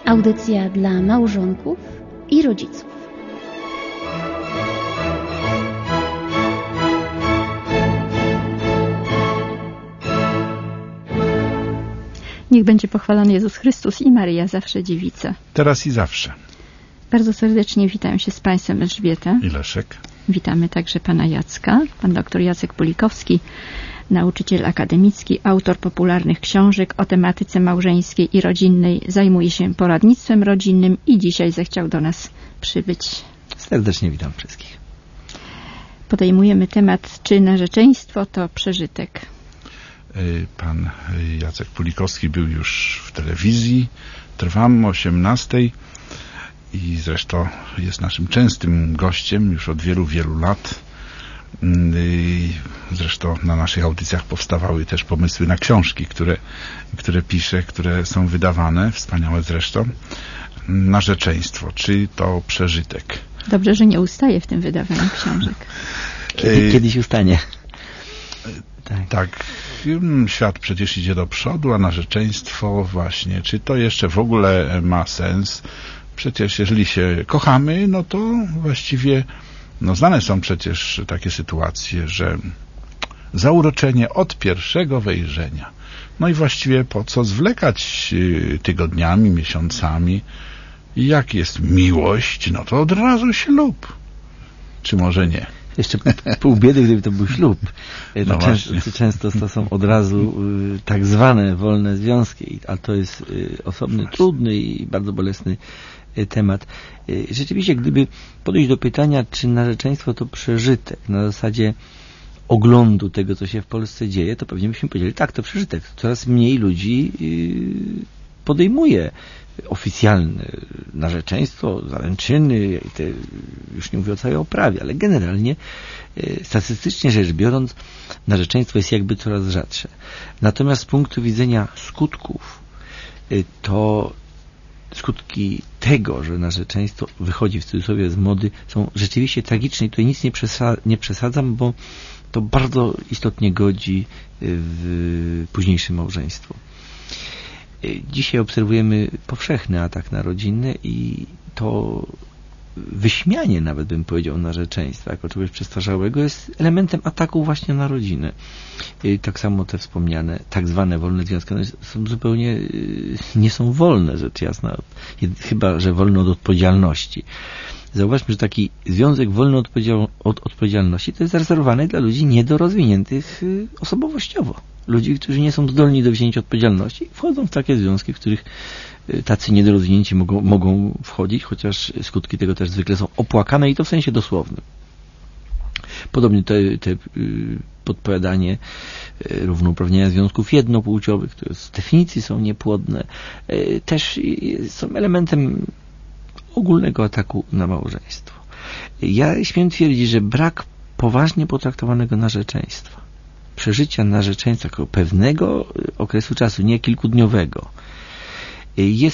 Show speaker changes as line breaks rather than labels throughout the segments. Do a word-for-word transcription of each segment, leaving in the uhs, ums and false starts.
Audycja dla małżonków i rodziców.
Niech będzie pochwalony Jezus Chrystus i Maryja, zawsze dziewica.
Teraz i zawsze.
Bardzo serdecznie witam się z Państwem, Elżbieta.
I Leszek.
Witamy także Pana Jacka, Pan doktor Jacek Pulikowski, nauczyciel akademicki, autor popularnych książek o tematyce małżeńskiej i rodzinnej, zajmuje się poradnictwem rodzinnym i dzisiaj zechciał do nas przybyć.
Serdecznie witam wszystkich.
Podejmujemy temat, czy narzeczeństwo to przeżytek.
Pan Jacek Pulikowski był już w telewizji, trwam o osiemnastej i zresztą jest naszym częstym gościem już od wielu, wielu lat. Zresztą na naszych audycjach powstawały też pomysły na książki, które, które pisze, które są wydawane, wspaniałe zresztą. Narzeczeństwo, czy to przeżytek?
Dobrze, że nie ustaje w tym wydawaniu książek.
Kiedy, kiedyś ustanie.
Tak. tak, świat przecież idzie do przodu, a narzeczeństwo właśnie, czy to jeszcze w ogóle ma sens? Przecież jeżeli się kochamy, no to właściwie, no znane są przecież takie sytuacje, że zauroczenie od pierwszego wejrzenia. No i właściwie po co zwlekać tygodniami, miesiącami? Jak jest miłość, no to od razu ślub. Czy może nie?
Jeszcze pół biedy, gdyby to był ślub.
No
często, często to są od razu y, tak zwane wolne związki, a to jest y, osobny, trudny i bardzo bolesny y, temat. Y, rzeczywiście, gdyby podejść do pytania, czy narzeczeństwo to przeżytek na zasadzie oglądu tego, co się w Polsce dzieje, to pewnie byśmy powiedzieli, tak, to przeżytek. Coraz mniej ludzi y, podejmuje oficjalne narzeczeństwo, zaręczyny, te, już nie mówię o całej oprawie, ale generalnie e, statystycznie rzecz biorąc, narzeczeństwo jest jakby coraz rzadsze. Natomiast z punktu widzenia skutków, e, to skutki tego, że narzeczeństwo wychodzi w cudzysłowie z mody, są rzeczywiście tragiczne i tutaj nic nie, przesa- nie przesadzam, bo to bardzo istotnie godzi w późniejsze małżeństwo. Dzisiaj obserwujemy powszechny atak na rodzinę i to wyśmianie, nawet bym powiedział, narzeczeństwa jako czegoś przestarzałego jest elementem ataku właśnie na rodzinę. I tak samo te wspomniane tak zwane wolne związki są zupełnie nie są wolne, rzecz jasna, chyba że wolne od odpowiedzialności. Zauważmy, że taki związek wolny od, od odpowiedzialności to jest zarezerwowany dla ludzi niedorozwiniętych osobowościowo. Ludzi, którzy nie są zdolni do wzięcia odpowiedzialności, wchodzą w takie związki, w których tacy niedorozwinięci mogą, mogą wchodzić, chociaż skutki tego też zwykle są opłakane i to w sensie dosłownym. Podobnie te, te podpowiadanie równouprawnienia związków jednopłciowych, które z definicji są niepłodne, też są elementem ogólnego ataku na małżeństwo. Ja śmiem twierdzić, że brak poważnie potraktowanego narzeczeństwa, przeżycia narzeczeństwa jako pewnego okresu czasu, nie kilkudniowego, jest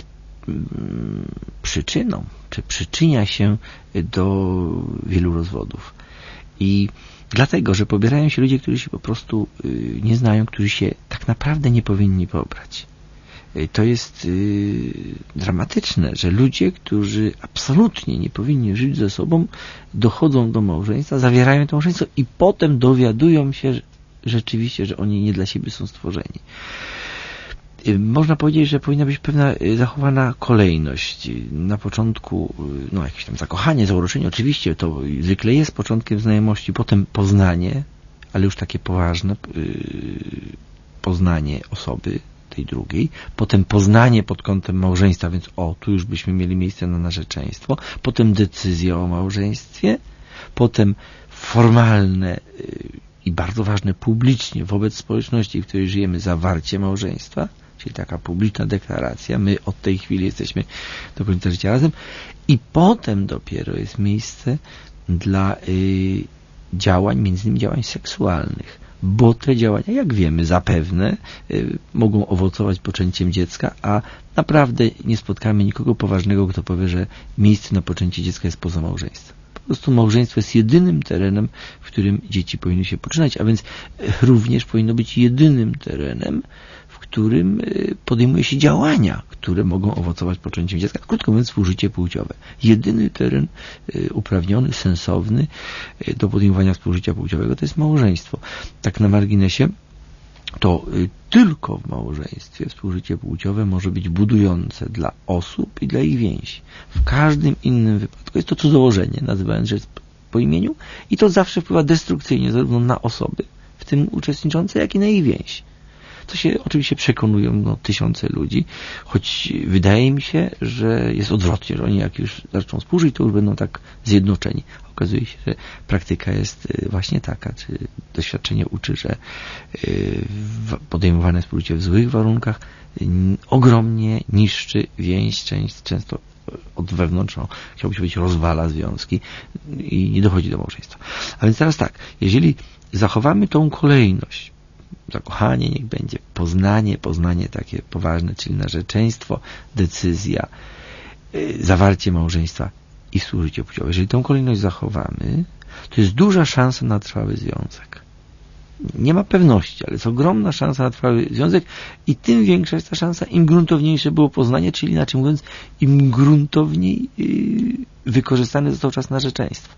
przyczyną, czy przyczynia się do wielu rozwodów. I dlatego, że pobierają się ludzie, którzy się po prostu nie znają, którzy się tak naprawdę nie powinni pobrać. To jest yy, dramatyczne, że ludzie, którzy absolutnie nie powinni żyć ze sobą, dochodzą do małżeństwa, zawierają to małżeństwo i potem dowiadują się że, rzeczywiście, że oni nie dla siebie są stworzeni. Yy, można powiedzieć, że powinna być pewna yy, zachowana kolejność. Na początku yy, no, jakieś tam zakochanie, zauroczenie, oczywiście to zwykle jest początkiem znajomości, potem poznanie, ale już takie poważne yy, poznanie osoby, tej drugiej, potem poznanie pod kątem małżeństwa, więc o, tu już byśmy mieli miejsce na narzeczeństwo, potem decyzja o małżeństwie, potem formalne i bardzo ważne publicznie wobec społeczności, w której żyjemy, zawarcie małżeństwa, czyli taka publiczna deklaracja, my od tej chwili jesteśmy do końca życia razem i potem dopiero jest miejsce dla y, działań, między innymi działań seksualnych. Bo te działania, jak wiemy, zapewne y, mogą owocować poczęciem dziecka, a naprawdę nie spotkamy nikogo poważnego, kto powie, że miejsce na poczęcie dziecka jest poza małżeństwem. Po prostu małżeństwo jest jedynym terenem, w którym dzieci powinny się poczynać, a więc również powinno być jedynym terenem, w którym którym podejmuje się działania, które mogą owocować poczęciem dziecka. Krótko mówiąc, współżycie płciowe. Jedyny teren uprawniony, sensowny do podejmowania współżycia płciowego to jest małżeństwo. Tak na marginesie, to tylko w małżeństwie współżycie płciowe może być budujące dla osób i dla ich więzi. W każdym innym wypadku jest to cudzołożenie, nazywając rzecz po imieniu, i to zawsze wpływa destrukcyjnie zarówno na osoby, w tym uczestniczące, jak i na ich więź. To się oczywiście przekonują no, tysiące ludzi, choć wydaje mi się, że jest odwrotnie, że oni jak już zaczną współżyć, to już będą tak zjednoczeni. Okazuje się, że praktyka jest właśnie taka, czy doświadczenie uczy, że podejmowane współżycie w złych warunkach ogromnie niszczy więź, często od wewnątrz, no, chciałby się powiedzieć, rozwala związki i nie dochodzi do małżeństwa. A więc teraz tak, jeżeli zachowamy tą kolejność, zakochanie niech będzie, poznanie, poznanie takie poważne, czyli narzeczeństwo, decyzja, yy, zawarcie małżeństwa i współżycie płciowe. Jeżeli tą kolejność zachowamy, to jest duża szansa na trwały związek. Nie ma pewności, ale jest ogromna szansa na trwały związek i tym większa jest ta szansa, im gruntowniejsze było poznanie, czyli inaczej mówiąc, im gruntowniej yy, wykorzystany został czas narzeczeństwa.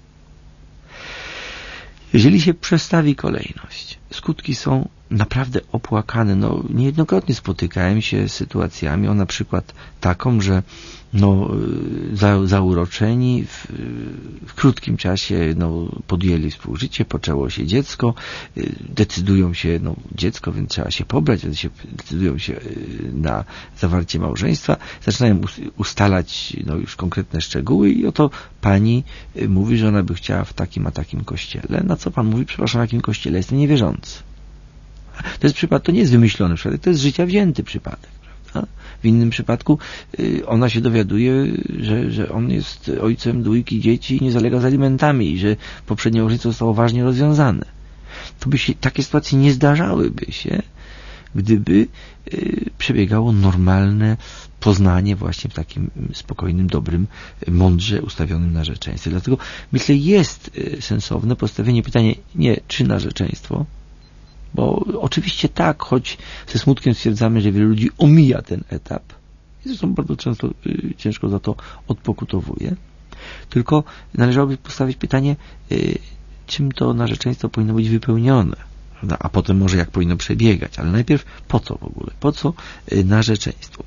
Jeżeli się przestawi kolejność, skutki są naprawdę opłakane. No, niejednokrotnie spotykałem się z sytuacjami, o na przykład taką, że no, za, zauroczeni w, w krótkim czasie no, podjęli współżycie, poczęło się dziecko, decydują się, no dziecko, więc trzeba się pobrać, więc się decydują się na zawarcie małżeństwa, zaczynają ustalać no, już konkretne szczegóły i oto pani mówi, że ona by chciała w takim a takim kościele. Na co pan mówi? Przepraszam, w jakim kościele? Jestem niewierzący. To jest przypadek, to nie jest wymyślony przypadek, to jest z życia wzięty przypadek. Prawda? W innym przypadku y, ona się dowiaduje, że, że on jest ojcem dwójki dzieci i nie zalega z alimentami i że poprzednie małżeństwo zostało ważnie rozwiązane. To by się, takie sytuacje nie zdarzałyby się, gdyby y, przebiegało normalne poznanie właśnie w takim spokojnym, dobrym, mądrze ustawionym narzeczeństwie. Dlatego myślę, jest y, sensowne postawienie pytania nie czy narzeczeństwo, bo oczywiście tak, choć ze smutkiem stwierdzamy, że wielu ludzi omija ten etap i zresztą bardzo często y, ciężko za to odpokutowuje, tylko należałoby postawić pytanie, y, czym to narzeczeństwo powinno być wypełnione, prawda? A potem może jak powinno przebiegać, ale najpierw po co w ogóle, po co y, narzeczeństwo.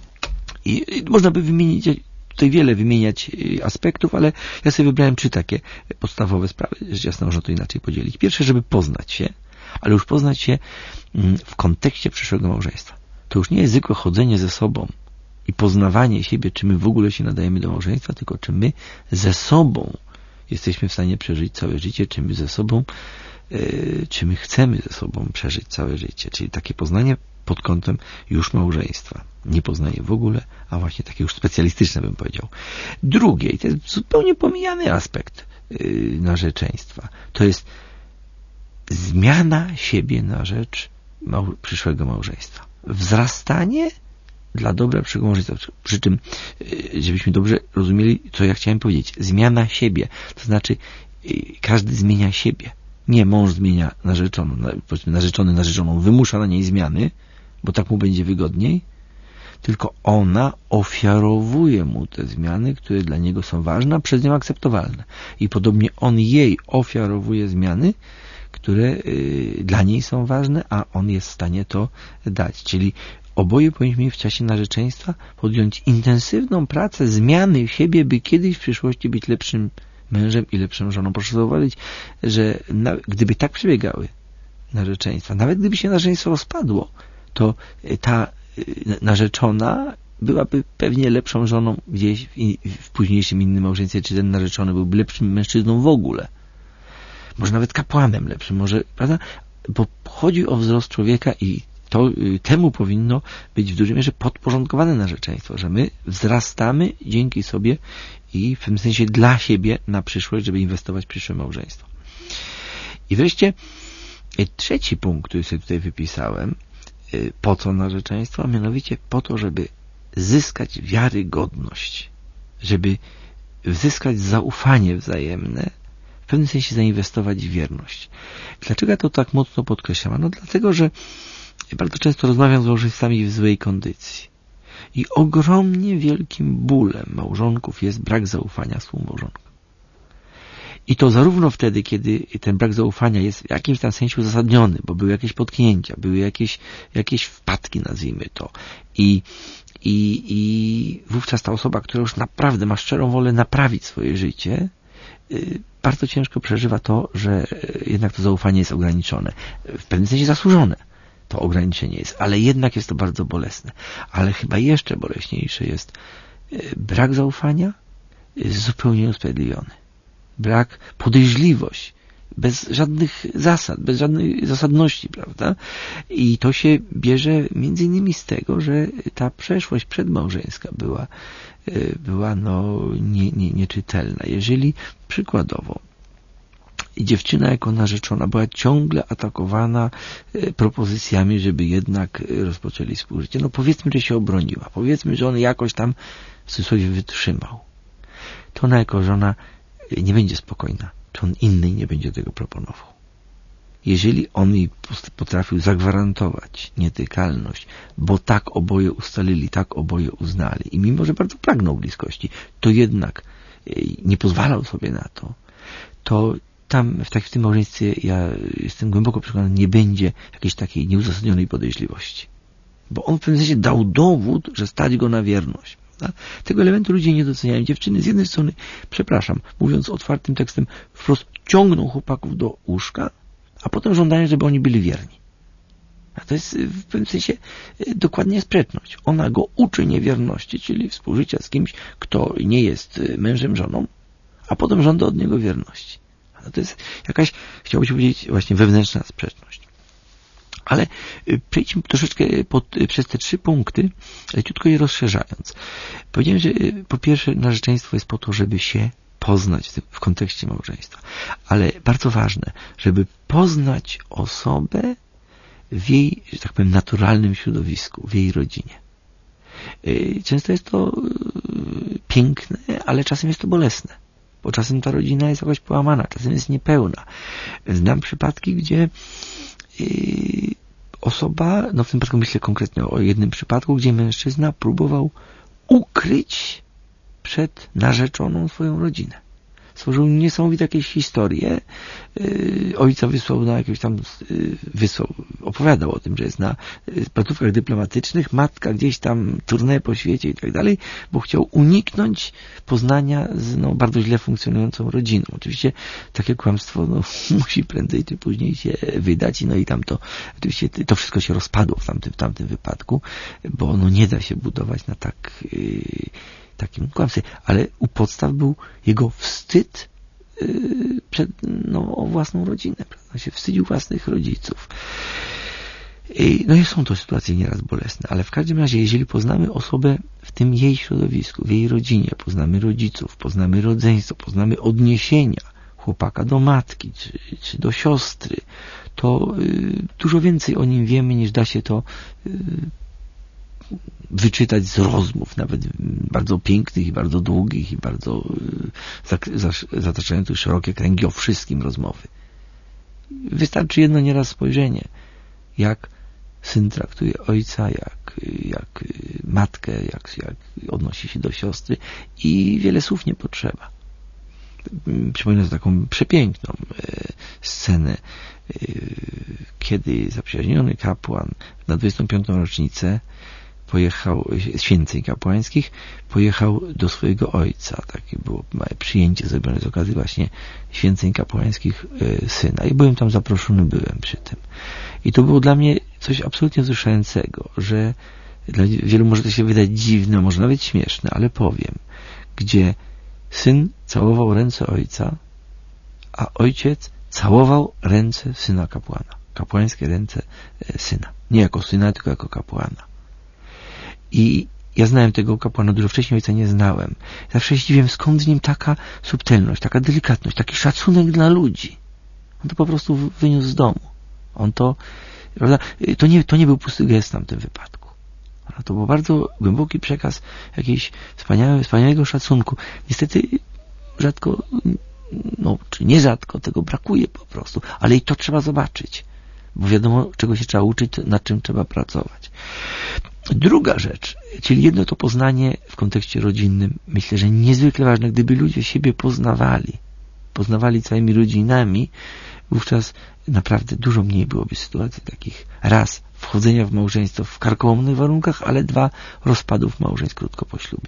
I y, można by wymienić tutaj wiele wymieniać y, aspektów, ale ja sobie wybrałem trzy takie podstawowe sprawy, rzecz jasna można to inaczej podzielić. Pierwsze, żeby poznać się, ale już poznać się w kontekście przyszłego małżeństwa. To już nie jest zwykłe chodzenie ze sobą i poznawanie siebie, czy my w ogóle się nadajemy do małżeństwa, tylko czy my ze sobą jesteśmy w stanie przeżyć całe życie, czy my ze sobą, yy, czy my chcemy ze sobą przeżyć całe życie. Czyli takie poznanie pod kątem już małżeństwa. Nie poznaje w ogóle, a właśnie takie już specjalistyczne bym powiedział. Drugie, i to jest zupełnie pomijany aspekt yy, narzeczeństwa, to jest zmiana siebie na rzecz mał- przyszłego małżeństwa. Wzrastanie dla dobra przyszłego małżeństwa. Przy czym, żebyśmy dobrze rozumieli, co ja chciałem powiedzieć. Zmiana siebie. To znaczy, każdy zmienia siebie. Nie mąż zmienia narzeczoną. Narzeczony narzeczoną wymusza na niej zmiany, bo tak mu będzie wygodniej, tylko ona ofiarowuje mu te zmiany, które dla niego są ważne, a przez nią akceptowalne. I podobnie on jej ofiarowuje zmiany, które y, dla niej są ważne, a on jest w stanie to dać. Czyli oboje powinniśmy w czasie narzeczeństwa podjąć intensywną pracę zmiany siebie, by kiedyś w przyszłości być lepszym mężem i lepszą żoną. Proszę zauważyć, że na, gdyby tak przebiegały narzeczeństwa, nawet gdyby się narzeczeństwo rozpadło, to ta y, narzeczona byłaby pewnie lepszą żoną gdzieś w, w późniejszym innym małżeństwie, czy ten narzeczony byłby lepszym mężczyzną w ogóle. Może nawet kapłanem lepszym, może, prawda? Bo chodzi o wzrost człowieka i to y, temu powinno być w dużej mierze podporządkowane narzeczeństwo, że my wzrastamy dzięki sobie i w tym sensie dla siebie na przyszłość, żeby inwestować w przyszłe małżeństwo. I wreszcie y, trzeci punkt, który sobie tutaj wypisałem, y, po co narzeczeństwo? A mianowicie po to, żeby zyskać wiarygodność, żeby zyskać zaufanie wzajemne, w pewnym sensie zainwestować w wierność. Dlaczego ja to tak mocno podkreślam? No dlatego, że bardzo często rozmawiam z małżeństwami w złej kondycji. I ogromnie wielkim bólem małżonków jest brak zaufania współmałżonka. I to zarówno wtedy, kiedy ten brak zaufania jest w jakimś tam sensie uzasadniony, bo były jakieś potknięcia, były jakieś, jakieś wpadki, nazwijmy to. I, i, I wówczas ta osoba, która już naprawdę ma szczerą wolę naprawić swoje życie, bardzo ciężko przeżywa to, że jednak to zaufanie jest ograniczone. W pewnym sensie zasłużone to ograniczenie jest, ale jednak jest to bardzo bolesne. Ale chyba jeszcze boleśniejsze jest brak zaufania, zupełnie usprawiedliwiony. Brak, podejrzliwość, bez żadnych zasad, bez żadnej zasadności, prawda? I to się bierze między innymi z tego, że ta przeszłość przedmałżeńska była, była no, nie, nie, nieczytelna. Jeżeli przykładowo dziewczyna jako narzeczona była ciągle atakowana propozycjami, żeby jednak rozpoczęli współżycie, no powiedzmy, że się obroniła, powiedzmy, że on jakoś tam w cudzysłowie wytrzymał, to ona jako żona nie będzie spokojna, czy on innej nie będzie tego proponował. Jeżeli on jej potrafił zagwarantować nietykalność, bo tak oboje ustalili, tak oboje uznali i mimo, że bardzo pragnął bliskości, to jednak nie pozwalał sobie na to, to tam w, tak, w tym małżeństwie ja jestem głęboko przekonany, nie będzie jakiejś takiej nieuzasadnionej podejrzliwości. Bo on w pewnym sensie dał dowód, że stać go na wierność. Prawda? Tego elementu ludzie nie doceniają. Dziewczyny z jednej strony, przepraszam, mówiąc otwartym tekstem, wprost ciągną chłopaków do łóżka, a potem żądają, żeby oni byli wierni. A to jest w pewnym sensie dokładnie sprzeczność. Ona go uczy niewierności, czyli współżycia z kimś, kto nie jest mężem, żoną, a potem żąda od niego wierności. A to jest jakaś, chciałbym powiedzieć, właśnie wewnętrzna sprzeczność. Ale przejdźmy troszeczkę pod, przez te trzy punkty, leciutko je rozszerzając. Powiedziałem, że po pierwsze narzeczeństwo jest po to, żeby się poznać w kontekście małżeństwa. Ale bardzo ważne, żeby poznać osobę w jej, że tak powiem, naturalnym środowisku, w jej rodzinie. Często jest to piękne, ale czasem jest to bolesne, bo czasem ta rodzina jest jakoś połamana, czasem jest niepełna. Znam przypadki, gdzie osoba, no w tym przypadku myślę konkretnie o jednym przypadku, gdzie mężczyzna próbował ukryć przed narzeczoną swoją rodzinę. Stworzył niesamowite jakieś historie. Ojca wysłał na jakieś tam, wysłał, opowiadał o tym, że jest na placówkach dyplomatycznych, matka gdzieś tam tournée po świecie i tak dalej, bo chciał uniknąć poznania z no, bardzo źle funkcjonującą rodziną. Oczywiście takie kłamstwo no, musi prędzej czy później się wydać i no i tam to, oczywiście to wszystko się rozpadło w tamtym, w tamtym wypadku, bo no nie da się budować na tak yy, takim kłamstwie, ale u podstaw był jego wstyd yy, przed no, o własną rodzinę. On się wstydził własnych rodziców. I, no i są to sytuacje nieraz bolesne, ale w każdym razie, jeżeli poznamy osobę w tym jej środowisku, w jej rodzinie, poznamy rodziców, poznamy rodzeństwo, poznamy odniesienia chłopaka do matki, czy, czy do siostry, to yy, dużo więcej o nim wiemy, niż da się to yy, wyczytać z rozmów, nawet bardzo pięknych i bardzo długich i bardzo zataczających szerokie kręgi o wszystkim rozmowy. Wystarczy jedno nieraz spojrzenie, jak syn traktuje ojca, jak, jak matkę, jak, jak odnosi się do siostry i wiele słów nie potrzeba. Przypominam taką przepiękną scenę, kiedy zaprzyjaźniony kapłan na dwudziestą piątą rocznicę pojechał, święceń kapłańskich, pojechał do swojego ojca. Takie było małe przyjęcie zrobione z okazji właśnie święceń kapłańskich y, syna. I byłem tam zaproszony, byłem przy tym. I to było dla mnie coś absolutnie wzruszającego, że dla wielu może to się wydać dziwne, może nawet śmieszne, ale powiem, gdzie syn całował ręce ojca, a ojciec całował ręce syna kapłana. Kapłańskie ręce y, syna. Nie jako syna, tylko jako kapłana. I ja znałem tego kapłana dużo wcześniej, ojca nie znałem. Zawsze się dziwiłem, skąd w nim taka subtelność, taka delikatność, taki szacunek dla ludzi. On to po prostu wyniósł z domu. On to, prawda, to nie, to nie był pusty gest w tamtym wypadku. To był bardzo głęboki przekaz jakiejś wspaniałego, wspaniałego szacunku. Niestety rzadko, no, czy nierzadko tego brakuje po prostu, ale i to trzeba zobaczyć. bo wiadomo, czego się trzeba uczyć, nad czym trzeba pracować. Druga rzecz, czyli jedno to poznanie w kontekście rodzinnym, myślę, że niezwykle ważne, gdyby ludzie siebie poznawali, poznawali całymi rodzinami, wówczas naprawdę dużo mniej byłoby sytuacji takich, raz, wchodzenia w małżeństwo w karkołomnych warunkach, ale dwa, rozpadów małżeństw krótko po ślubie.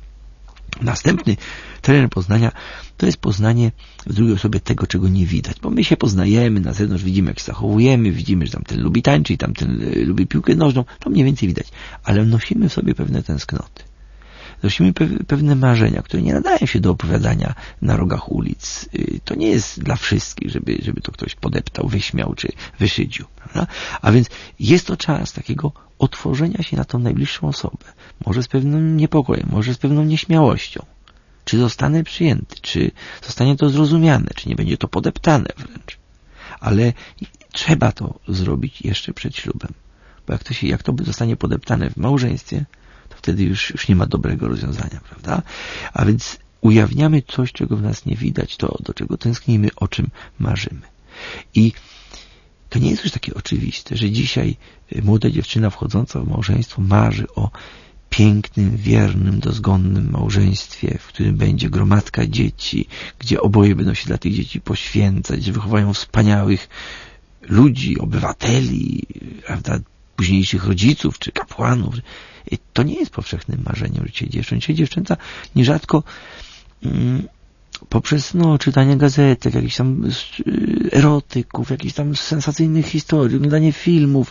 Następny teren poznania to jest poznanie w drugiej osobie tego, czego nie widać, bo my się poznajemy, na zewnątrz widzimy, jak się zachowujemy, widzimy, że tamten lubi tańczyć, tamten lubi piłkę nożną, to mniej więcej widać, ale nosimy w sobie pewne tęsknoty. Nosimy pewne marzenia, które nie nadają się do opowiadania na rogach ulic. To nie jest dla wszystkich, żeby, żeby to ktoś podeptał, wyśmiał czy wyszydził. Prawda? A więc jest to czas takiego otworzenia się na tą najbliższą osobę. Może z pewnym niepokojem, może z pewną nieśmiałością. Czy zostanę przyjęty, czy zostanie to zrozumiane, czy nie będzie to podeptane wręcz. Ale trzeba to zrobić jeszcze przed ślubem. Bo jak to, się, jak to zostanie podeptane w małżeństwie, wtedy już, już nie ma dobrego rozwiązania, prawda? A więc ujawniamy coś, czego w nas nie widać, to, do czego tęsknimy, o czym marzymy. I to nie jest już takie oczywiste, że dzisiaj młoda dziewczyna wchodząca w małżeństwo marzy o pięknym, wiernym, dozgonnym małżeństwie, w którym będzie gromadka dzieci, gdzie oboje będą się dla tych dzieci poświęcać, że wychowają wspaniałych ludzi, obywateli, prawda, późniejszych rodziców czy kapłanów. To nie jest powszechnym marzeniem dzisiaj dziewcząt. Dzisiaj dziewczęta nierzadko mm, poprzez no, czytanie gazetek, jakichś tam erotyków, jakichś tam sensacyjnych historii, oglądanie filmów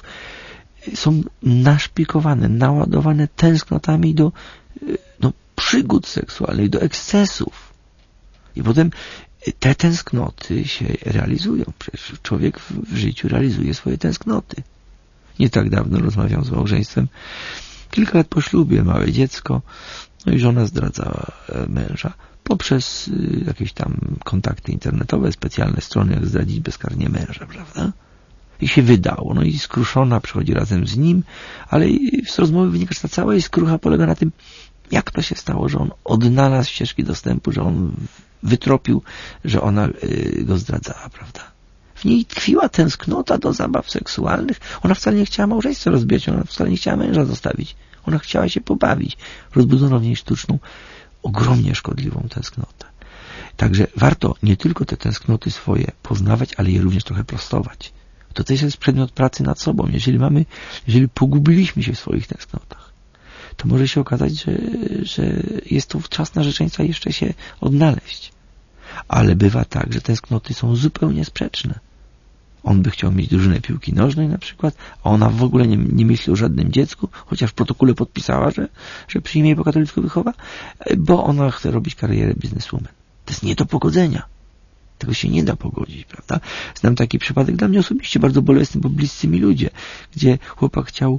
są naszpikowane, naładowane tęsknotami do no, przygód seksualnych, do ekscesów. I potem te tęsknoty się realizują. Przecież człowiek w, w życiu realizuje swoje tęsknoty. Nie tak dawno rozmawiam z małżeństwem. Kilka lat po ślubie, małe dziecko, no i żona zdradzała męża poprzez jakieś tam kontakty internetowe, specjalne strony, jak zdradzić bezkarnie męża, prawda? I się wydało. No i skruszona przychodzi razem z nim, ale z rozmowy wynika, że ta cała jej skrucha polega na tym, jak to się stało, że on odnalazł ścieżki dostępu, że on wytropił, że ona go zdradzała, prawda? W niej tkwiła tęsknota do zabaw seksualnych. Ona wcale nie chciała małżeństwa rozbijać, ona wcale nie chciała męża zostawić. Ona chciała się pobawić. Rozbudzono w niej sztuczną, ogromnie szkodliwą tęsknotę. Także warto nie tylko te tęsknoty swoje poznawać, ale je również trochę prostować. To też jest przedmiot pracy nad sobą. Jeżeli mamy, jeżeli pogubiliśmy się w swoich tęsknotach, to może się okazać, że, że jest to czas narzeczeństwa jeszcze się odnaleźć. Ale bywa tak, że tęsknoty są zupełnie sprzeczne. On by chciał mieć drużynę piłki nożnej na przykład, a ona w ogóle nie, nie myśli o żadnym dziecku, chociaż w protokole podpisała, że, że przyjmie i po katolicku wychowa, bo ona chce robić karierę bizneswoman. To jest nie do pogodzenia. Tego się nie da pogodzić, prawda? Znam taki przypadek dla mnie osobiście bardzo bolesny, bo bliscy mi ludzie, gdzie chłopak chciał,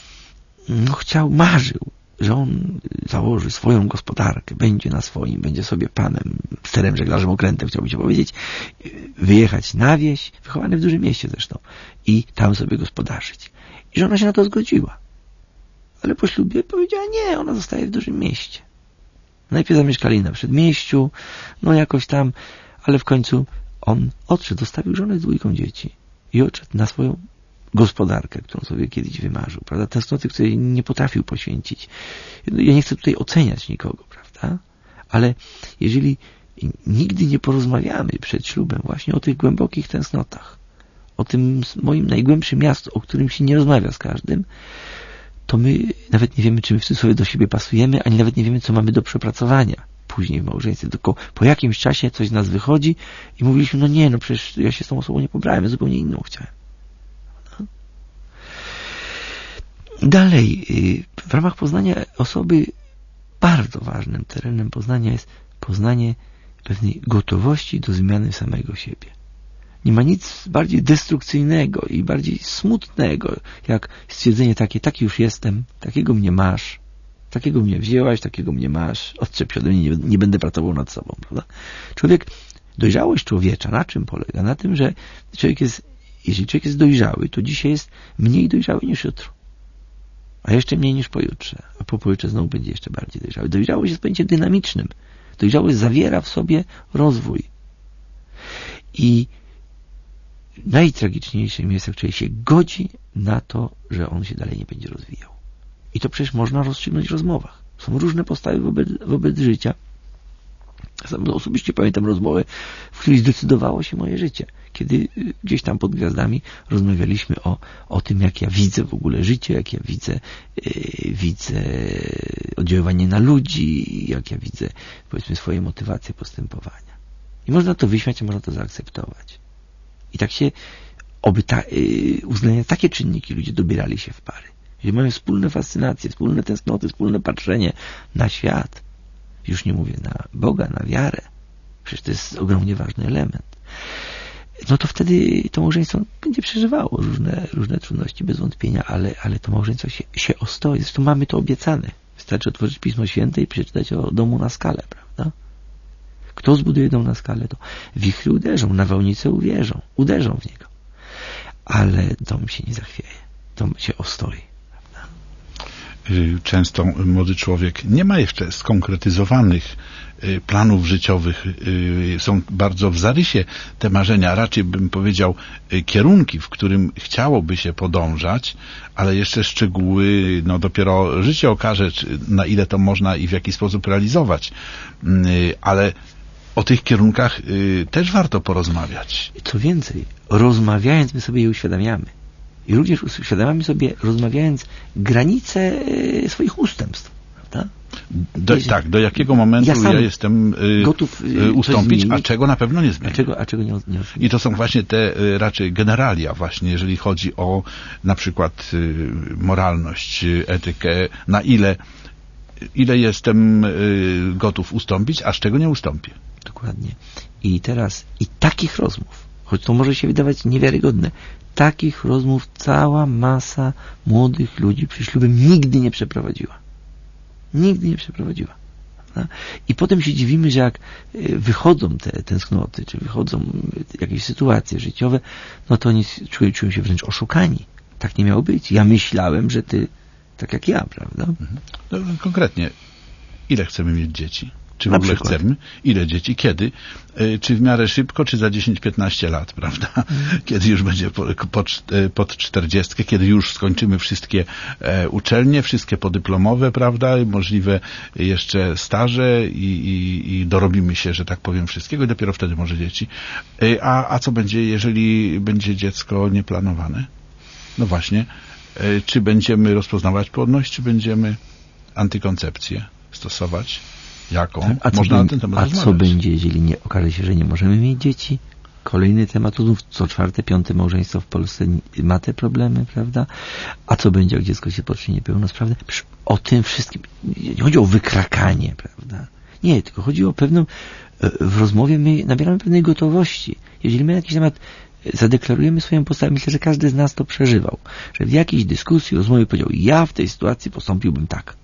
no chciał, marzył, że on założy swoją gospodarkę, będzie na swoim, będzie sobie panem, sterem, żeglarzem, okrętem, chciałbym się powiedzieć, wyjechać na wieś, wychowany w dużym mieście zresztą, i tam sobie gospodarzyć. I żona się na to zgodziła. Ale po ślubie powiedziała, nie, ona zostaje w dużym mieście. Najpierw zamieszkali na przedmieściu, no jakoś tam, ale w końcu on odszedł, zostawił żonę z dwójką dzieci i odszedł na swoją gospodarkę, którą sobie kiedyś wymarzył, prawda? Tęsknoty, której nie potrafił poświęcić. Ja nie chcę tutaj oceniać nikogo, prawda? Ale jeżeli nigdy nie porozmawiamy przed ślubem właśnie o tych głębokich tęsknotach, o tym moim najgłębszym miastu, o którym się nie rozmawia z każdym, to my nawet nie wiemy, czy my sobie do siebie pasujemy, ani nawet nie wiemy, co mamy do przepracowania później w małżeństwie. Tylko po jakimś czasie coś z nas wychodzi i mówiliśmy, no nie, no przecież ja się z tą osobą nie pobrałem, ja zupełnie inną chciałem. Dalej, w ramach poznania osoby bardzo ważnym terenem poznania jest poznanie pewnej gotowości do zmiany samego siebie. Nie ma nic bardziej destrukcyjnego i bardziej smutnego, jak stwierdzenie takie, taki już jestem, takiego mnie masz, takiego mnie wzięłaś, takiego mnie masz, odczep się ode mnie, nie, nie będę pracował nad sobą, prawda? Człowiek, dojrzałość człowiecza, na czym polega? Na tym, że człowiek jest, jeśli człowiek jest dojrzały, to dzisiaj jest mniej dojrzały niż jutro. A jeszcze mniej niż pojutrze. A po pojutrze znowu będzie jeszcze bardziej dojrzały. Dojrzałość jest pojęciem dynamicznym. Dojrzałość zawiera w sobie rozwój. I najtragiczniejszym jest, jak człowiek się godzi na to, że on się dalej nie będzie rozwijał. I to przecież można rozstrzygnąć w rozmowach. Są różne postawy wobec, wobec życia. Sam osobiście pamiętam rozmowę, w której zdecydowało się moje życie. Kiedy gdzieś tam pod gwiazdami rozmawialiśmy o, o tym, jak ja widzę w ogóle życie, jak ja widzę, yy, widzę oddziaływanie na ludzi, jak ja widzę, powiedzmy, swoje motywacje postępowania. I można to wyśmiać, a można to zaakceptować. I tak się oby ta, yy, uznania takie czynniki ludzie dobierali się w pary. Gdzie mają wspólne fascynacje, wspólne tęsknoty, wspólne patrzenie na świat. Już nie mówię na Boga, na wiarę. Przecież to jest ogromnie ważny element. No to wtedy to małżeństwo będzie przeżywało różne, różne trudności, bez wątpienia, ale, ale to małżeństwo się, się ostoi. Zresztą mamy to obiecane. Wystarczy otworzyć Pismo Święte i przeczytać o domu na skale, prawda? Kto zbuduje dom na skale, to wichry uderzą, nawałnice uwierzą, uderzą w niego. Ale dom się nie zachwieje. Dom się ostoi.
Często młody człowiek nie ma jeszcze skonkretyzowanych planów życiowych, są bardzo w zarysie te marzenia, raczej bym powiedział kierunki, w którym chciałoby się podążać, ale jeszcze szczegóły, no dopiero życie okaże, czy, na ile to można i w jaki sposób realizować, ale o tych kierunkach też warto porozmawiać.
Co więcej, rozmawiając my sobie je uświadamiamy. I również uświadamiamy sobie, rozmawiając, granice swoich ustępstw. Prawda?
Do, Jeśli, tak, do jakiego momentu ja, ja jestem y,
gotów
y, ustąpić, a czego na pewno nie zmienię.
A czego, a czego nie, nie
I to są właśnie te y, raczej generalia właśnie, jeżeli chodzi o na przykład y, moralność, y, etykę, na ile ile jestem y, gotów ustąpić, a z czego nie ustąpię.
Dokładnie. I teraz i takich rozmów, choć to może się wydawać niewiarygodne, takich rozmów cała masa młodych ludzi przy ślubie nigdy nie przeprowadziła. Nigdy nie przeprowadziła. Prawda? I potem się dziwimy, że jak wychodzą te tęsknoty, czy wychodzą jakieś sytuacje życiowe, no to oni czują, czują się wręcz oszukani. Tak nie miało być. Ja myślałem, że ty tak jak ja, prawda?
Mhm. No, konkretnie, ile chcemy mieć dzieci? Czy w ogóle chcemy? Ile dzieci? Kiedy? Czy w miarę szybko, czy za dziesięć piętnaście lat, prawda? Mm. Kiedy już będzie po, po, pod czterdziestkę, kiedy już skończymy wszystkie e, uczelnie, wszystkie podyplomowe, prawda? Możliwe jeszcze staże i, i, i dorobimy się, że tak powiem, wszystkiego i dopiero wtedy może dzieci. E, a, a co będzie, jeżeli będzie dziecko nieplanowane? No właśnie. E, czy będziemy rozpoznawać płodność, czy będziemy antykoncepcję stosować? Jaką?
Tak, a
Można
co,
na ten temat
a
rozmawiać.
co będzie, jeżeli nie okaże się, że nie możemy mieć dzieci? Kolejny temat, co czwarte, piąte małżeństwo w Polsce ma te problemy, prawda? A co będzie, jak dziecko się pocznie niepełnosprawne? Przecież o tym wszystkim nie chodzi o wykrakanie, prawda? Nie, tylko chodzi o pewną, w rozmowie my nabieramy pewnej gotowości. Jeżeli my jakiś temat zadeklarujemy swoją postawę, myślę, że każdy z nas to przeżywał, że w jakiejś dyskusji, rozmowie powiedział, ja w tej sytuacji postąpiłbym tak.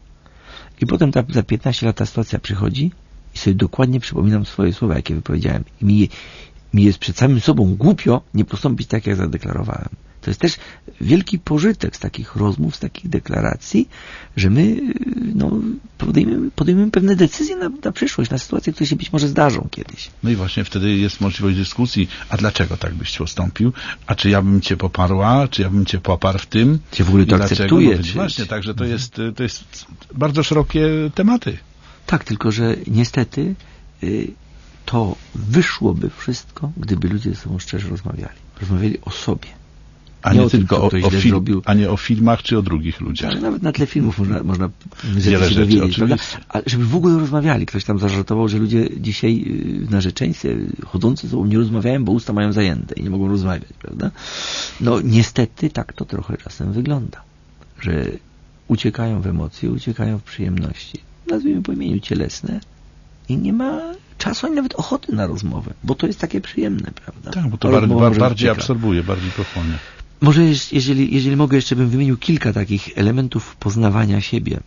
I potem ta, za piętnaście lat ta sytuacja przychodzi i sobie dokładnie przypominam swoje słowa, jakie wypowiedziałem. I mi, mi jest przed samym sobą głupio nie postąpić tak, jak zadeklarowałem. To jest też wielki pożytek z takich rozmów, z takich deklaracji, że my no, podejmiemy, podejmiemy pewne decyzje na, na przyszłość, na sytuacje, które się być może zdarzą kiedyś.
No i właśnie wtedy jest możliwość dyskusji, a dlaczego tak byś postąpił? A czy ja bym cię poparła? Czy ja bym cię poparł w tym?
Czy w ogóle to akceptuje?
No, czy... Właśnie, także to jest, to jest bardzo szerokie tematy.
Tak, tylko że niestety y, to wyszłoby wszystko, gdyby ludzie ze sobą szczerze rozmawiali. Rozmawiali o sobie.
A nie, nie tylko o, o, film, a nie o filmach czy o drugich ludziach.
Ale nawet na tle filmów można, można wiele rzeczy dowiedzieć, prawda? Ale żeby w ogóle rozmawiali. Ktoś tam zażartował, że ludzie dzisiaj w narzeczeństwie chodzący ze sobą nie rozmawiają, bo usta mają zajęte i nie mogą rozmawiać, prawda? No niestety tak to trochę czasem wygląda, że uciekają w emocje, uciekają w przyjemności, nazwijmy po imieniu cielesne i nie ma czasu ani nawet ochoty na rozmowę, bo to jest takie przyjemne, prawda?
Tak, bo to bar, bar, bardziej absorbuje, bardziej pochłania.
Może jeżeli, jeżeli mogę, jeszcze bym wymienił kilka takich elementów poznawania siebie.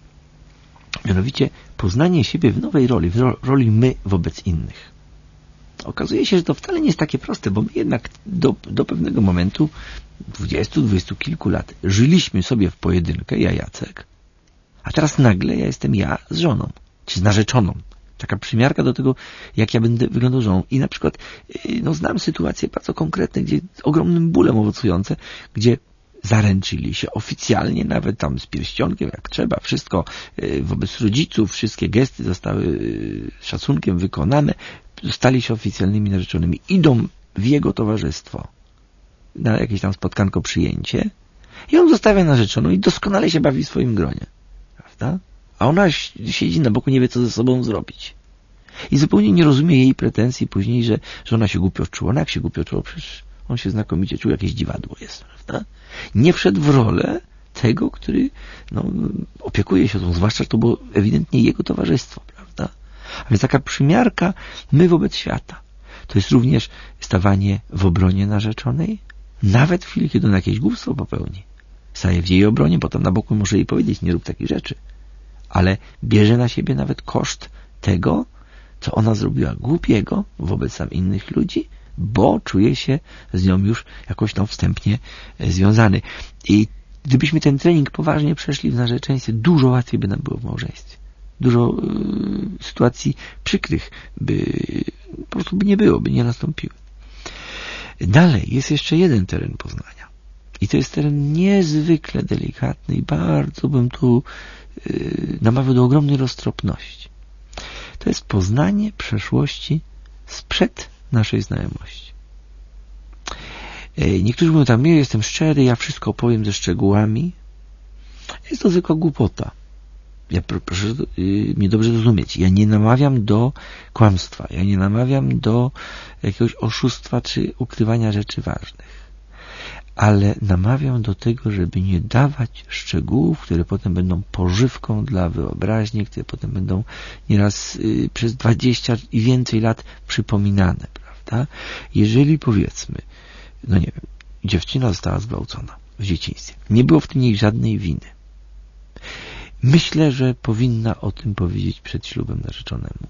Mianowicie poznanie siebie w nowej roli, w roli my wobec innych. Okazuje się, że to wcale nie jest takie proste, bo my jednak do, do pewnego momentu, dwudziestu, dwudziestu kilku lat, żyliśmy sobie w pojedynkę, ja Jacek, a teraz nagle ja jestem ja z żoną, czy z narzeczoną. Taka przymiarka do tego, jak ja będę wyglądał żoną. I na przykład no, znam sytuacje bardzo konkretne, gdzie z ogromnym bólem owocujące, gdzie zaręczyli się oficjalnie, nawet tam z pierścionkiem, jak trzeba, wszystko wobec rodziców, wszystkie gesty zostały szacunkiem wykonane, zostali się oficjalnymi narzeczonymi. Idą w jego towarzystwo na jakieś tam spotkanko, przyjęcie i on zostawia narzeczoną i doskonale się bawi w swoim gronie. Prawda? A ona siedzi na boku, nie wie, co ze sobą zrobić. I zupełnie nie rozumie jej pretensji później, że, że ona się głupio czuła. No jak się głupio czuła? Przecież on się znakomicie czuł, jakieś dziwadło jest. Prawda? Nie wszedł w rolę tego, który no, opiekuje się tą, zwłaszcza, że to było ewidentnie jego towarzystwo. Prawda? A więc taka przymiarka my wobec świata. To jest również stawanie w obronie narzeczonej, nawet w chwili, kiedy ona jakieś głupstwo popełni. Staje w jej obronie, potem na boku może jej powiedzieć, nie rób takich rzeczy. Ale bierze na siebie nawet koszt tego, co ona zrobiła głupiego wobec tam innych ludzi, bo czuje się z nią już jakoś tam wstępnie związany. I gdybyśmy ten trening poważnie przeszli w narzeczeństwie, dużo łatwiej by nam było w małżeństwie. Dużo y, sytuacji przykrych by po prostu by nie było, by nie nastąpiły. Dalej jest jeszcze jeden teren poznania. I to jest teren niezwykle delikatny i bardzo bym tu yy, namawiał do ogromnej roztropności. To jest poznanie przeszłości sprzed naszej znajomości. Yy, niektórzy mówią tam, nie jestem szczery, ja wszystko opowiem ze szczegółami. Jest to zwykła głupota. Ja proszę yy, mnie dobrze zrozumieć. Ja nie namawiam do kłamstwa. Ja nie namawiam do jakiegoś oszustwa czy ukrywania rzeczy ważnych. Ale namawiam do tego, żeby nie dawać szczegółów, które potem będą pożywką dla wyobraźni, które potem będą nieraz yy, przez dwadzieścia i więcej lat przypominane, prawda? Jeżeli powiedzmy, no nie wiem, dziewczyna została zgwałcona w dzieciństwie. Nie było w tym jej żadnej winy. Myślę, że powinna o tym powiedzieć przed ślubem narzeczonemu.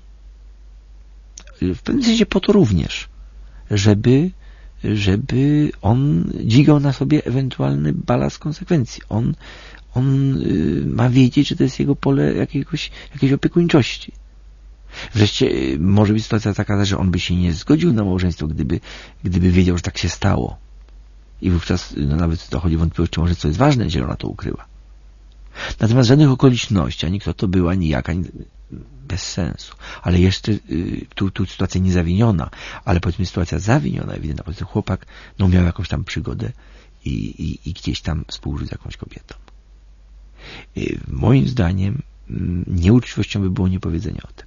W pewnym sensie po to również, żeby żeby on dźwigał na sobie ewentualny balast konsekwencji. On, on y, ma wiedzieć, że to jest jego pole jakiegoś, jakiejś opiekuńczości. Wreszcie y, może być sytuacja taka, że on by się nie zgodził na małżeństwo, gdyby, gdyby wiedział, że tak się stało. I wówczas no, nawet dochodzi wątpliwość, czy może co jest ważne, że ona to ukryła. Natomiast żadnych okoliczności, ani kto to był, ani jak, ani bez sensu. Ale jeszcze y, tu, tu sytuacja niezawiniona, ale powiedzmy sytuacja zawiniona, ewidentna. Powiedzmy chłopak no, miał jakąś tam przygodę i, i, i gdzieś tam współżył z jakąś kobietą. Y, moim zdaniem y, nieuczciwością by było niepowiedzenie o tym.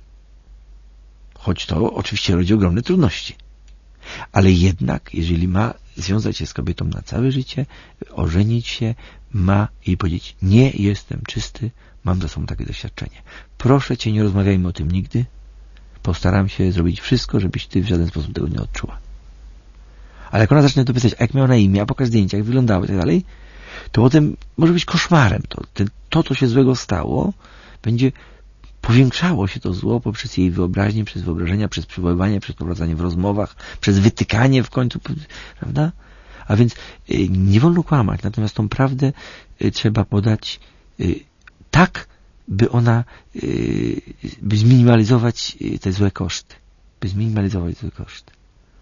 Choć to oczywiście rodzi ogromne trudności. Ale jednak, jeżeli ma związać się z kobietą na całe życie, ożenić się, ma jej powiedzieć, nie jestem czysty, mam za sobą takie doświadczenie. Proszę Cię, nie rozmawiajmy o tym nigdy. Postaram się zrobić wszystko, żebyś Ty w żaden sposób tego nie odczuła. Ale jak ona zacznie to pisać, a jak miała na imię, a pokaż zdjęcia, jak wyglądały i tak dalej, to potem może być koszmarem. To, to, co się złego stało, będzie powiększało się to zło poprzez jej wyobraźnię, przez wyobrażenia, przez przywoływanie, przez prowadzenie w rozmowach, przez wytykanie w końcu, prawda? A więc y, nie wolno kłamać, natomiast tą prawdę y, trzeba podać y, tak, by ona, y, by zminimalizować te złe koszty. By zminimalizować złe koszty.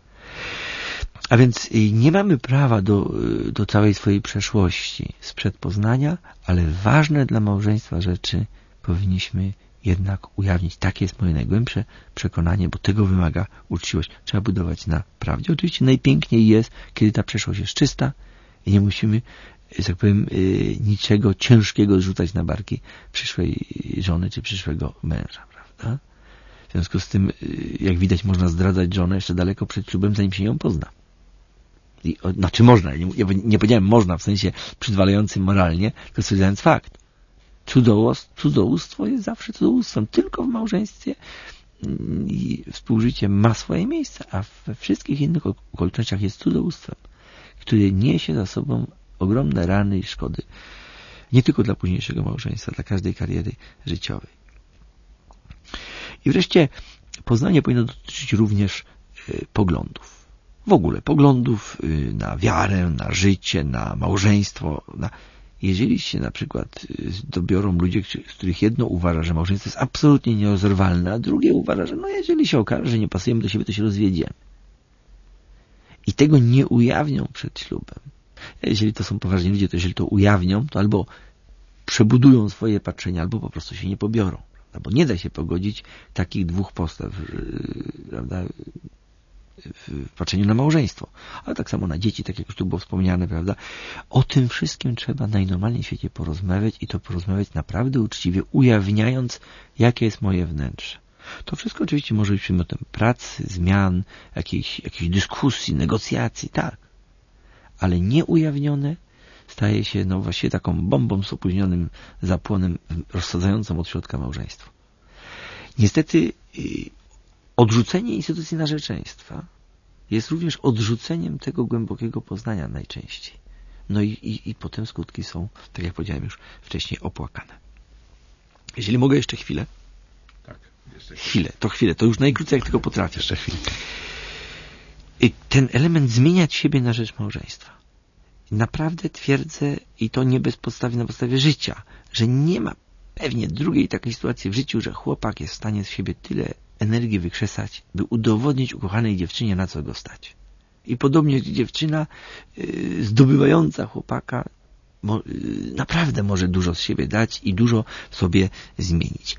A więc y, nie mamy prawa do, y, do całej swojej przeszłości sprzed poznania, ale ważne dla małżeństwa rzeczy powinniśmy jednak ujawnić. Takie jest moje najgłębsze przekonanie, bo tego wymaga uczciwość. Trzeba budować na prawdzie. Oczywiście najpiękniej jest, kiedy ta przeszłość jest czysta i nie musimy, że tak powiem, niczego ciężkiego zrzucać na barki przyszłej żony czy przyszłego męża, prawda? W związku z tym, jak widać, można zdradzać żonę jeszcze daleko przed ślubem, zanim się ją pozna. I, o, znaczy można, nie, nie powiedziałem można w sensie przyzwalającym moralnie, tylko stwierdzając fakt. Cudzołóstwo jest zawsze cudzołóstwem. Tylko w małżeństwie i współżycie ma swoje miejsce, a we wszystkich innych okolicznościach jest cudzołóstwem, które niesie za sobą ogromne rany i szkody. Nie tylko dla późniejszego małżeństwa, dla każdej kariery życiowej. I wreszcie poznanie powinno dotyczyć również y, poglądów. W ogóle poglądów y, na wiarę, na życie, na małżeństwo, na jeżeli się na przykład dobiorą ludzie, z których jedno uważa, że małżeństwo jest absolutnie nierozerwalne, a drugie uważa, że no jeżeli się okaże, że nie pasujemy do siebie, to się rozwiedziemy. I tego nie ujawnią przed ślubem. Jeżeli to są poważni ludzie, to jeżeli to ujawnią, to albo przebudują swoje patrzenie, albo po prostu się nie pobiorą. Bo nie da się pogodzić takich dwóch postaw, prawda, w patrzeniu na małżeństwo. Ale tak samo na dzieci, tak jak już tu było wspomniane, prawda. O tym wszystkim trzeba najnormalniej w świecie porozmawiać i to porozmawiać naprawdę uczciwie, ujawniając, jakie jest moje wnętrze. To wszystko oczywiście może być przedmiotem pracy, zmian, jakiejś, jakiejś dyskusji, negocjacji, tak. Ale nieujawnione staje się no właściwie taką bombą z opóźnionym zapłonem rozsadzającą od środka małżeństwo. Niestety yy, odrzucenie instytucji narzeczeństwa jest również odrzuceniem tego głębokiego poznania najczęściej. No i, i, i potem skutki są, tak jak powiedziałem już wcześniej, opłakane. Jeśli mogę jeszcze chwilę.
Tak, jeszcze
chwilę. To chwilę, to już najkrócej jak tylko potrafię.
Jeszcze chwilę.
Ten element zmieniać siebie na rzecz małżeństwa. Naprawdę twierdzę, i to nie bez podstawy, na podstawie życia, że nie ma pewnie drugiej takiej sytuacji w życiu, że chłopak jest w stanie z siebie tyle energii wykrzesać, by udowodnić ukochanej dziewczynie, na co go stać. I podobnie dziewczyna yy, zdobywająca chłopaka mo, yy, naprawdę może dużo z siebie dać i dużo w sobie zmienić.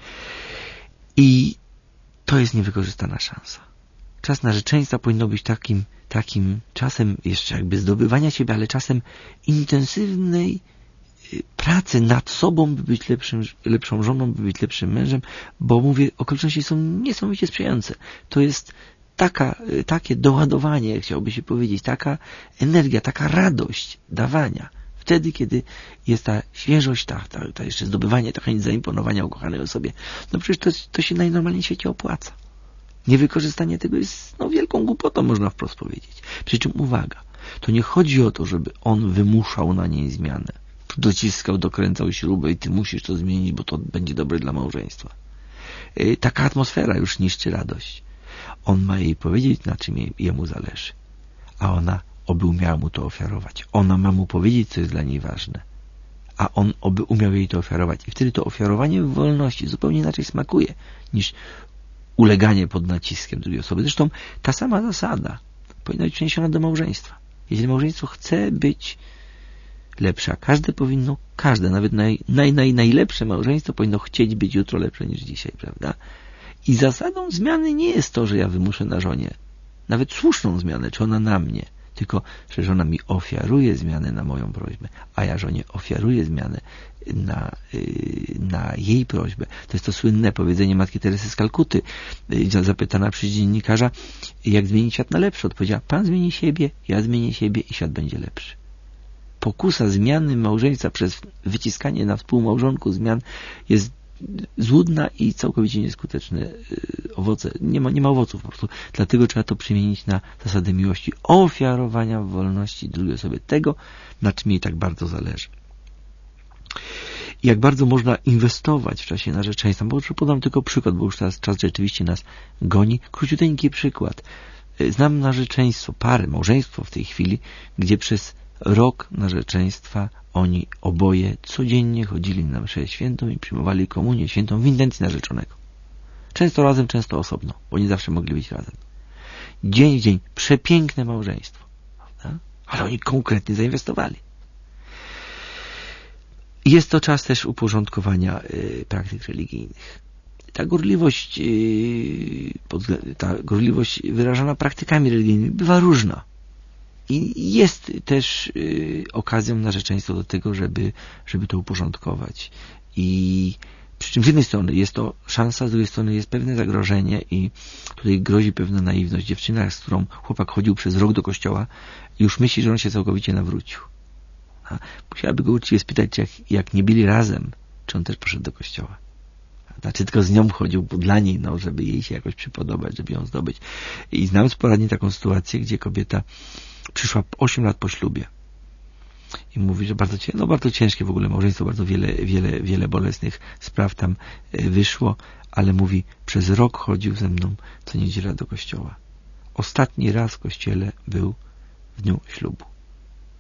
I to jest niewykorzystana szansa. Czas narzeczeństwa powinno być takim, takim czasem jeszcze jakby zdobywania siebie, ale czasem intensywnej pracy nad sobą, by być lepszym, lepszą żoną, by być lepszym mężem, bo mówię, okoliczności są niesamowicie sprzyjające. To jest taka, takie doładowanie, chciałoby się powiedzieć, taka energia, taka radość dawania. Wtedy, kiedy jest ta świeżość, ta, ta, ta jeszcze zdobywanie, ta chęć zaimponowania ukochanej osobie, no przecież to, to się najnormalniej w świecie opłaca. Niewykorzystanie tego jest no, wielką głupotą, można wprost powiedzieć. Przy czym uwaga, to nie chodzi o to, żeby on wymuszał na niej zmianę. Dociskał, dokręcał śrubę i ty musisz to zmienić, bo to będzie dobre dla małżeństwa. Yy, taka atmosfera już niszczy radość. On ma jej powiedzieć, na czym jej, jemu zależy. A ona oby umiała mu to ofiarować. Ona ma mu powiedzieć, co jest dla niej ważne. A on oby umiał jej to ofiarować. I wtedy to ofiarowanie w wolności zupełnie inaczej smakuje, niż uleganie pod naciskiem drugiej osoby. Zresztą ta sama zasada powinna być przeniesiona do małżeństwa. Jeżeli małżeństwo chce być lepsze, a każde powinno, każde, nawet naj, naj, naj, najlepsze małżeństwo powinno chcieć być jutro lepsze niż dzisiaj, prawda? I zasadą zmiany nie jest to, że ja wymuszę na żonie nawet słuszną zmianę, czy ona na mnie, tylko, że żona mi ofiaruje zmianę na moją prośbę, a ja żonie ofiaruję zmianę na, na jej prośbę. To jest to słynne powiedzenie matki Teresy z Kalkuty, zapytana przez dziennikarza, jak zmienić świat na lepszy. Odpowiedziała, pan zmieni siebie, ja zmienię siebie i świat będzie lepszy. Pokusa zmiany małżeństwa przez wyciskanie na współmałżonku zmian jest złudna i całkowicie nieskuteczne owoce. Nie ma, nie ma owoców po prostu. Dlatego trzeba to przemienić na zasadę miłości, ofiarowania wolności drugiej osoby, tego, na czym jej tak bardzo zależy. I jak bardzo można inwestować w czasie narzeczeństwa. Bo podam tylko przykład, bo już teraz czas rzeczywiście nas goni. Króciuteńki przykład. Znam narzeczeństwo, pary, małżeństwo w tej chwili, gdzie przez rok narzeczeństwa oni oboje codziennie chodzili na mszę świętą i przyjmowali komunię świętą w intencji narzeczonego. Często razem, często osobno, bo nie zawsze mogli być razem. Dzień w dzień, przepiękne małżeństwo. Prawda? Ale oni konkretnie zainwestowali. Jest to czas też uporządkowania y, praktyk religijnych. Ta gorliwość, y, pod, ta gorliwość wyrażana praktykami religijnymi bywa różna. I jest też y, okazją narzeczeństwa do tego, żeby, żeby to uporządkować. I przy czym z jednej strony jest to szansa, z drugiej strony jest pewne zagrożenie i tutaj grozi pewna naiwność. Dziewczyna, z którą chłopak chodził przez rok do kościoła, już myśli, że on się całkowicie nawrócił. A musiałaby go uczciwie spytać, czy jak, jak nie byli razem, czy on też poszedł do kościoła. Znaczy tylko z nią chodził dla niej, no, żeby jej się jakoś przypodobać, żeby ją zdobyć. I znam sporadnie taką sytuację, gdzie kobieta przyszła osiem lat po ślubie i mówi, że bardzo, no, bardzo ciężkie w ogóle małżeństwo, bardzo wiele, wiele, wiele bolesnych spraw tam wyszło, ale mówi, przez rok chodził ze mną co niedziela do kościoła. Ostatni raz w kościele był w dniu ślubu.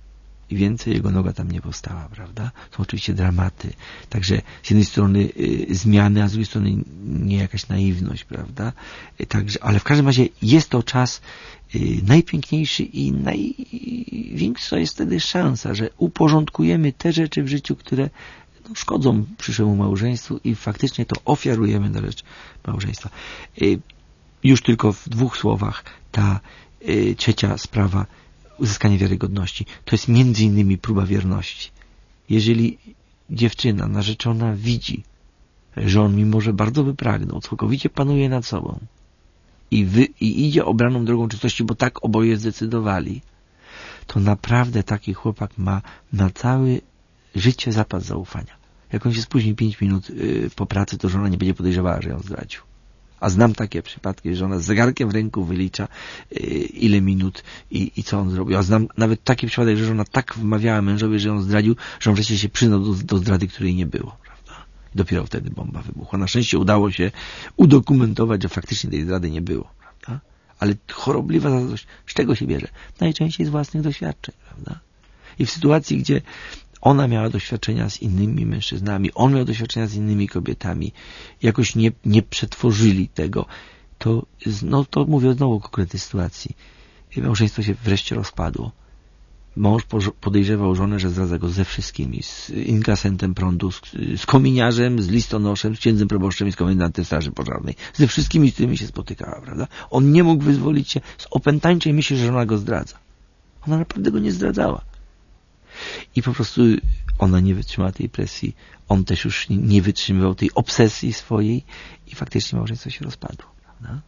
i więcej jego noga tam nie powstała, prawda? Są oczywiście dramaty. Także z jednej strony y, zmiany, a z drugiej strony nie jakaś naiwność, prawda? Y, także, ale w każdym razie jest to czas y, najpiękniejszy i największa jest wtedy szansa, że uporządkujemy te rzeczy w życiu, które no, szkodzą przyszłemu małżeństwu i faktycznie to ofiarujemy na rzecz małżeństwa. Y, już tylko w dwóch słowach ta y, trzecia sprawa, uzyskanie wiarygodności. To jest między innymi próba wierności. Jeżeli dziewczyna, narzeczona widzi, że on mimo, że bardzo by pragnął, całkowicie panuje nad sobą i, wy, i idzie obraną drogą czystości, bo tak oboje zdecydowali, to naprawdę taki chłopak ma na całe życie zapas zaufania. Jak on się spóźni pięć minut yy, po pracy, to żona nie będzie podejrzewała, że ją zdradził. A znam takie przypadki, że ona z zegarkiem w ręku wylicza yy, ile minut i, i co on zrobił. A znam nawet taki przypadek, że żona tak wmawiała mężowi, że ją zdradził, że on wreszcie się przyznał do, do zdrady, której nie było. Prawda? I dopiero wtedy bomba wybuchła. Na szczęście udało się udokumentować, że faktycznie tej zdrady nie było. Prawda? Ale chorobliwa zazdrość, z czego się bierze? Najczęściej z własnych doświadczeń. Prawda? I w sytuacji, gdzie ona miała doświadczenia z innymi mężczyznami, on miał doświadczenia z innymi kobietami, jakoś nie, nie przetworzyli tego, to, no, to mówię znowu o konkretnej sytuacji. Małżeństwo się wreszcie rozpadło. Mąż podejrzewał żonę, że zdradza go ze wszystkimi, z inkasentem prądu, z, z kominiarzem, z listonoszem, z księdzem proboszczem i z komendantem straży pożarnej. Ze wszystkimi, z którymi się spotykała, prawda? On nie mógł wyzwolić się z opętańczej myśli, że żona go zdradza. Ona naprawdę go nie zdradzała. I po prostu ona nie wytrzymała tej presji, on też już nie wytrzymywał tej obsesji swojej i faktycznie małżeństwo się rozpadło. Prawda?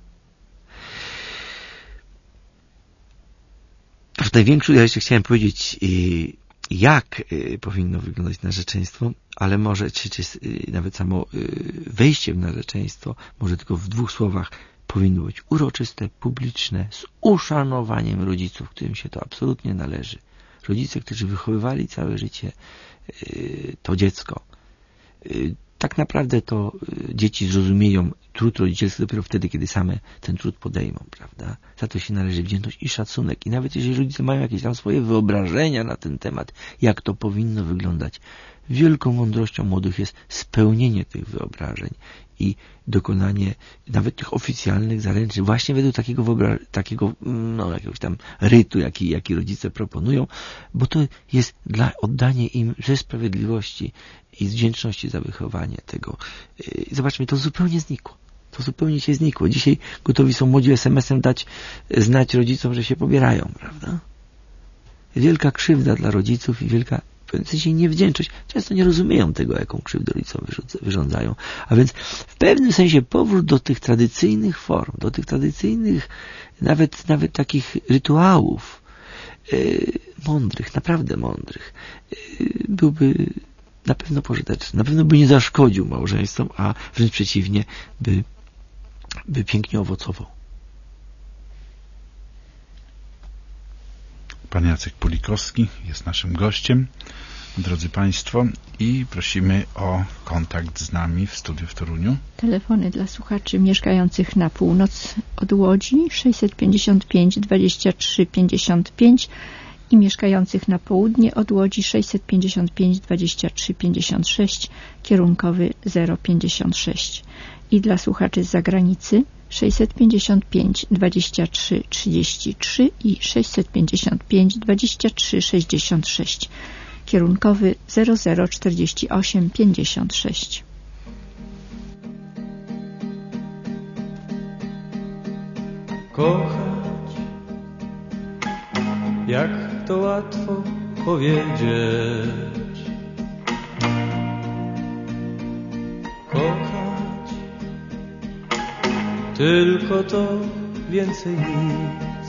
W największym, ja jeszcze chciałem powiedzieć, jak powinno wyglądać narzeczeństwo, ale może, czy, czy nawet samo wejście w narzeczeństwo, może tylko w dwóch słowach, powinno być uroczyste, publiczne, z uszanowaniem rodziców, którym się to absolutnie należy. Rodzice, którzy wychowywali całe życie to dziecko, tak naprawdę to dzieci zrozumieją trud rodzicielski dopiero wtedy, kiedy same ten trud podejmą, prawda? Za to się należy wdzięczność i szacunek. I nawet jeżeli rodzice mają jakieś tam swoje wyobrażenia na ten temat, jak to powinno wyglądać, wielką mądrością młodych jest spełnienie tych wyobrażeń i dokonanie nawet tych oficjalnych zaręczyn właśnie według takiego, wyobra- takiego no, jakiegoś tam rytu, jaki, jaki rodzice proponują, bo to jest dla oddanie im ze sprawiedliwości i z wdzięczności za wychowanie tego. Zobaczmy, to zupełnie znikło. To zupełnie się znikło. Dzisiaj gotowi są młodzi es em esem dać znać rodzicom, że się pobierają, prawda? Wielka krzywda dla rodziców i wielka w pewnym sensie niewdzięczność. Często nie rozumieją tego, jaką krzywdę rodzicom wyrządzają. A więc w pewnym sensie powrót do tych tradycyjnych form, do tych tradycyjnych nawet, nawet takich rytuałów yy, mądrych, naprawdę mądrych, yy, byłby na pewno pożyteczny. Na pewno by nie zaszkodził małżeństwom, a wręcz przeciwnie, by, by pięknie owocował.
Pan Jacek Pulikowski jest naszym gościem, drodzy Państwo, i prosimy o kontakt z nami w studiu w Toruniu.
Telefony dla słuchaczy mieszkających na północ od Łodzi sześćset pięćdziesiąt pięć dwadzieścia trzy pięćdziesiąt pięć i mieszkających na południe od Łodzi sześćset pięćdziesiąt pięć dwadzieścia trzy pięćdziesiąt sześć, kierunkowy zero pięćdziesiąt sześć. I dla słuchaczy z zagranicy sześćset pięćdziesiąt pięć dwadzieścia trzy trzydzieści trzy i sześćset pięćdziesiąt pięć dwadzieścia trzy sześćdziesiąt sześć, kierunkowy zero zero czterdzieści osiem pięćdziesiąt sześć.
Kochać, jak to łatwo powiedzieć. Kochać, tylko to, więcej nic.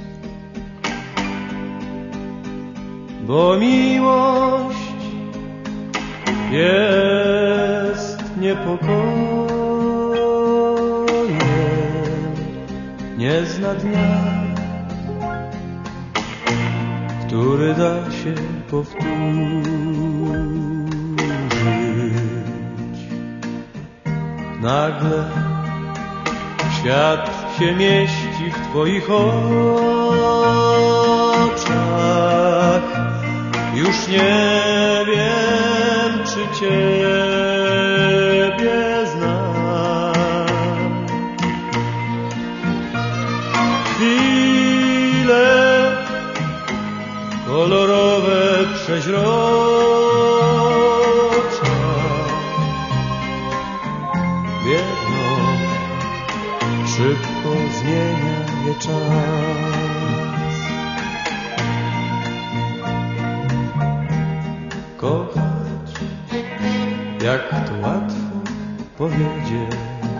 Bo miłość jest niepokojem, nie zna dnia, który da się powtórzyć. Nagle świat się mieści w twoich oczach Już nie wiem, czy Ciebie znam. Chwile kolorowe przeźrocza biegną, szybko zmienia je czas. Kochać, jak to łatwo powiedzieć.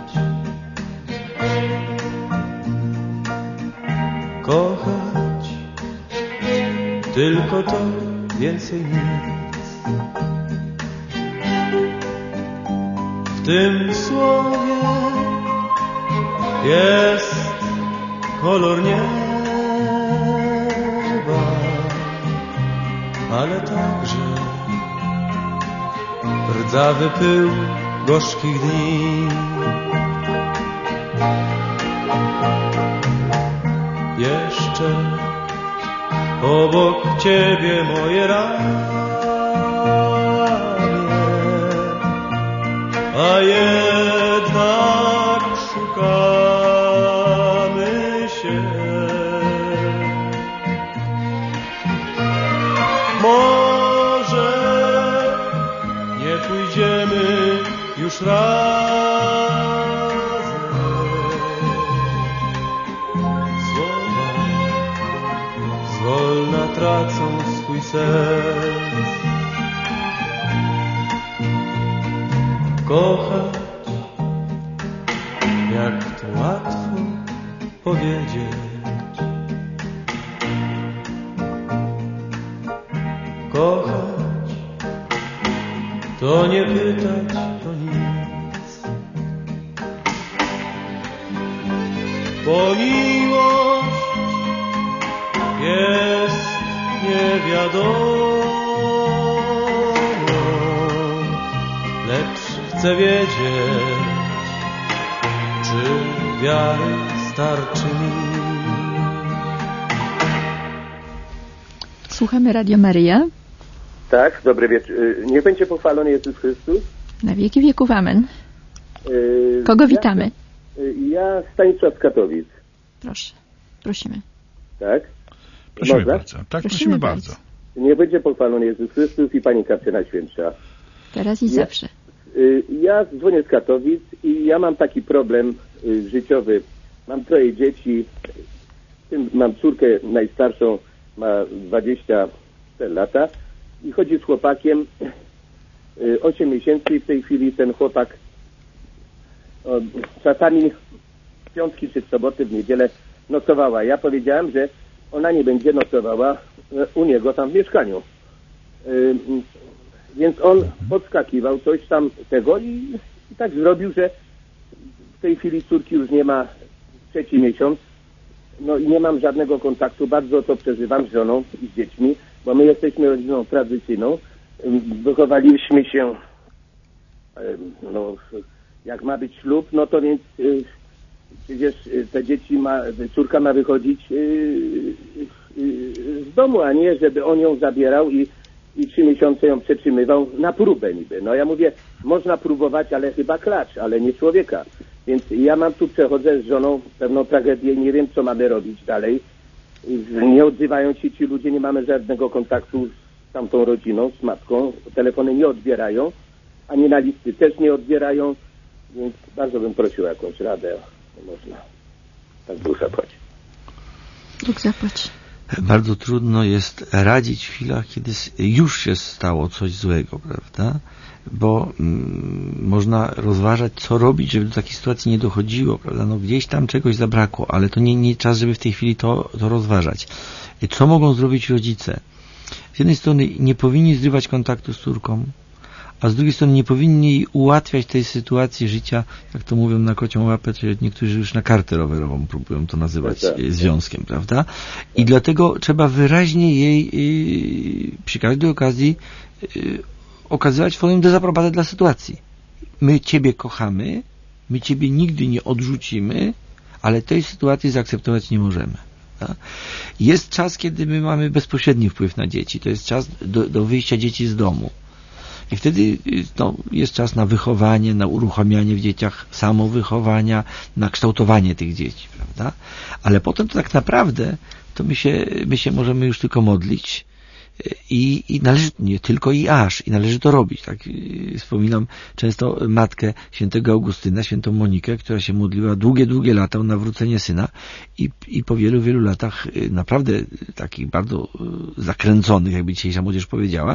Kochać, tylko to, więcej nic. W tym słowie jest kolor nieba, ale także rdzawy pył gorzkich dni. Jeszcze obok Ciebie moje ramię, a jednak szukamy się. Może nie pójdziemy już razem. Słowa zwolna tracą swój sens. Kochać, jak to łatwo powiedzieć. Kochać, to nie pytać o nic. Bo miłość jest niewiadomą, lecz chcę wiedzieć, czy wiary starczy mi.
Słuchamy Radio Maryja.
Tak, dobry wieczór. Niech będzie pochwalony Jezus Chrystus.
Na wieki wieków amen. Kogo witamy?
Ja, ja Stanisław z Katowic.
Proszę, prosimy.
Tak?
Prosimy
Można?
bardzo. Tak, prosimy,
Prosimy
bardzo.
bardzo.
Niech będzie pochwalony Jezus Chrystus i Pani Kapcia Najświętsza.
Teraz i
Ja-
zawsze.
Ja dzwonię z Katowic i ja mam taki problem życiowy. Mam troje dzieci. Mam córkę najstarszą, ma dwadzieścia cztery lata i chodzi z chłopakiem osiem miesięcy i w tej chwili ten chłopak o, czasami w piątki czy w soboty, w niedzielę nocowała. Ja powiedziałem, że ona nie będzie nocowała u niego tam w mieszkaniu. Y, Więc on podskakiwał coś tam tego i, i tak zrobił, że w tej chwili córki już nie ma trzeci miesiąc. No i nie mam żadnego kontaktu. Bardzo to przeżywam z żoną i z dziećmi, bo my jesteśmy rodziną tradycyjną. Wychowaliśmy się, no, jak ma być ślub, no to więc y, przecież te dzieci ma, córka ma wychodzić y, y, z domu, a nie żeby on ją zabierał i i trzy miesiące ją przetrzymywał na próbę niby. No ja mówię, można próbować, ale chyba klacz, ale nie człowieka. Więc ja mam tu, przechodzę z żoną pewną tragedię, nie wiem, co mamy robić dalej. Nie odzywają się ci ludzie, nie mamy żadnego kontaktu z tamtą rodziną, z matką. Telefony nie odbierają, ani na listy też nie odbierają, więc bardzo bym prosił o jakąś radę. Można. Tak Bóg zapłać.
Bóg zapłać.
Bardzo trudno jest radzić w chwilach, kiedy już się stało coś złego, prawda? Bo mm, można rozważać, co robić, żeby do takiej sytuacji nie dochodziło, prawda? No gdzieś tam czegoś zabrakło, ale to nie, nie czas, żeby w tej chwili to, to rozważać. Co mogą zrobić rodzice? Z jednej strony nie powinni zrywać kontaktu z córką, a z drugiej strony nie powinni jej ułatwiać tej sytuacji życia, jak to mówią na kocią łapę, czy niektórzy już na kartę rowerową próbują to nazywać
Tak, tak.
związkiem, prawda? I dlatego trzeba wyraźnie jej yy, przy każdej okazji yy, okazywać swoją dezaprobatę dla sytuacji. My Ciebie kochamy, my Ciebie nigdy nie odrzucimy, ale tej sytuacji zaakceptować nie możemy. prawda? Jest czas, kiedy my mamy bezpośredni wpływ na dzieci. To jest czas do, do wyjścia dzieci z domu. I wtedy no, jest czas na wychowanie, na uruchamianie w dzieciach samowychowania, na kształtowanie tych dzieci, prawda? Ale potem to tak naprawdę to my się, my się możemy już tylko modlić i, i należy, nie tylko i aż, i należy to robić. Tak? Wspominam często matkę świętego Augustyna, świętą Monikę, która się modliła długie, długie lata o nawrócenie syna i, i po wielu, wielu latach naprawdę takich bardzo zakręconych, jakby dzisiejsza młodzież powiedziała,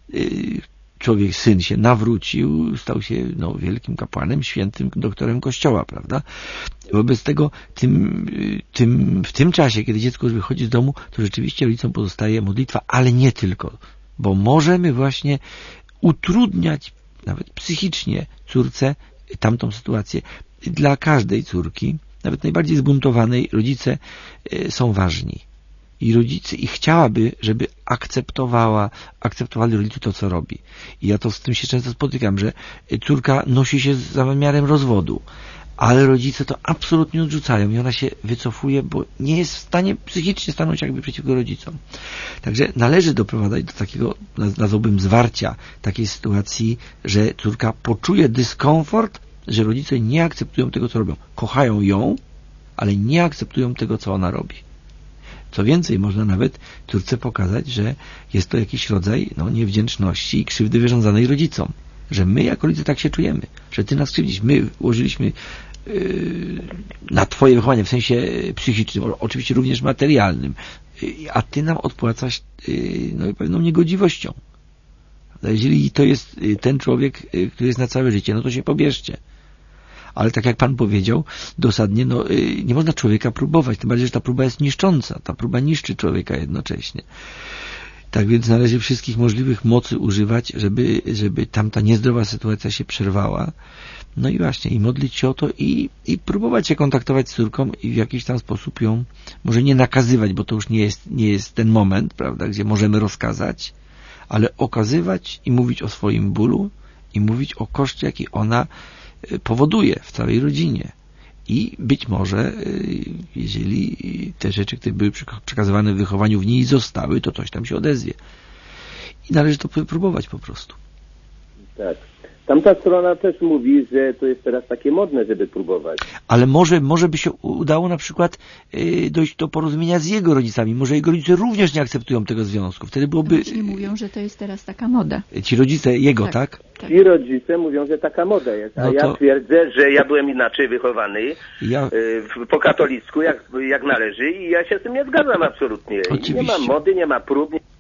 człowiek, syn się nawrócił, stał się no, wielkim kapłanem, świętym doktorem Kościoła, prawda? Wobec tego tym, tym, w tym czasie, kiedy dziecko już wychodzi z domu, to rzeczywiście rodzicom pozostaje modlitwa, ale nie tylko, bo możemy właśnie utrudniać nawet psychicznie córce tamtą sytuację. Dla każdej córki, nawet najbardziej zbuntowanej, rodzice są ważni. I rodzice, i chciałaby, żeby akceptowała, akceptowali rodzice to, co robi. I ja to z tym się często spotykam, że córka nosi się z zamiarem rozwodu, ale rodzice to absolutnie odrzucają i ona się wycofuje, bo nie jest w stanie psychicznie stanąć jakby przeciwko rodzicom. Także należy doprowadzać do takiego, nazwałbym, zwarcia takiej sytuacji, że córka poczuje dyskomfort, że rodzice nie akceptują tego, co robią. Kochają ją, ale nie akceptują tego, co ona robi. Co więcej, można nawet córce pokazać, że jest to jakiś rodzaj no, niewdzięczności i krzywdy wyrządzanej rodzicom. Że my jako rodzice tak się czujemy. Że ty nas krzywdzisz. My ułożyliśmy yy, na twoje wychowanie w sensie psychicznym, oczywiście również materialnym, yy, a ty nam odpłacasz yy, no, pewną niegodziwością. Jeżeli to jest yy, ten człowiek, yy, który jest na całe życie, no to się pobierzcie. Ale tak jak Pan powiedział, dosadnie, no, yy, nie można człowieka próbować, tym bardziej, że ta próba jest niszcząca. Ta próba niszczy człowieka jednocześnie. Tak więc należy wszystkich możliwych mocy używać, żeby, żeby tamta niezdrowa sytuacja się przerwała. No i właśnie, i modlić się o to i, i próbować się kontaktować z córką i w jakiś tam sposób ją, może nie nakazywać, bo to już nie jest, nie jest ten moment, prawda, gdzie możemy rozkazać, ale okazywać i mówić o swoim bólu i mówić o koszcie, jaki ona powoduje w całej rodzinie. I być może, jeżeli te rzeczy, które były przekazywane w wychowaniu w niej zostały, to coś tam się odezwie. I należy to próbować po prostu.
Tak. Tamta strona też mówi, że to jest teraz takie modne, żeby próbować.
Ale może, może by się udało na przykład yy, dojść do porozumienia z jego rodzicami. Może jego rodzice również nie akceptują tego związku. Wtedy byłoby...
Ci mówią, że to jest teraz taka moda.
Ci rodzice jego, tak?
tak?
tak. Ci rodzice mówią, że taka moda jest. A no to... ja twierdzę, że ja byłem inaczej wychowany, ja... yy, po katolicku, jak, jak należy, i ja się z tym nie zgadzam absolutnie.
Oczywiście.
Nie ma mody, nie ma prób. Nie...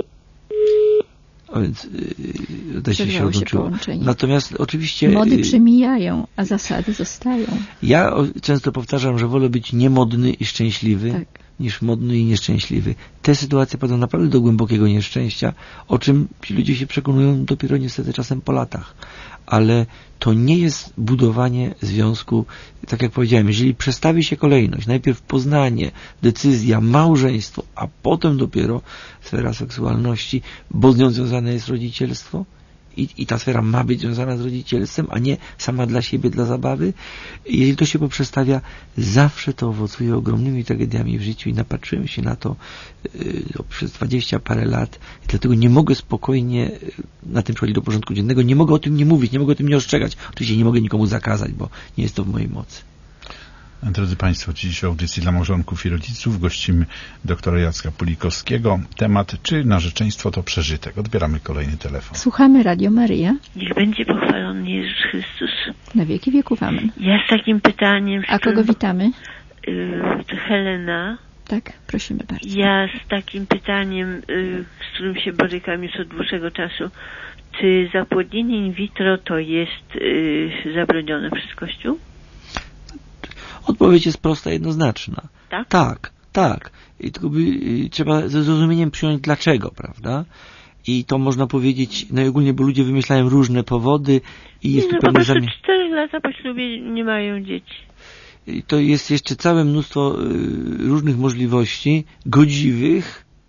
O więc yy, się, się odłączyło. Natomiast oczywiście...
Mody przemijają, a zasady zostają.
Ja o, często powtarzam, że wolę być niemodny i szczęśliwy,
tak.
niż modny i nieszczęśliwy. Te sytuacje prowadzą naprawdę do głębokiego nieszczęścia, o czym ci ludzie się przekonują dopiero niestety czasem po latach. Ale to nie jest budowanie związku, tak jak powiedziałem, jeżeli przestawi się kolejność, najpierw poznanie, decyzja, małżeństwo, a potem dopiero sfera seksualności, bo z nią związane jest rodzicielstwo i, i ta sfera ma być związana z rodzicielstwem, a nie sama dla siebie, dla zabawy. Jeżeli to się poprzestawia, zawsze to owocuje ogromnymi tragediami w życiu i napatrzyłem się na to yy, przez dwadzieścia parę lat i dlatego nie mogę spokojnie yy, na tym przychodzić do porządku dziennego, nie mogę o tym nie mówić, nie mogę o tym nie ostrzegać. Oczywiście nie mogę nikomu zakazać, bo nie jest to w mojej mocy.
Drodzy Państwo, dziś w audycji dla małżonków i rodziców gościmy doktora Jacka Pulikowskiego. Temat, czy narzeczeństwo to przeżytek. Odbieramy kolejny telefon.
Słuchamy Radio Maryja.
Niech będzie pochwalony Jezus Chrystus.
Na wieki wieków, amen.
Ja z takim pytaniem...
A kogo witamy?
Yy, Helena.
Tak, prosimy bardzo.
Ja z takim pytaniem, yy, z którym się borykam już od dłuższego czasu. Czy zapłodnienie in vitro to jest yy, zabronione przez Kościół?
Odpowiedź jest prosta, jednoznaczna.
Tak?
Tak, tak. I tylko by, y, trzeba ze zrozumieniem przyjąć dlaczego, prawda? I to można powiedzieć najogólniej, bo ludzie wymyślają różne powody i jest
nie,
tu
no,
pewne
po
zamiar...
prostu cztery lata po ślubie nie mają dzieci.
I to jest jeszcze całe mnóstwo y, różnych możliwości, godziwych,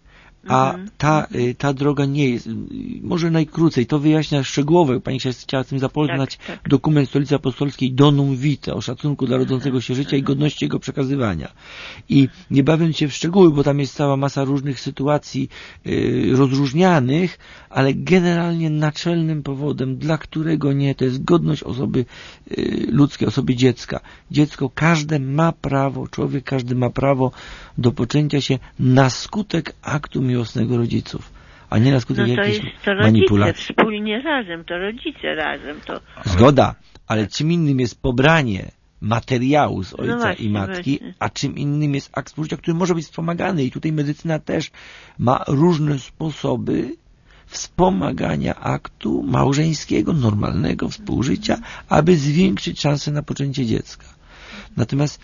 a ta, ta droga nie jest, może najkrócej, to wyjaśnia szczegółowo, pani chciała z tym zapoznać,
tak, tak.
dokument Stolicy Apostolskiej Donum Vitae, o szacunku dla rodzącego się życia i godności jego przekazywania. I nie bawiąc się w szczegóły, bo tam jest cała masa różnych sytuacji y, rozróżnianych, ale generalnie naczelnym powodem, dla którego nie, to jest godność osoby y, ludzkiej, osoby dziecka. Dziecko, każde ma prawo, człowiek każdy ma prawo do poczęcia się na skutek aktu miłosnego rodziców, a nie na skutek
no to
jakiejś
jest to
manipulacji.
Rodzice wspólnie razem, to rodzice razem. To...
Zgoda, ale czym innym jest pobranie materiału z ojca
no właśnie,
i matki,
właśnie.
a czym innym jest akt współżycia, który może być wspomagany i tutaj medycyna też ma różne sposoby wspomagania aktu małżeńskiego, normalnego współżycia, aby zwiększyć szanse na poczęcie dziecka. Natomiast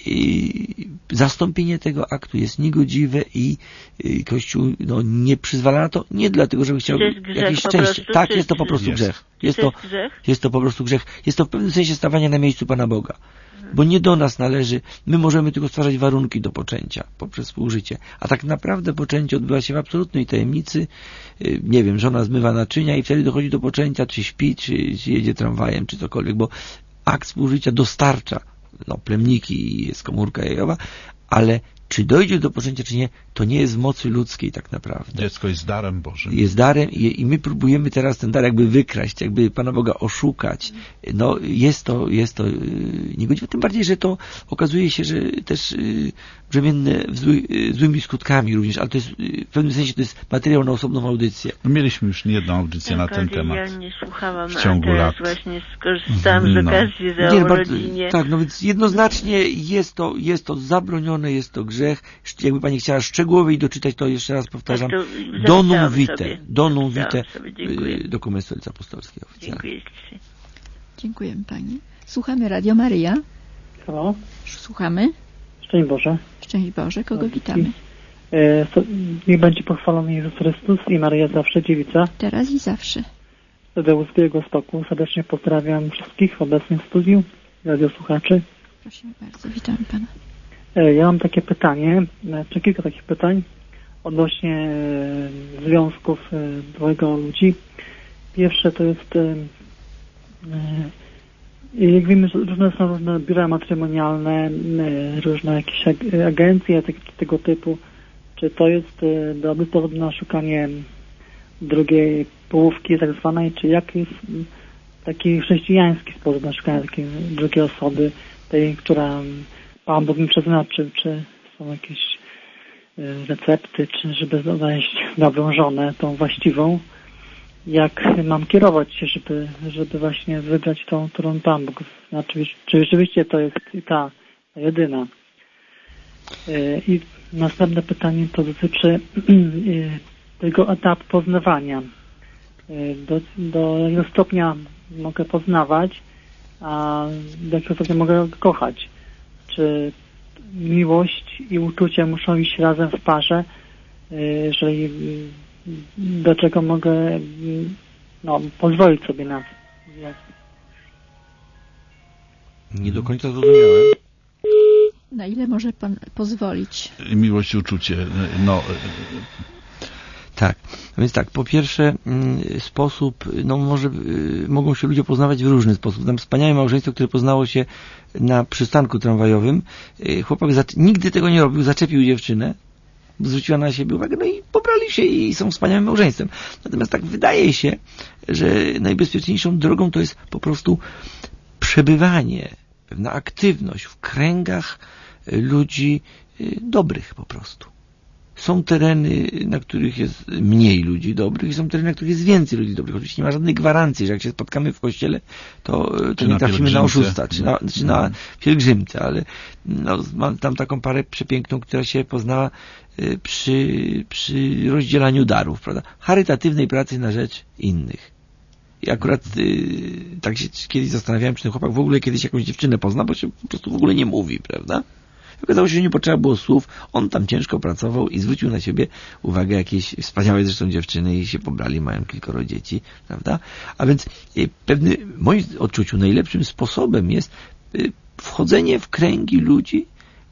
i zastąpienie tego aktu jest niegodziwe i Kościół no, nie przyzwala na to, nie dlatego, żeby chciał jakieś szczęście. Tak, jest to po prostu
jest.
grzech. Jest
to,
to,
grzech?
jest to po prostu grzech. Jest to w pewnym sensie stawanie na miejscu Pana Boga. Bo nie do nas należy, my możemy tylko stwarzać warunki do poczęcia poprzez współżycie. A tak naprawdę poczęcie odbywa się w absolutnej tajemnicy. Nie wiem, żona zmywa naczynia i wtedy dochodzi do poczęcia, czy śpi, czy, czy jedzie tramwajem, czy cokolwiek, bo akt współżycia dostarcza no, plemniki i jest komórka jajowa, ale czy dojdzie do poczęcia, czy nie, to nie jest w mocy ludzkiej tak naprawdę.
Dziecko jest darem Bożym.
Jest darem i, i my próbujemy teraz ten dar jakby wykraść, jakby Pana Boga oszukać. No jest to, jest to yy, niegodziwe, tym bardziej, że to okazuje się, że też yy, brzemienne zły, yy, złymi skutkami również, ale to jest yy, w pewnym sensie to jest materiał na osobną audycję.
No, mieliśmy już niejedną audycję
tak,
na ten temat.
Ja nie słuchałam,
w ciągu
a teraz
lat.
właśnie skorzystałam z
no.
okazji za
Nie,
urodzinie.
tak, no więc jednoznacznie jest to, jest to zabronione, jest to grzech. Jakby Pani chciała szczegółowej doczytać, to jeszcze raz powtarzam.
Tak,
Donum Vitae, Donum
Zapisałam
Vitae,
sobie, dziękuję.
dokument Stolicy Apostolskiej oficjalny.
Dziękuję ślicznie.
Dziękujemy Pani. Słuchamy Radio Maryja.
Halo?
Słuchamy.
Szczęść Boże.
Szczęść Boże. Kogo witamy?
E, so, niech będzie pochwalony Jezus Chrystus i Maryja zawsze dziewica.
Teraz i zawsze.
Z Białegostoku serdecznie pozdrawiam wszystkich obecnych w studiu, radiosłuchaczy.
Prosimy bardzo, witamy Pana.
E, ja mam takie pytanie, czy kilka takich pytań odnośnie e, związków e, dwojga ludzi. Pierwsze to jest e, e, jak wiemy, różne są różne biura matrymonialne, e, różne jakieś ag- agencje te, tego typu. Czy to jest e, dobry powód na szukanie drugiej połówki tak zwanej, czy jaki jest taki chrześcijański sposób na szukanie takiej drugiej osoby, tej, która Pan Bóg mi przeznaczył, czy są jakieś y, recepty, czy żeby znaleźć dobrą żonę, tą właściwą, jak mam kierować się, żeby, żeby właśnie wybrać tą, którą Pan Bóg znaczy, czy rzeczywiście to jest ta, ta jedyna. Y, I następne pytanie to dotyczy y, tego etapu poznawania. Y, do, do jakiego stopnia mogę poznawać, a do jakiego stopnia mogę kochać. Czy miłość i uczucie muszą iść razem w parze, jeżeli do czego mogę no, pozwolić sobie na to.
Nie do końca zrozumiałem.
Na ile może Pan pozwolić?
Miłość i uczucie. No,
tak, więc tak, po pierwsze sposób, no może mogą się ludzie poznawać w różny sposób. Tam wspaniałe małżeństwo, które poznało się na przystanku tramwajowym. Chłopak nigdy tego nie robił, zaczepił dziewczynę, zwróciła na siebie uwagę, no i pobrali się i są wspaniałym małżeństwem. Natomiast tak wydaje się, że najbezpieczniejszą drogą to jest po prostu przebywanie, pewna aktywność w kręgach ludzi dobrych po prostu. Są tereny, na których jest mniej ludzi dobrych i są tereny, na których jest więcej ludzi dobrych. Oczywiście nie ma żadnej gwarancji, że jak się spotkamy w kościele, to, to nie trafimy na oszusta, czy na, czy na pielgrzymce, ale no, mam tam taką parę przepiękną, która się poznała przy, przy rozdzielaniu darów, prawda? Charytatywnej pracy na rzecz innych. I akurat y, tak się kiedyś zastanawiałem, czy ten chłopak w ogóle kiedyś jakąś dziewczynę pozna, bo się po prostu w ogóle nie mówi, prawda? Okazało się, że nie potrzeba było słów. On tam ciężko pracował i zwrócił na siebie uwagę jakiejś wspaniałej zresztą dziewczyny i się pobrali, mają kilkoro dzieci, prawda? A więc pewny, w moim odczuciu najlepszym sposobem jest wchodzenie w kręgi ludzi,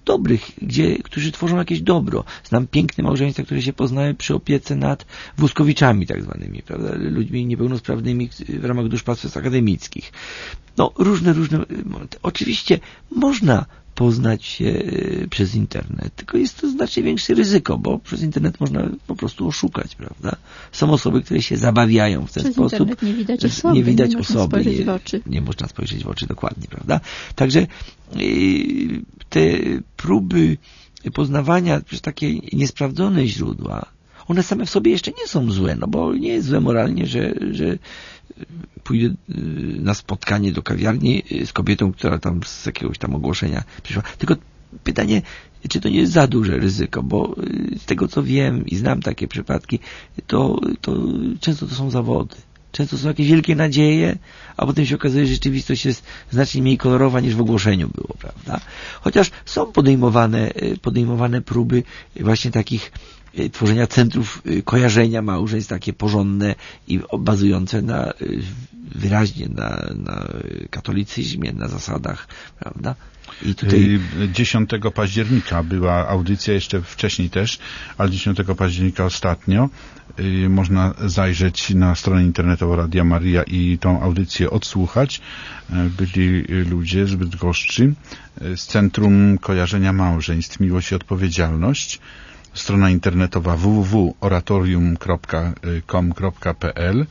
dobrych, gdzie, którzy tworzą jakieś dobro. Znam piękne małżeństwa, które się poznały przy opiece nad wózkowiczami tak zwanymi, prawda? Ludźmi niepełnosprawnymi w ramach duszpasterstw akademickich. No, różne, różne momenty. Oczywiście można poznać się przez internet, tylko jest to znacznie większe ryzyko, bo przez internet można po prostu oszukać, prawda? Są osoby, które się zabawiają w ten
przez
sposób.
Internet nie widać osoby.
Nie widać
nie
osoby.
Można
nie,
w oczy.
nie można spojrzeć w oczy, dokładnie, prawda? Także yy, te próby poznawania przez takie niesprawdzone źródła, one same w sobie jeszcze nie są złe, no bo nie jest złe moralnie, że, że pójdę na spotkanie do kawiarni z kobietą, która tam z jakiegoś tam ogłoszenia przyszła. Tylko pytanie, czy to nie jest za duże ryzyko, bo z tego co wiem i znam takie przypadki, to, to często to są zawody. Często są jakieś wielkie nadzieje, a potem się okazuje, że rzeczywistość jest znacznie mniej kolorowa niż w ogłoszeniu było, prawda? Chociaż są podejmowane, podejmowane próby właśnie takich tworzenia centrów kojarzenia małżeństw, takie porządne i bazujące na wyraźnie na, na katolicyzmie, na zasadach, prawda? I tutaj
dziesiątego października była audycja, jeszcze wcześniej też, ale dziesiątego października ostatnio. Można zajrzeć na stronę internetową Radia Maria i tą audycję odsłuchać. Byli ludzie z Bydgoszczy z Centrum Kojarzenia Małżeństw Miłość i Odpowiedzialność. Strona internetowa w w w kropka oratorium kropka com kropka p l.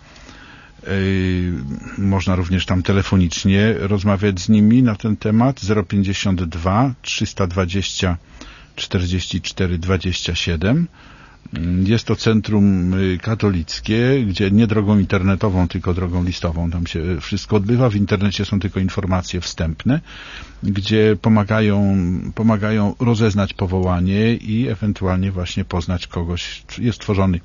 Można również tam telefonicznie rozmawiać z nimi na ten temat. zero pięćdziesiąt dwa trzysta dwadzieścia czterdzieści cztery dwadzieścia siedem. Jest to centrum katolickie, gdzie nie drogą internetową, tylko drogą listową. Tam się wszystko odbywa. W internecie są tylko informacje wstępne, gdzie pomagają, pomagają rozeznać powołanie i ewentualnie właśnie poznać kogoś. Jest tworzony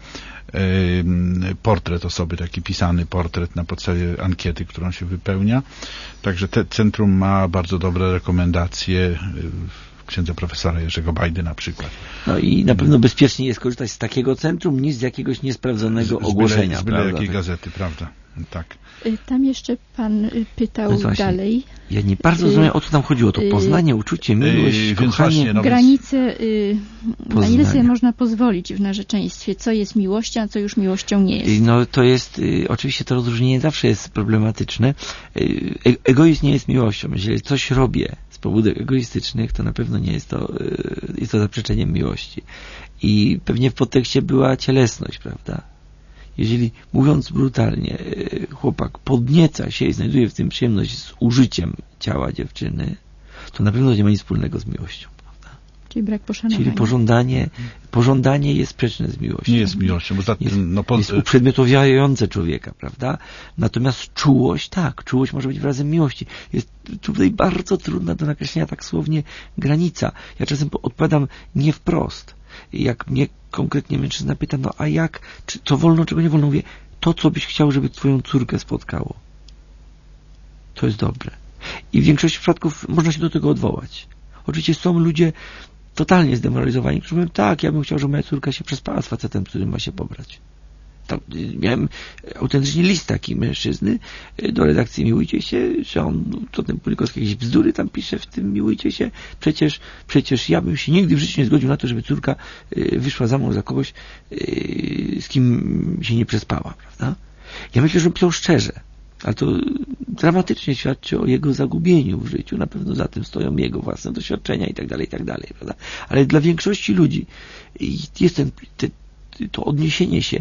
portret osoby, taki pisany portret na podstawie ankiety, którą się wypełnia. Także te centrum ma bardzo dobre rekomendacje księdza profesora Jerzego Bajdy na przykład.
No i na pewno bezpiecznie jest korzystać z takiego centrum niż z jakiegoś niesprawdzonego
z,
ogłoszenia.
Z byle
prawda?
jakiej gazety, prawda? Tak.
Tam jeszcze pan pytał no właśnie, dalej.
Ja nie bardzo rozumiem, o co tam chodziło. To poznanie, uczucie, miłość, yy, kochanie. Właśnie,
no granice, yy, na ile sobie można pozwolić w narzeczeństwie, co jest miłością, a co już miłością nie jest.
No to jest, yy, oczywiście to rozróżnienie zawsze jest problematyczne. Yy, egoizm nie jest miłością. Jeżeli coś robię z pobudek egoistycznych, to na pewno nie jest to, yy, jest to zaprzeczeniem miłości. I pewnie w podtekście była cielesność, prawda? Jeżeli, mówiąc brutalnie, chłopak podnieca się i znajduje w tym przyjemność z użyciem ciała dziewczyny, to na pewno nie ma nic wspólnego z miłością. Prawda?
Czyli brak poszanowania.
Czyli pożądanie, pożądanie jest sprzeczne z miłością.
Nie jest miłością. Bo za tym,
jest,
no, po...
jest uprzedmiotowiające człowieka, prawda? Natomiast czułość, tak, czułość może być wyrazem miłości. Jest tutaj bardzo trudna do nakreślenia tak słownie granica. Ja czasem odpowiadam nie wprost. Jak mnie konkretnie mężczyzna pyta, no a jak, czy, co wolno, czego nie wolno, mówię, to co byś chciał, żeby twoją córkę spotkało. To jest dobre. I w większości przypadków można się do tego odwołać. Oczywiście są ludzie totalnie zdemoralizowani, którzy mówią, tak, ja bym chciał, żeby moja córka się przespała z facetem, którym ma się pobrać. Tam, miałem autentycznie list taki mężczyzny do redakcji Miłujcie się, że on, to ten Pulikowski jakieś bzdury tam pisze w tym Miłujcie się, przecież, przecież ja bym się nigdy w życiu nie zgodził na to, żeby córka wyszła za mąż za kogoś, z kim się nie przespała, prawda? Ja myślę, że pisał szczerze, ale to dramatycznie świadczy o jego zagubieniu w życiu, na pewno za tym stoją jego własne doświadczenia i tak dalej, i tak dalej, prawda? Ale dla większości ludzi jest ten, te, to odniesienie się,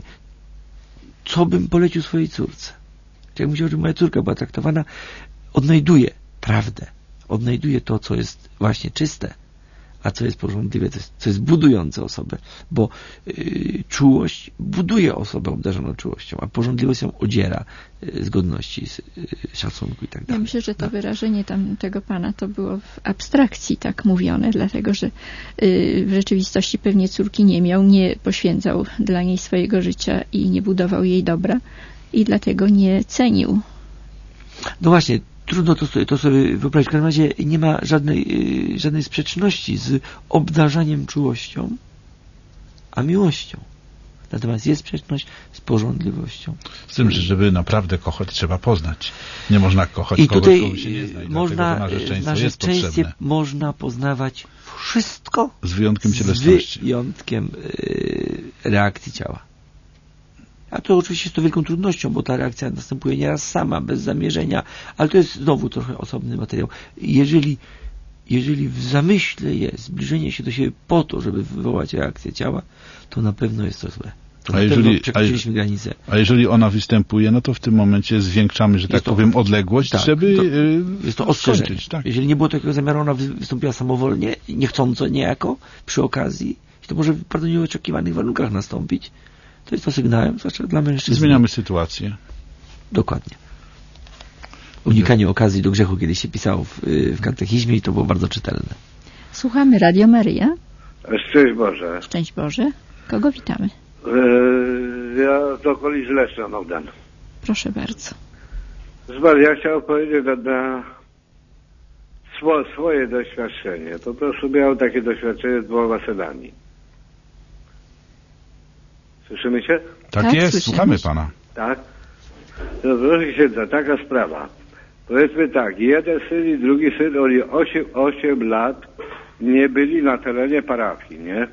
co bym polecił swojej córce. Jak bym chciał, żeby moja córka była traktowana, odnajduje prawdę, odnajduje to, co jest właśnie czyste, a co jest porządliwe, co jest, co jest budujące osobę, bo yy, czułość buduje osobę obdarzoną czułością, a porządliwość ją odziera yy, z godności, z yy, szacunku i tak dalej.
Ja myślę, że to no. wyrażenie tam tego pana to było w abstrakcji tak mówione, dlatego, że yy, w rzeczywistości pewnie córki nie miał, nie poświęcał dla niej swojego życia i nie budował jej dobra i dlatego nie cenił.
No właśnie, trudno to sobie, to sobie wyobrazić. W każdym razie nie ma żadnej, żadnej sprzeczności z obdarzaniem czułością, a miłością. Natomiast jest sprzeczność z pożądliwością.
Z tym, że żeby naprawdę kochać, trzeba poznać. Nie można kochać
I
kogoś,
tutaj
kogo się nie zna. I
można,
narzeczeństwo
w narzeczeństwie
jest potrzebne.
można poznawać wszystko
z wyjątkiem cielesności.
Z wyjątkiem yy, reakcji ciała. A to oczywiście jest to wielką trudnością, bo ta reakcja następuje nieraz sama, bez zamierzenia, ale to jest znowu trochę osobny materiał. Jeżeli, jeżeli w zamyśle jest zbliżenie się do siebie po to, żeby wywołać reakcję ciała, to na pewno jest to złe. To
a,
na
jeżeli,
pewno przekroczyliśmy
a,
granicę.
A jeżeli ona występuje, no to w tym momencie zwiększamy, że tak
jest to,
powiem, odległość,
tak,
żeby
to, jest to ostrzeżenie.
skończyć, tak.
Jeżeli nie było takiego zamiaru, ona wystąpiła samowolnie, niechcąco niejako, przy okazji, i to może w bardzo nieoczekiwanych warunkach nastąpić, to jest to sygnałem, zwłaszcza dla mężczyzn.
Zmieniamy sytuację.
Dokładnie. Unikanie okazji do grzechu kiedyś się pisało w, w katechizmie i to było bardzo czytelne.
Słuchamy Radio Maryja.
Szczęść Boże.
Szczęść Boże. Kogo witamy?
Yy, ja z okolic Leszna, Bogdan.
Proszę bardzo.
Zobacz, ja chciałem powiedzieć na, na swo, swoje doświadczenie. Po prostu miałem takie doświadczenie z dwoma synami. Słyszymy się?
Tak, tak jest, słyszymy. Słuchamy pana.
Tak? No proszę księdza, taka sprawa. Powiedzmy tak, jeden syn i drugi syn, oni osiem lat nie byli na terenie parafii, nie?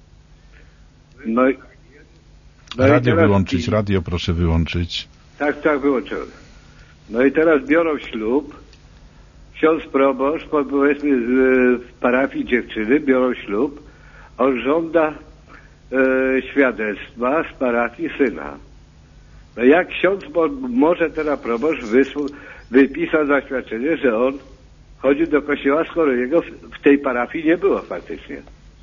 No i... No
radio
i teraz,
wyłączyć, radio proszę wyłączyć.
Tak, tak, wyłączyłem. No i teraz biorą ślub, ksiądz proboszcz, powiedzmy z parafii dziewczyny, biorą ślub, on żąda e, świadectwa z parafii syna. No jak ksiądz mo, może teraz proboszcz wysłał, wypisał zaświadczenie, że on chodzi do kościoła, skoro jego w, w tej parafii nie było faktycznie.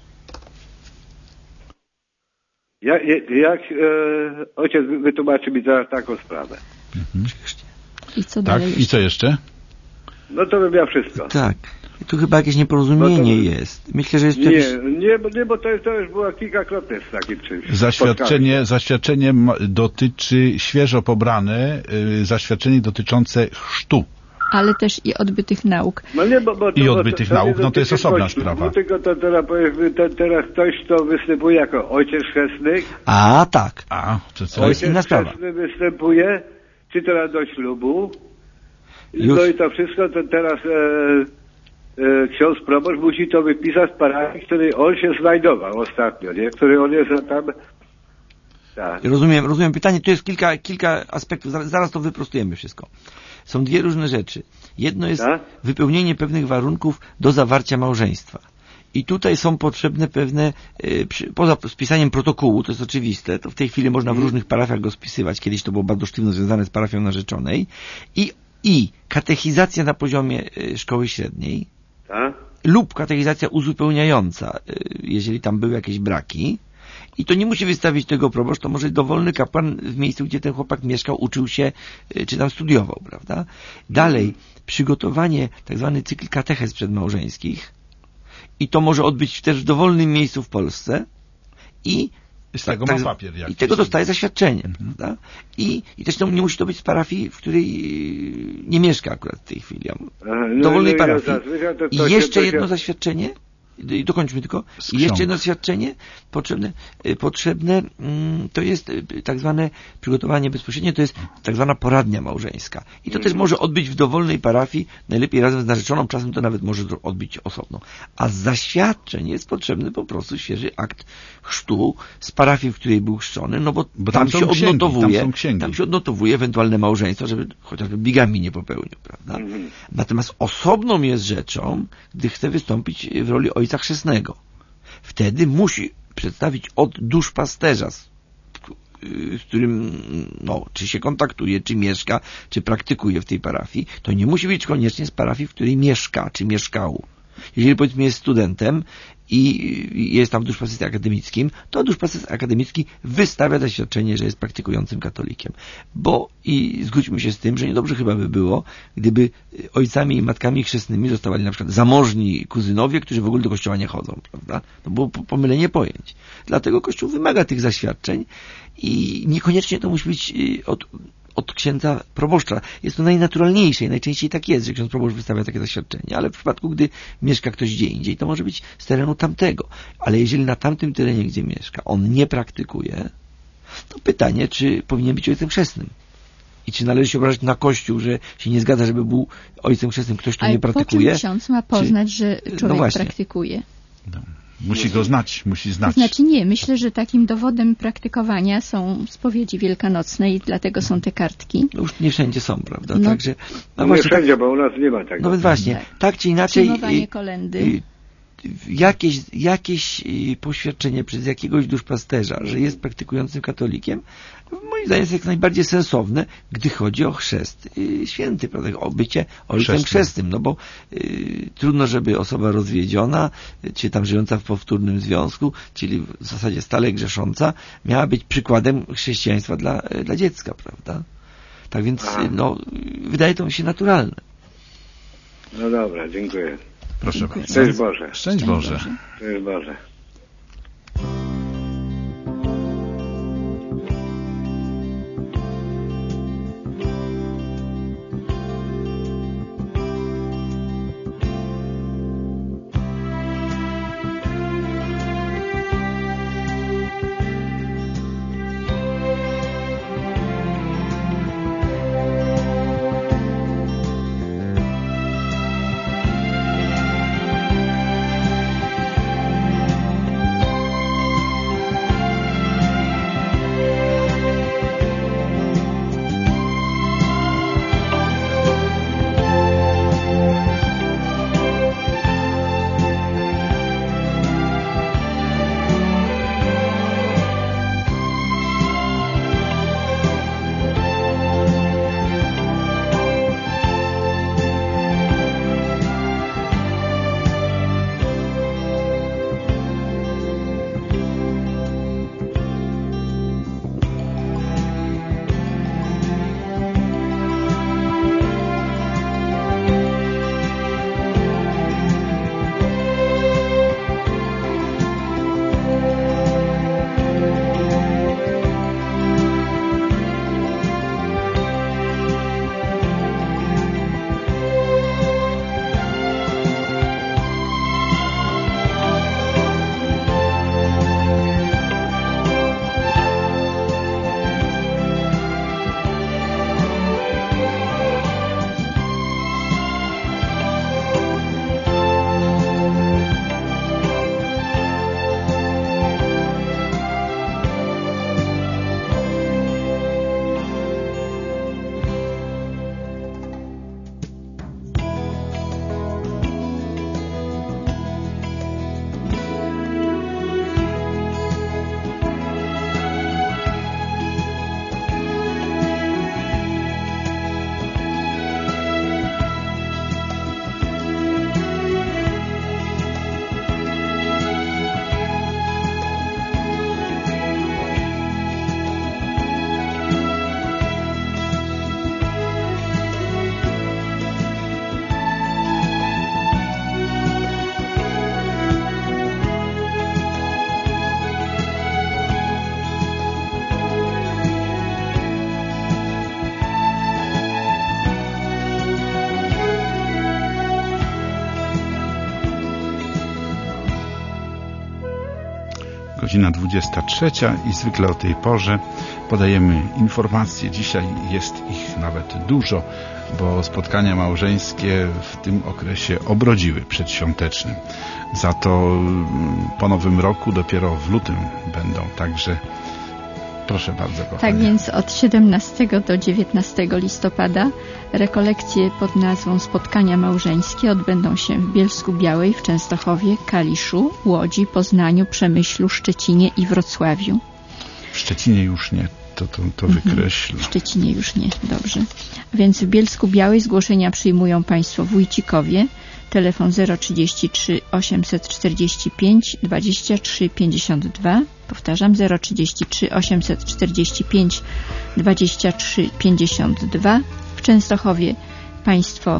Jak, jak e, ojciec wytłumaczy mi teraz taką sprawę.
Mhm.
I co
tak,
dalej?
I co jeszcze?
No to bym miał wszystko.
Tak. Tu chyba jakieś nieporozumienie no to... jest. Myślę, że jest
nie,
jakieś...
nie, bo, nie, bo to, jest, to już było kilkakrotnie z takim czymś.
Zaświadczenie, zaświadczenie dotyczy świeżo pobrane, yy, zaświadczenie dotyczące chrztu.
Ale też i odbytych nauk.
No nie, bo, bo
I
to,
odbytych
to, to
nauk, no to jest osobna
kościół,
sprawa.
Tylko to teraz, powiedzmy, to, teraz ktoś, kto występuje jako ojciec chrzestny.
A, tak.
A, to co?
To jest inna sprawa.
Ojciec chrzestny występuje, czy teraz do ślubu.
Już.
No i to wszystko, to teraz e, e, ksiądz proboszcz musi to wypisać z parafii, w której on się znajdował ostatnio, nie? Który on jest tam... Tak.
Rozumiem, rozumiem pytanie. Tu jest kilka, kilka aspektów. Zaraz, zaraz to wyprostujemy wszystko. Są dwie różne rzeczy. Jedno jest
tak?
wypełnienie pewnych warunków do zawarcia małżeństwa. I tutaj są potrzebne pewne, y, przy, poza spisaniem protokołu, to jest oczywiste, to w tej chwili można w różnych parafiach go spisywać, kiedyś to było bardzo sztywno związane z parafią narzeczonej, i, i katechizacja na poziomie y, szkoły średniej,
tak?
lub katechizacja uzupełniająca, y, jeżeli tam były jakieś braki. I to nie musi wystawić tego proboszcz, to może dowolny kapłan w miejscu, gdzie ten chłopak mieszkał, uczył się, czy tam studiował, prawda? Dalej, przygotowanie, tak zwany cykl katechez przedmałżeńskich, i to może odbyć też w dowolnym miejscu w Polsce, i
z tego
tak,
ma papier jakiś.
I tego dostaje zaświadczenie,
mhm.
prawda? I, i też to nie musi to być z parafii, w której nie mieszka akurat w tej chwili. W dowolnej
no,
parafii.
No, to, to
I
się,
jeszcze
to
jedno
się...
zaświadczenie, i dokończmy tylko. I jeszcze jedno zaświadczenie potrzebne, potrzebne to jest tak zwane przygotowanie bezpośrednie, to jest tak zwana poradnia małżeńska. I to mm. też może odbyć w dowolnej parafii, najlepiej razem z narzeczoną, czasem to nawet może odbyć osobno. A z zaświadczeń jest potrzebny po prostu świeży akt chrztu z parafii, w której był chrzczony, no bo,
bo
tam,
tam
się
księgi,
odnotowuje,
tam, są księgi.
tam się odnotowuje ewentualne małżeństwo, żeby chociażby bigamii nie popełnił, prawda? Mm. Natomiast osobną jest rzeczą, gdy chce wystąpić w roli ojca chrzestnego. Wtedy musi przedstawić od duszpasterza, z, z którym, no, czy się kontaktuje, czy mieszka, czy praktykuje w tej parafii, to nie musi być koniecznie z parafii, w której mieszka, czy mieszkał. Jeżeli powiedzmy jest studentem i jest tam w duszpasterstwie akademickim, to duszpasterstwo akademicki wystawia zaświadczenie, że jest praktykującym katolikiem. Bo i zgódźmy się z tym, że niedobrze chyba by było, gdyby ojcami i matkami chrzestnymi zostawali na przykład zamożni kuzynowie, którzy w ogóle do kościoła nie chodzą, prawda? To było pomylenie pojęć. Dlatego Kościół wymaga tych zaświadczeń i niekoniecznie to musi być od od księdza proboszcza. Jest to najnaturalniejsze i najczęściej tak jest, że ksiądz proboszcz wystawia takie zaświadczenie, ale w przypadku, gdy mieszka ktoś gdzie indziej, to może być z terenu tamtego. Ale jeżeli na tamtym terenie, gdzie mieszka, on nie praktykuje, to pytanie, czy powinien być ojcem chrzestnym. I czy należy się obrażać na Kościół, że się nie zgadza, żeby był ojcem chrzestnym ktoś, kto
Ale
nie praktykuje?
Po czym ksiądz ma poznać,
czy...
że człowiek
no
praktykuje?
No. Musi go znać, musi znać.
To znaczy nie, myślę, że takim dowodem praktykowania są spowiedzi wielkanocne i dlatego są te kartki.
No już nie wszędzie są, prawda?
No,
Także, no
nie
właśnie,
wszędzie,
tak,
bo u nas nie ma tego.
no więc właśnie, tak, tak czy inaczej...
Przyjmowanie kolendy.
Jakieś, jakieś poświadczenie przez jakiegoś duszpasterza, że jest praktykującym katolikiem, moim zdaniem jest jak najbardziej sensowne, gdy chodzi o chrzest y, święty, prawda? O bycie ojcem chrzestnym, chrzestnym no bo y, trudno, żeby osoba rozwiedziona, y, czy tam żyjąca w powtórnym związku, czyli w zasadzie stale grzesząca, miała być przykładem chrześcijaństwa dla, y, dla dziecka, prawda? Tak więc, y, no, wydaje to mi się naturalne.
No dobra, dziękuję.
Proszę
Dziękuję.
bardzo.
Szczęść Boże.
Szczęść Boże.
Szczęść Boże.
Godzina dwudziesta trzecia i zwykle o tej porze podajemy informacje. Dzisiaj jest ich nawet dużo, bo spotkania małżeńskie w tym okresie obrodziły przedświątecznym. Za to po nowym roku dopiero w lutym będą, także proszę bardzo, kochani.
Tak więc od siedemnastego do dziewiętnastego listopada rekolekcje pod nazwą Spotkania Małżeńskie odbędą się w Bielsku Białej, w Częstochowie, Kaliszu, Łodzi, Poznaniu, Przemyślu, Szczecinie i Wrocławiu.
W Szczecinie już nie, to, to, to wykreślę.
W Szczecinie już nie, dobrze. Więc w Bielsku Białej zgłoszenia przyjmują Państwo w Wójcikowie. Telefon zero trzydzieści trzy osiemset czterdzieści pięć dwadzieścia trzy pięćdziesiąt dwa. Powtarzam, zero trzydzieści trzy osiemset czterdzieści pięć dwadzieścia trzy pięćdziesiąt dwa. W Częstochowie Państwo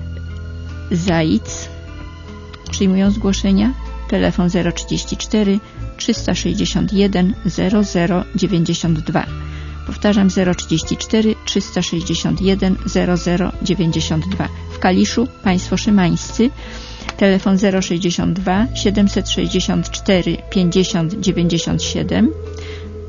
Zaic przyjmują zgłoszenia. Telefon zero trzydzieści cztery trzysta sześćdziesiąt jeden zero zero dziewięćdziesiąt dwa. Powtarzam, zero trzydzieści cztery trzysta sześćdziesiąt jeden zero zero dziewięćdziesiąt dwa. W Kaliszu Państwo Szymańscy. Telefon zero sześćdziesiąt dwa siedemset sześćdziesiąt cztery pięćdziesiąt dziewięćdziesiąt siedem.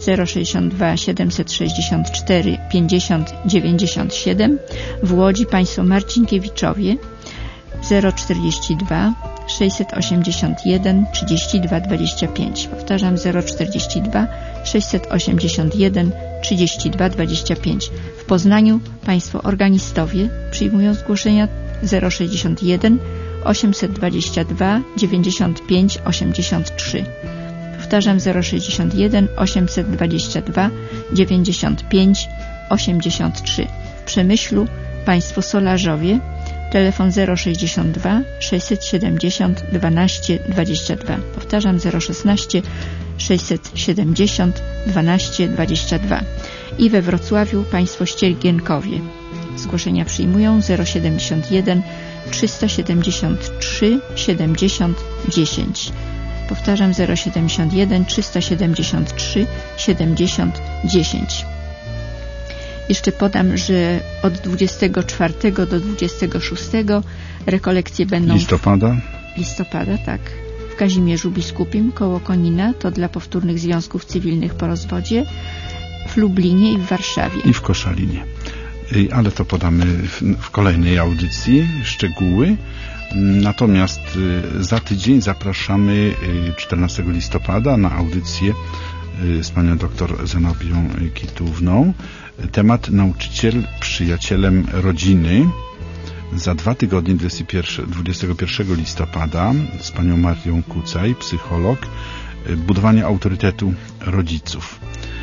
zero sześćdziesiąt dwa siedemset sześćdziesiąt cztery pięćdziesiąt dziewięćdziesiąt siedem, w Łodzi państwo Marcinkiewiczowie zero czterdzieści dwa sześćset osiemdziesiąt jeden trzydzieści dwa dwadzieścia pięć. Powtarzam, zero czterdzieści dwa sześćset osiemdziesiąt jeden trzydzieści dwa dwadzieścia pięć. W Poznaniu państwo organistowie przyjmują zgłoszenia zero sześćdziesiąt jeden osiemset dwadzieścia dwa dziewięćdziesiąt pięć osiemdziesiąt trzy. Powtarzam, zero sześćdziesiąt jeden osiemset dwadzieścia dwa dziewięćdziesiąt pięć osiemdziesiąt trzy. W Przemyślu państwo solarzowie, telefon zero sześćdziesiąt dwa sześćset siedemdziesiąt dwanaście dwadzieścia dwa. Powtarzam, zero szesnaście sześćset siedemdziesiąt dwanaście dwadzieścia dwa. I we Wrocławiu państwo Ściergienkowie zgłoszenia przyjmują zero siedemdziesiąt jeden trzysta siedemdziesiąt trzy siedemdziesiąt dziesięć. Powtarzam, zero siedemdziesiąt jeden trzysta siedemdziesiąt trzy siedemdziesiąt dziesięć. Jeszcze podam, że od dwudziestego czwartego do dwudziestego szóstego rekolekcje będą...
Listopada?
Listopada, tak. W Kazimierzu Biskupim koło Konina, to dla powtórnych związków cywilnych po rozwodzie, w Lublinie i w Warszawie.
I w Koszalinie. Ale to podamy w, w kolejnej audycji szczegóły. Natomiast za tydzień zapraszamy czternastego listopada na audycję z panią doktor Zenobią Kitówną. Temat nauczyciel przyjacielem rodziny. Za dwa tygodnie, dwudziestego pierwszego listopada, z panią Marią Kucaj, psycholog, budowanie autorytetu rodziców.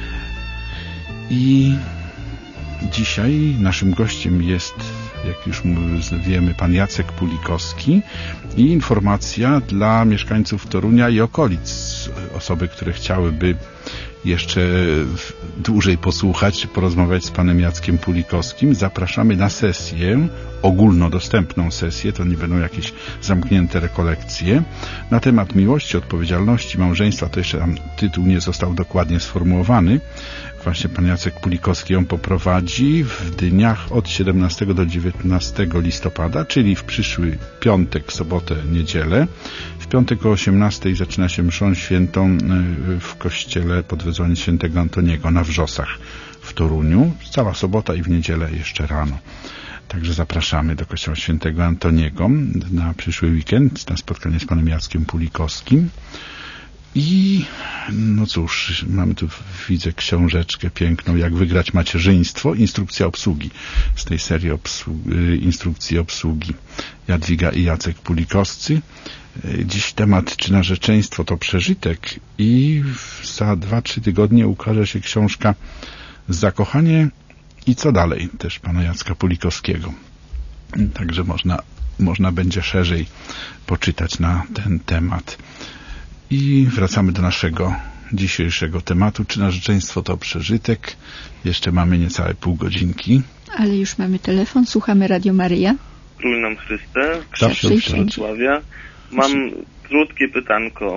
I dzisiaj naszym gościem jest, jak już wiemy, pan Jacek Pulikowski i informacja dla mieszkańców Torunia i okolic, osoby, które chciałyby jeszcze dłużej posłuchać, porozmawiać z panem Jackiem Pulikowskim. Zapraszamy na sesję, ogólnodostępną sesję, to nie będą jakieś zamknięte rekolekcje, na temat miłości, odpowiedzialności, małżeństwa. To jeszcze tam tytuł nie został dokładnie sformułowany. Właśnie pan Jacek Pulikowski ją poprowadzi w dniach od siedemnastego do dziewiętnastego listopada, czyli w przyszły piątek, sobotę, niedzielę. W piątek o osiemnastej zaczyna się mszą świętą w kościele pod wezwaniem świętego Antoniego na Wrzosach w Toruniu. Cała sobota i w niedzielę jeszcze rano. Także zapraszamy do kościoła świętego Antoniego na przyszły weekend, na spotkanie z panem Jackiem Pulikowskim. I no cóż, mamy tu, widzę, książeczkę piękną, jak wygrać macierzyństwo, instrukcja obsługi z tej serii obsługi, instrukcji obsługi, Jadwiga i Jacek Pulikowscy. Dziś temat, czy narzeczeństwo to przeżytek, i za dwa, trzy tygodnie ukaże się książka Zakochanie i co dalej, też pana Jacka Pulikowskiego. Także można, można będzie szerzej poczytać na ten temat. I wracamy do naszego dzisiejszego tematu. Czy narzeczeństwo to przeżytek? Jeszcze mamy niecałe pół godzinki.
Ale już mamy telefon. Słuchamy Radio Maryja.
Król nam Chryste,
Zawsze
z Wrocławia. Mam krótkie pytanko.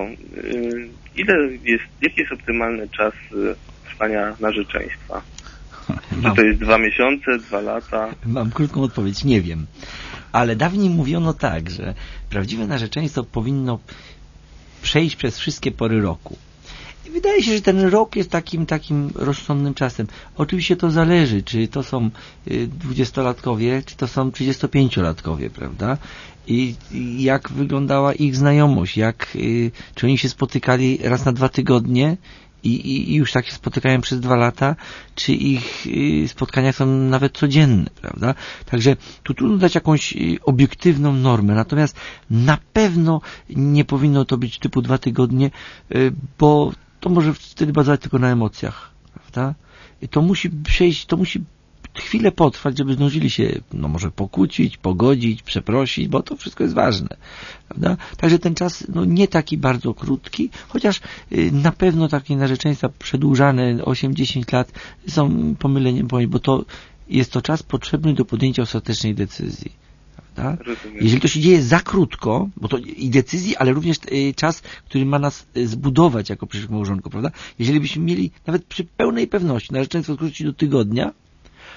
Ile jest, jaki jest optymalny czas trwania narzeczeństwa? Czy to jest dwa miesiące, dwa lata?
Mam krótką odpowiedź. Nie wiem. Ale dawniej mówiono tak, że prawdziwe narzeczeństwo powinno przejść przez wszystkie pory roku. I wydaje się, że ten rok jest takim takim rozsądnym czasem. Oczywiście to zależy, czy to są dwudziestolatkowie, czy to są trzydziestopięciolatkowie, prawda? I, i jak wyglądała ich znajomość, jak, y, czy oni się spotykali raz na dwa tygodnie i, i, i już tak się spotykają przez dwa lata, czy ich y, spotkania są nawet codzienne, prawda? Także tu trudno dać jakąś y, obiektywną normę, natomiast na pewno nie powinno to być typu dwa tygodnie, y, bo to może wtedy bazować tylko na emocjach, prawda? I to musi przejść, to musi chwilę potrwać, żeby zdążyli się, no może pokłócić, pogodzić, przeprosić, bo to wszystko jest ważne, prawda? Także ten czas, no nie taki bardzo krótki, chociaż y, na pewno takie narzeczeństwa przedłużane osiem dziesięć lat są pomyleniem, bo to jest to czas potrzebny do podjęcia ostatecznej decyzji, prawda? Jeżeli to się dzieje za krótko, bo to i decyzji, ale również y, czas, który ma nas y, zbudować jako przyszłych małżonków, prawda? Jeżeli byśmy mieli nawet przy pełnej pewności narzeczeństwo skrócić do tygodnia,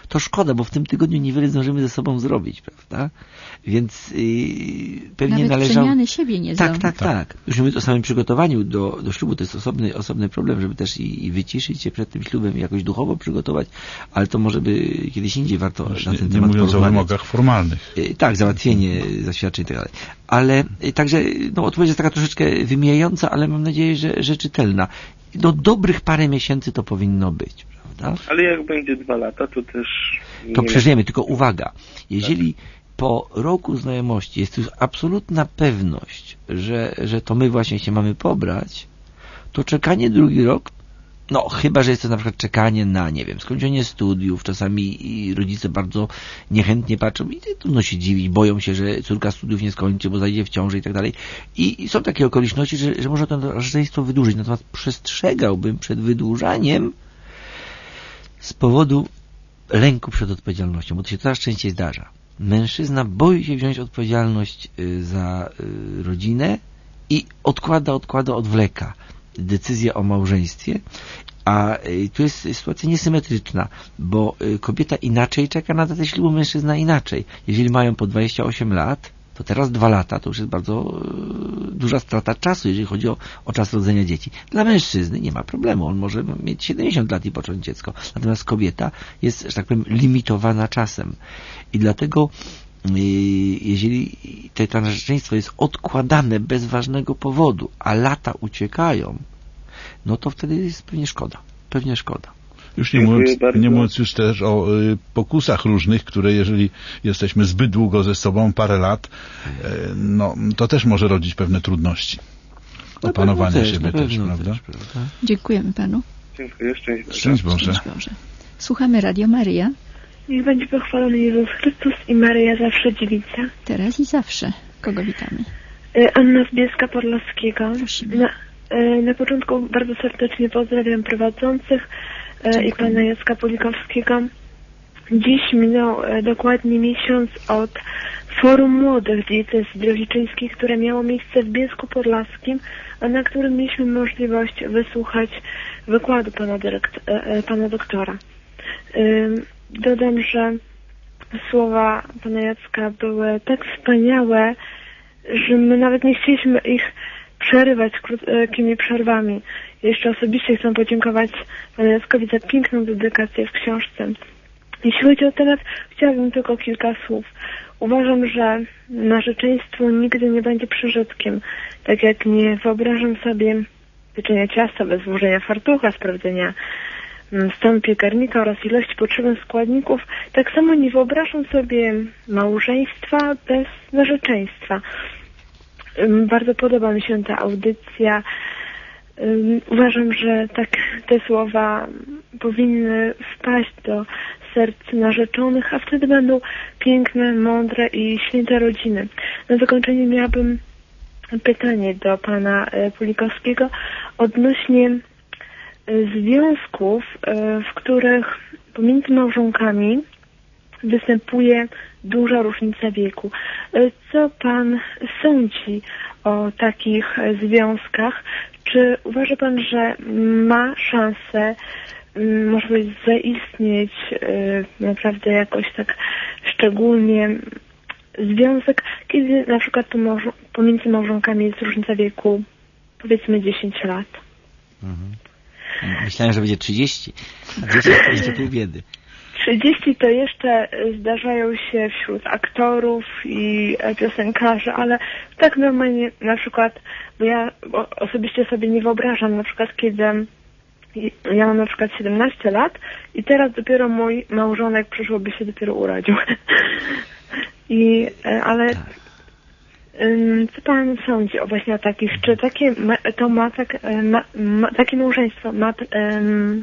to szkoda, bo w tym tygodniu niewiele zdążymy ze sobą zrobić, prawda? Więc yy, pewnie
nawet
należało...
przemiany siebie nie
Tak,
zdąży.
tak, tak. Już nie mówię o samym przygotowaniu do, do ślubu, to jest osobny, osobny problem, żeby też i, i wyciszyć się przed tym ślubem, jakoś duchowo przygotować, ale to może by kiedyś indziej warto
Już
na
nie,
ten
nie
temat
mówiąc
porozmawiać.
o wymogach formalnych.
Yy, tak, załatwienie zaświadczeń i tak dalej. Ale yy, także no, odpowiedź jest taka troszeczkę wymijająca, ale mam nadzieję, że, że czytelna. Do dobrych parę miesięcy to powinno być, prawda?
Ale jak będzie dwa lata, to też...
To
nie...
przeżyjemy, tylko uwaga. Jeżeli tak. po roku znajomości jest już absolutna pewność, że, że to my właśnie się mamy pobrać, to czekanie drugi rok, no chyba, że jest to na przykład czekanie na, nie wiem, skończenie studiów, czasami rodzice bardzo niechętnie patrzą i trudno się dziwić, boją się, że córka studiów nie skończy, bo zajdzie w ciąży i tak dalej. I są takie okoliczności, że, że można to narzeczeństwo wydłużyć. Natomiast przestrzegałbym przed wydłużaniem z powodu lęku przed odpowiedzialnością, bo to się coraz częściej zdarza. Mężczyzna boi się wziąć odpowiedzialność za rodzinę i odkłada, odkłada, odwleka decyzję o małżeństwie, a tu jest sytuacja niesymetryczna, bo kobieta inaczej czeka na datę ślubu, mężczyzna inaczej. Jeżeli mają po dwadzieścia osiem lat, to teraz dwa lata to już jest bardzo duża strata czasu, jeżeli chodzi o, o czas rodzenia dzieci. Dla mężczyzny nie ma problemu, on może mieć siedemdziesiąt lat i począć dziecko, natomiast kobieta jest, że tak powiem, limitowana czasem. I dlatego jeżeli to narzeczeństwo jest odkładane bez ważnego powodu, a lata uciekają, no to wtedy jest pewnie szkoda. Pewnie szkoda.
Już nie mówiąc, nie mówiąc już też o y, pokusach różnych, które jeżeli jesteśmy zbyt długo ze sobą, parę lat, y, no to też może rodzić pewne trudności. Opanowania też, siebie też, prawda? też, prawda?
Dziękujemy panu.
Dziękuję. Szczęść Boże.
Szczęść Boże.
Szczęść Boże. Słuchamy Radio Maryja.
Niech będzie pochwalony Jezus Chrystus i Maryja zawsze dziewica.
Teraz i zawsze. Kogo witamy?
Anna z Bielska Podlaskiego.
Prosimy.
Na, na początku bardzo serdecznie pozdrawiam prowadzących Dziękuję. I pana Jacka Pulikowskiego. Dziś minął dokładnie miesiąc od Forum Młodych Diecezji Drohiczyńskich, które miało miejsce w Bielsku Podlaskim, a na którym mieliśmy możliwość wysłuchać wykładu pana, dyrekt, pana doktora. Dodam, że słowa pana Jacka były tak wspaniałe, że my nawet nie chcieliśmy ich przerywać krótkimi przerwami. Jeszcze osobiście chcę podziękować panu Jackowi za piękną dedykację w książce. Jeśli chodzi o temat, chciałabym tylko kilka słów. Uważam, że narzeczeństwo nigdy nie będzie przeżytkiem. Tak jak nie wyobrażam sobie pieczenia ciasta bez włożenia fartucha, sprawdzenia stanu piekarnika oraz ilości potrzebnych składników, tak samo nie wyobrażam sobie małżeństwa bez narzeczeństwa. Bardzo podoba mi się ta audycja. Uważam, że tak te słowa powinny wpaść do serc narzeczonych, a wtedy będą piękne, mądre i święte rodziny. Na zakończenie miałabym pytanie do pana Pulikowskiego odnośnie związków, w których pomiędzy małżonkami występuje duża różnica wieku. Co pan sądzi o takich związkach? Czy uważa pan, że ma szansę, może powiedzieć, zaistnieć naprawdę jakoś tak szczególnie związek, kiedy na przykład pomiędzy małżonkami jest różnica wieku powiedzmy dziesięć lat?
Mhm. Myślałem, że będzie trzydzieści. dziesięć to jeszcze pół biedy.
trzydzieści to jeszcze zdarzają się wśród aktorów i piosenkarzy, ale tak normalnie na przykład, bo ja osobiście sobie nie wyobrażam, na przykład kiedy ja mam na przykład siedemnaście lat i teraz dopiero mój małżonek przyszłoby się dopiero urodził. I, ale co pan sądzi o właśnie o takich, czy takie to ma, tak, ma, ma takie małżeństwo ma um,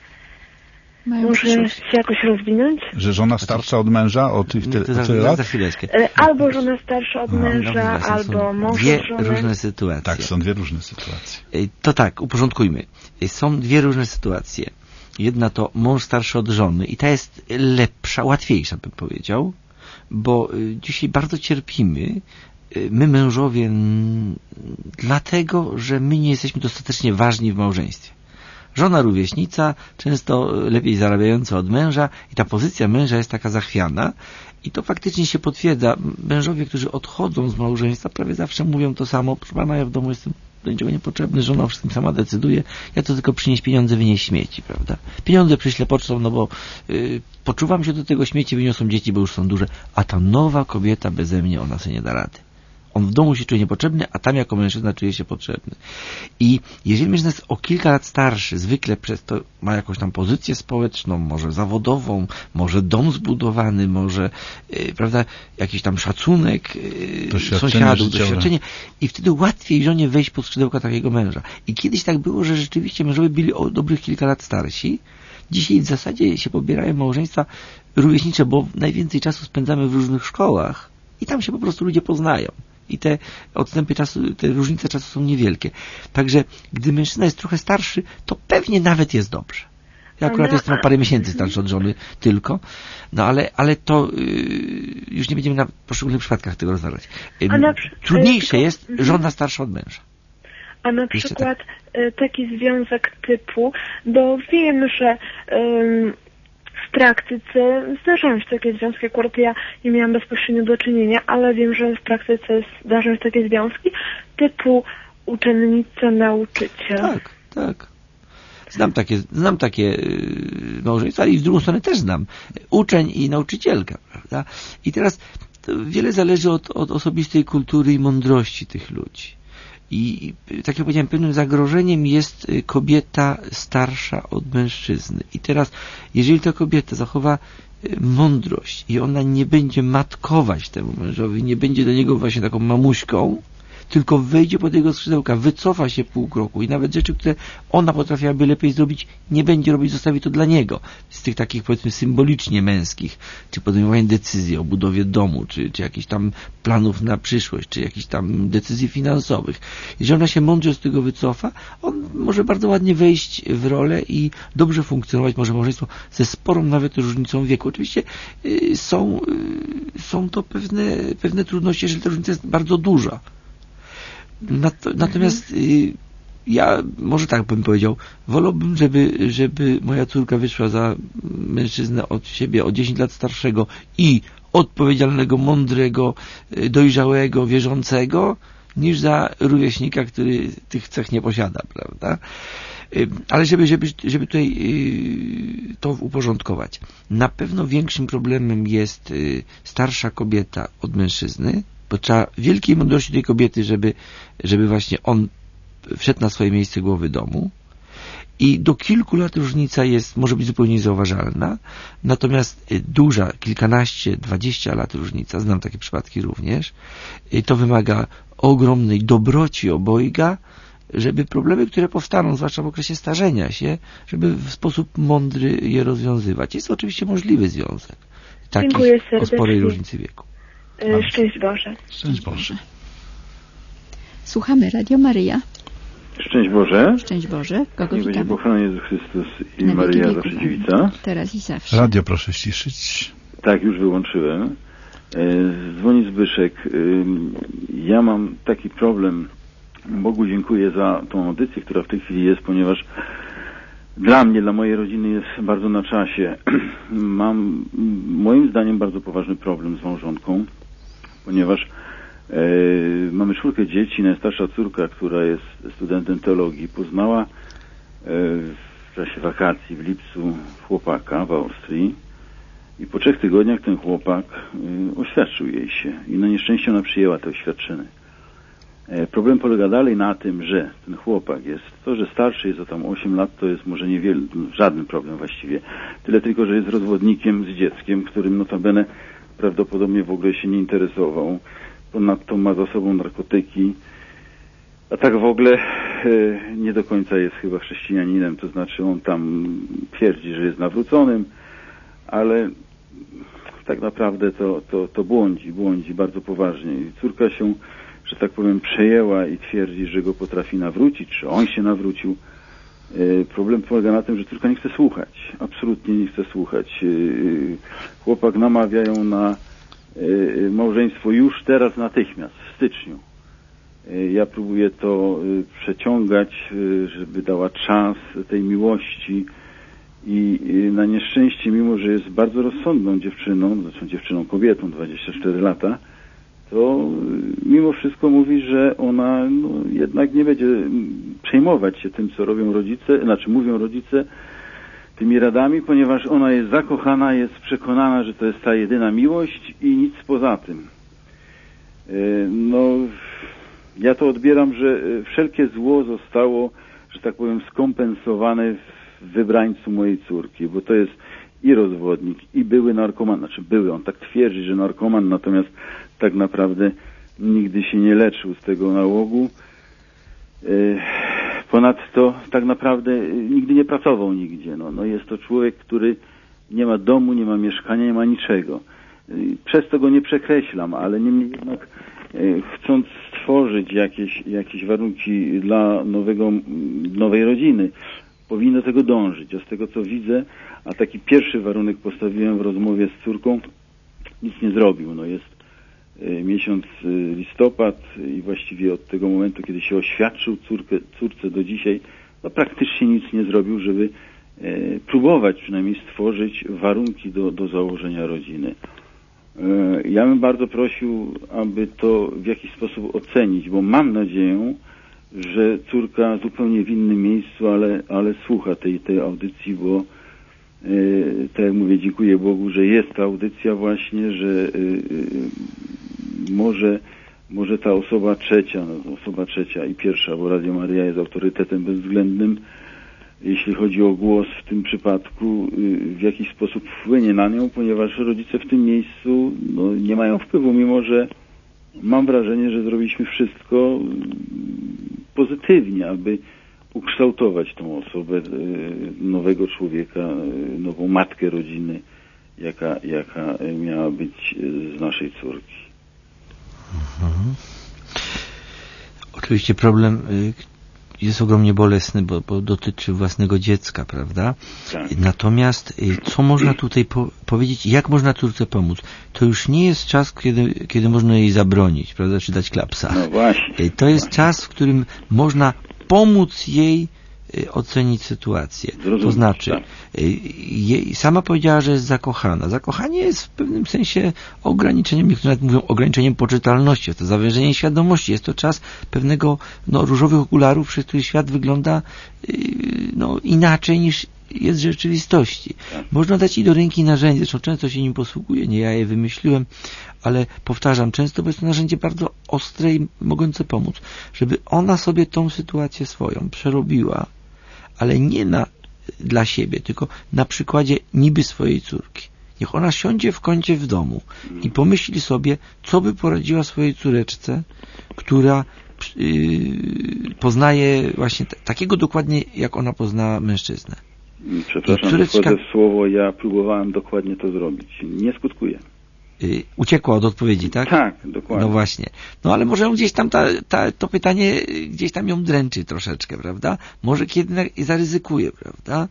może się jakoś rozwinąć?
Że żona starsza od męża o tych tyle,
to
tyle lat?
Za chwileczkę.
Albo żona starsza od męża, no, albo mąż
dwie
od żony.
różne sytuacje.
Tak, są dwie różne sytuacje.
To tak, uporządkujmy. Są dwie różne sytuacje. Jedna to mąż starszy od żony i ta jest lepsza, łatwiejsza bym powiedział, bo dzisiaj bardzo cierpimy my mężowie dlatego, że my nie jesteśmy dostatecznie ważni w małżeństwie. Żona rówieśnica, często lepiej zarabiająca od męża i ta pozycja męża jest taka zachwiana i to faktycznie się potwierdza. Mężowie, którzy odchodzą z małżeństwa, prawie zawsze mówią to samo. Proszę pana, ja w domu jestem do niczego niepotrzebny, żona o wszystkim sama decyduje, ja to tylko przynieść pieniądze, wynieść śmieci, prawda? Pieniądze przyślę pocztą, no bo yy, poczuwam się do tego, śmieci wyniosą dzieci, bo już są duże, a ta nowa kobieta beze mnie, ona sobie nie da rady. On w domu się czuje niepotrzebny, a tam jako mężczyzna czuje się potrzebny. I jeżeli mężczyzna jest o kilka lat starszy, zwykle przez to ma jakąś tam pozycję społeczną, może zawodową, może dom zbudowany, może yy, prawda, jakiś tam szacunek yy, sąsiadów, życiowe. Doświadczenie. I wtedy łatwiej żonie wejść pod skrzydełka takiego męża. I kiedyś tak było, że rzeczywiście mężowie byli o dobrych kilka lat starsi. Dzisiaj w zasadzie się pobierają małżeństwa rówieśnicze, bo najwięcej czasu spędzamy w różnych szkołach i tam się po prostu ludzie poznają. I te odstępy czasu, te różnice czasu są niewielkie. Także gdy mężczyzna jest trochę starszy, to pewnie nawet jest dobrze. Ja akurat jestem o parę miesięcy starszy od żony tylko, no ale, ale to yy, już nie będziemy na poszczególnych przypadkach tego rozważać. Yy, przy... Trudniejsze jest żona starsza od męża.
A na przykład tak. taki związek typu, bo wiem, że yy, w praktyce zdarzają się takie związki, akurat ja nie miałam bezpośrednio do czynienia, ale wiem, że w praktyce zdarzają się takie związki typu uczennica, nauczyciel.
Tak, tak. Znam takie, znam takie yy, małżeństwa, ale i z drugą stronę też znam. Uczeń i nauczycielka, prawda? I teraz wiele zależy od, od osobistej kultury i mądrości tych ludzi. I tak jak powiedziałem, pewnym zagrożeniem jest kobieta starsza od mężczyzny. I teraz, jeżeli ta kobieta zachowa mądrość i ona nie będzie matkować temu mężowi, nie będzie do niego właśnie taką mamuśką, tylko wejdzie pod jego skrzydełka, wycofa się pół kroku i nawet rzeczy, które ona potrafiłaby lepiej zrobić, nie będzie robić, zostawi to dla niego. Z tych takich, powiedzmy, symbolicznie męskich, czy podejmowanie decyzji o budowie domu, czy, czy jakichś tam planów na przyszłość, czy jakichś tam decyzji finansowych. Jeżeli ona się mądrze z tego wycofa, on może bardzo ładnie wejść w rolę i dobrze funkcjonować, może małżeństwo ze sporą nawet różnicą wieku. Oczywiście yy, są, yy, są to pewne, pewne trudności, jeżeli ta różnica jest bardzo duża. Natomiast y, ja, może tak bym powiedział, wolałbym, żeby, żeby moja córka wyszła za mężczyznę od siebie o dziesięć lat starszego i odpowiedzialnego, mądrego, dojrzałego, wierzącego, niż za rówieśnika, który tych cech nie posiada, prawda? Y, ale żeby, żeby, żeby tutaj y, to uporządkować. Na pewno większym problemem jest y, starsza kobieta od mężczyzny, bo trzeba wielkiej mądrości tej kobiety, żeby, żeby właśnie on wszedł na swoje miejsce głowy domu. I do kilku lat różnica jest, może być zupełnie niezauważalna, natomiast duża, kilkanaście, dwadzieścia lat różnica, znam takie przypadki również, to wymaga ogromnej dobroci obojga, żeby problemy, które powstaną, zwłaszcza w okresie starzenia się, żeby w sposób mądry je rozwiązywać. Jest to oczywiście możliwy związek takich o sporej różnicy wieku.
Szczęść Boże.
Szczęść Boże.
Słuchamy Radio Maryja.
Szczęść Boże.
Szczęść Boże. Kogo
Niech będzie
witamy?
pochwalony Jezus Chrystus i Na Maryja zawsze dziewica.
Teraz i zawsze.
Radio proszę ściszyć.
Tak, już wyłączyłem. Dzwoni Zbyszek. Ja mam taki problem. Bogu dziękuję za tą audycję, która w tej chwili jest, ponieważ dla mnie, dla mojej rodziny jest bardzo na czasie. Mam moim zdaniem bardzo poważny problem z małżonką, ponieważ e, mamy czwórkę dzieci. Najstarsza córka, która jest studentem teologii, poznała e, w czasie wakacji w lipcu chłopaka w Austrii i po trzech tygodniach ten chłopak e, oświadczył jej się i na nieszczęście ona przyjęła te oświadczyny. Problem polega dalej na tym, że ten chłopak jest, to, że starszy jest o tam osiem lat, to jest może niewiele, żaden problem właściwie. Tyle tylko, że jest rozwodnikiem z dzieckiem, którym notabene prawdopodobnie w ogóle się nie interesował. Ponadto ma za sobą narkotyki. A tak w ogóle e, nie do końca jest chyba chrześcijaninem, to znaczy on tam twierdzi, że jest nawróconym, ale tak naprawdę to, to, to błądzi, błądzi bardzo poważnie. I córka się, że tak powiem, przejęła i twierdzi, że go potrafi nawrócić, czy on się nawrócił. E, problem polega na tym, że córka nie chce słuchać. Absolutnie nie chce słuchać. E, chłopak namawia ją na e, małżeństwo już teraz, natychmiast, w styczniu. Ja próbuję to przeciągać, żeby dała czas tej miłości i na nieszczęście, mimo że jest bardzo rozsądną dziewczyną, zresztą dziewczyną kobietą, dwadzieścia cztery lata, to mimo wszystko mówi, że ona no, jednak nie będzie przejmować się tym, co robią rodzice, znaczy mówią rodzice, tymi radami, ponieważ ona jest zakochana, jest przekonana, że to jest ta jedyna miłość i nic poza tym. No, ja to odbieram, że wszelkie zło zostało, że tak powiem, skompensowane w wybrańcu mojej córki, bo to jest i rozwodnik, i były narkoman, znaczy były, on tak twierdzi, że narkoman, natomiast tak naprawdę nigdy się nie leczył z tego nałogu. Ponadto tak naprawdę nigdy nie pracował nigdzie. No, no jest to człowiek, który nie ma domu, nie ma mieszkania, nie ma niczego. Przez to go nie przekreślam, ale niemniej jednak chcąc stworzyć jakieś, jakieś warunki dla nowego, nowej rodziny, powinno tego dążyć. A z tego co widzę, a taki pierwszy warunek postawiłem w rozmowie z córką, nic nie zrobił. No jest miesiąc listopad i właściwie od tego momentu, kiedy się oświadczył córkę, córce do dzisiaj, no praktycznie nic nie zrobił, żeby e, próbować przynajmniej stworzyć warunki do, do założenia rodziny. E, ja bym bardzo prosił, aby to w jakiś sposób ocenić, bo mam nadzieję, że córka zupełnie w innym miejscu, ale, ale słucha tej, tej audycji, bo e, tak jak mówię, dziękuję Bogu, że jest ta audycja właśnie, że e, e, może, może ta osoba trzecia, no, osoba trzecia i pierwsza, bo Radio Maryja jest autorytetem bezwzględnym, jeśli chodzi o głos w tym przypadku, w jakiś sposób wpłynie na nią, ponieważ rodzice w tym miejscu no, nie mają wpływu, mimo że mam wrażenie, że zrobiliśmy wszystko pozytywnie, aby ukształtować tą osobę, nowego człowieka, nową matkę rodziny, jaka, jaka miała być z naszej córki.
Mhm. Oczywiście problem jest ogromnie bolesny, bo, bo dotyczy własnego dziecka, prawda? Tak. Natomiast co można tutaj po, powiedzieć, jak można córce pomóc? To już nie jest czas, kiedy, kiedy można jej zabronić, prawda, czy dać klapsa.
No właśnie.
To jest
właśnie.
czas, w którym można pomóc jej ocenić sytuację.
Zrozumieć,
to znaczy,
tak.
jej, sama powiedziała, że jest zakochana. Zakochanie jest w pewnym sensie ograniczeniem, niektórzy nawet mówią ograniczeniem poczytalności, to zawężenie świadomości. Jest to czas pewnego no, różowych okularów, przez który świat wygląda no, inaczej niż jest w rzeczywistości. Tak. Można dać jej do ręki narzędzie, zresztą często się nim posługuję, nie ja je wymyśliłem, ale powtarzam, często bo jest to narzędzie bardzo ostre i mogące pomóc, żeby ona sobie tą sytuację swoją przerobiła, ale nie na, dla siebie, tylko na przykładzie niby swojej córki. Niech ona siądzie w kącie w domu i pomyśli sobie, co by poradziła swojej córeczce, która yy, poznaje właśnie t- takiego dokładnie, jak ona poznała mężczyznę.
Przepraszam, córeczka... wchodzę w słowo, ja próbowałem dokładnie to zrobić. Nie skutkuje.
Yy, uciekła od odpowiedzi, tak?
Tak, dokładnie.
No właśnie. No ale może gdzieś tam ta, ta, to pytanie gdzieś tam ją dręczy troszeczkę, prawda? Może kiedy zaryzykuje, prawda?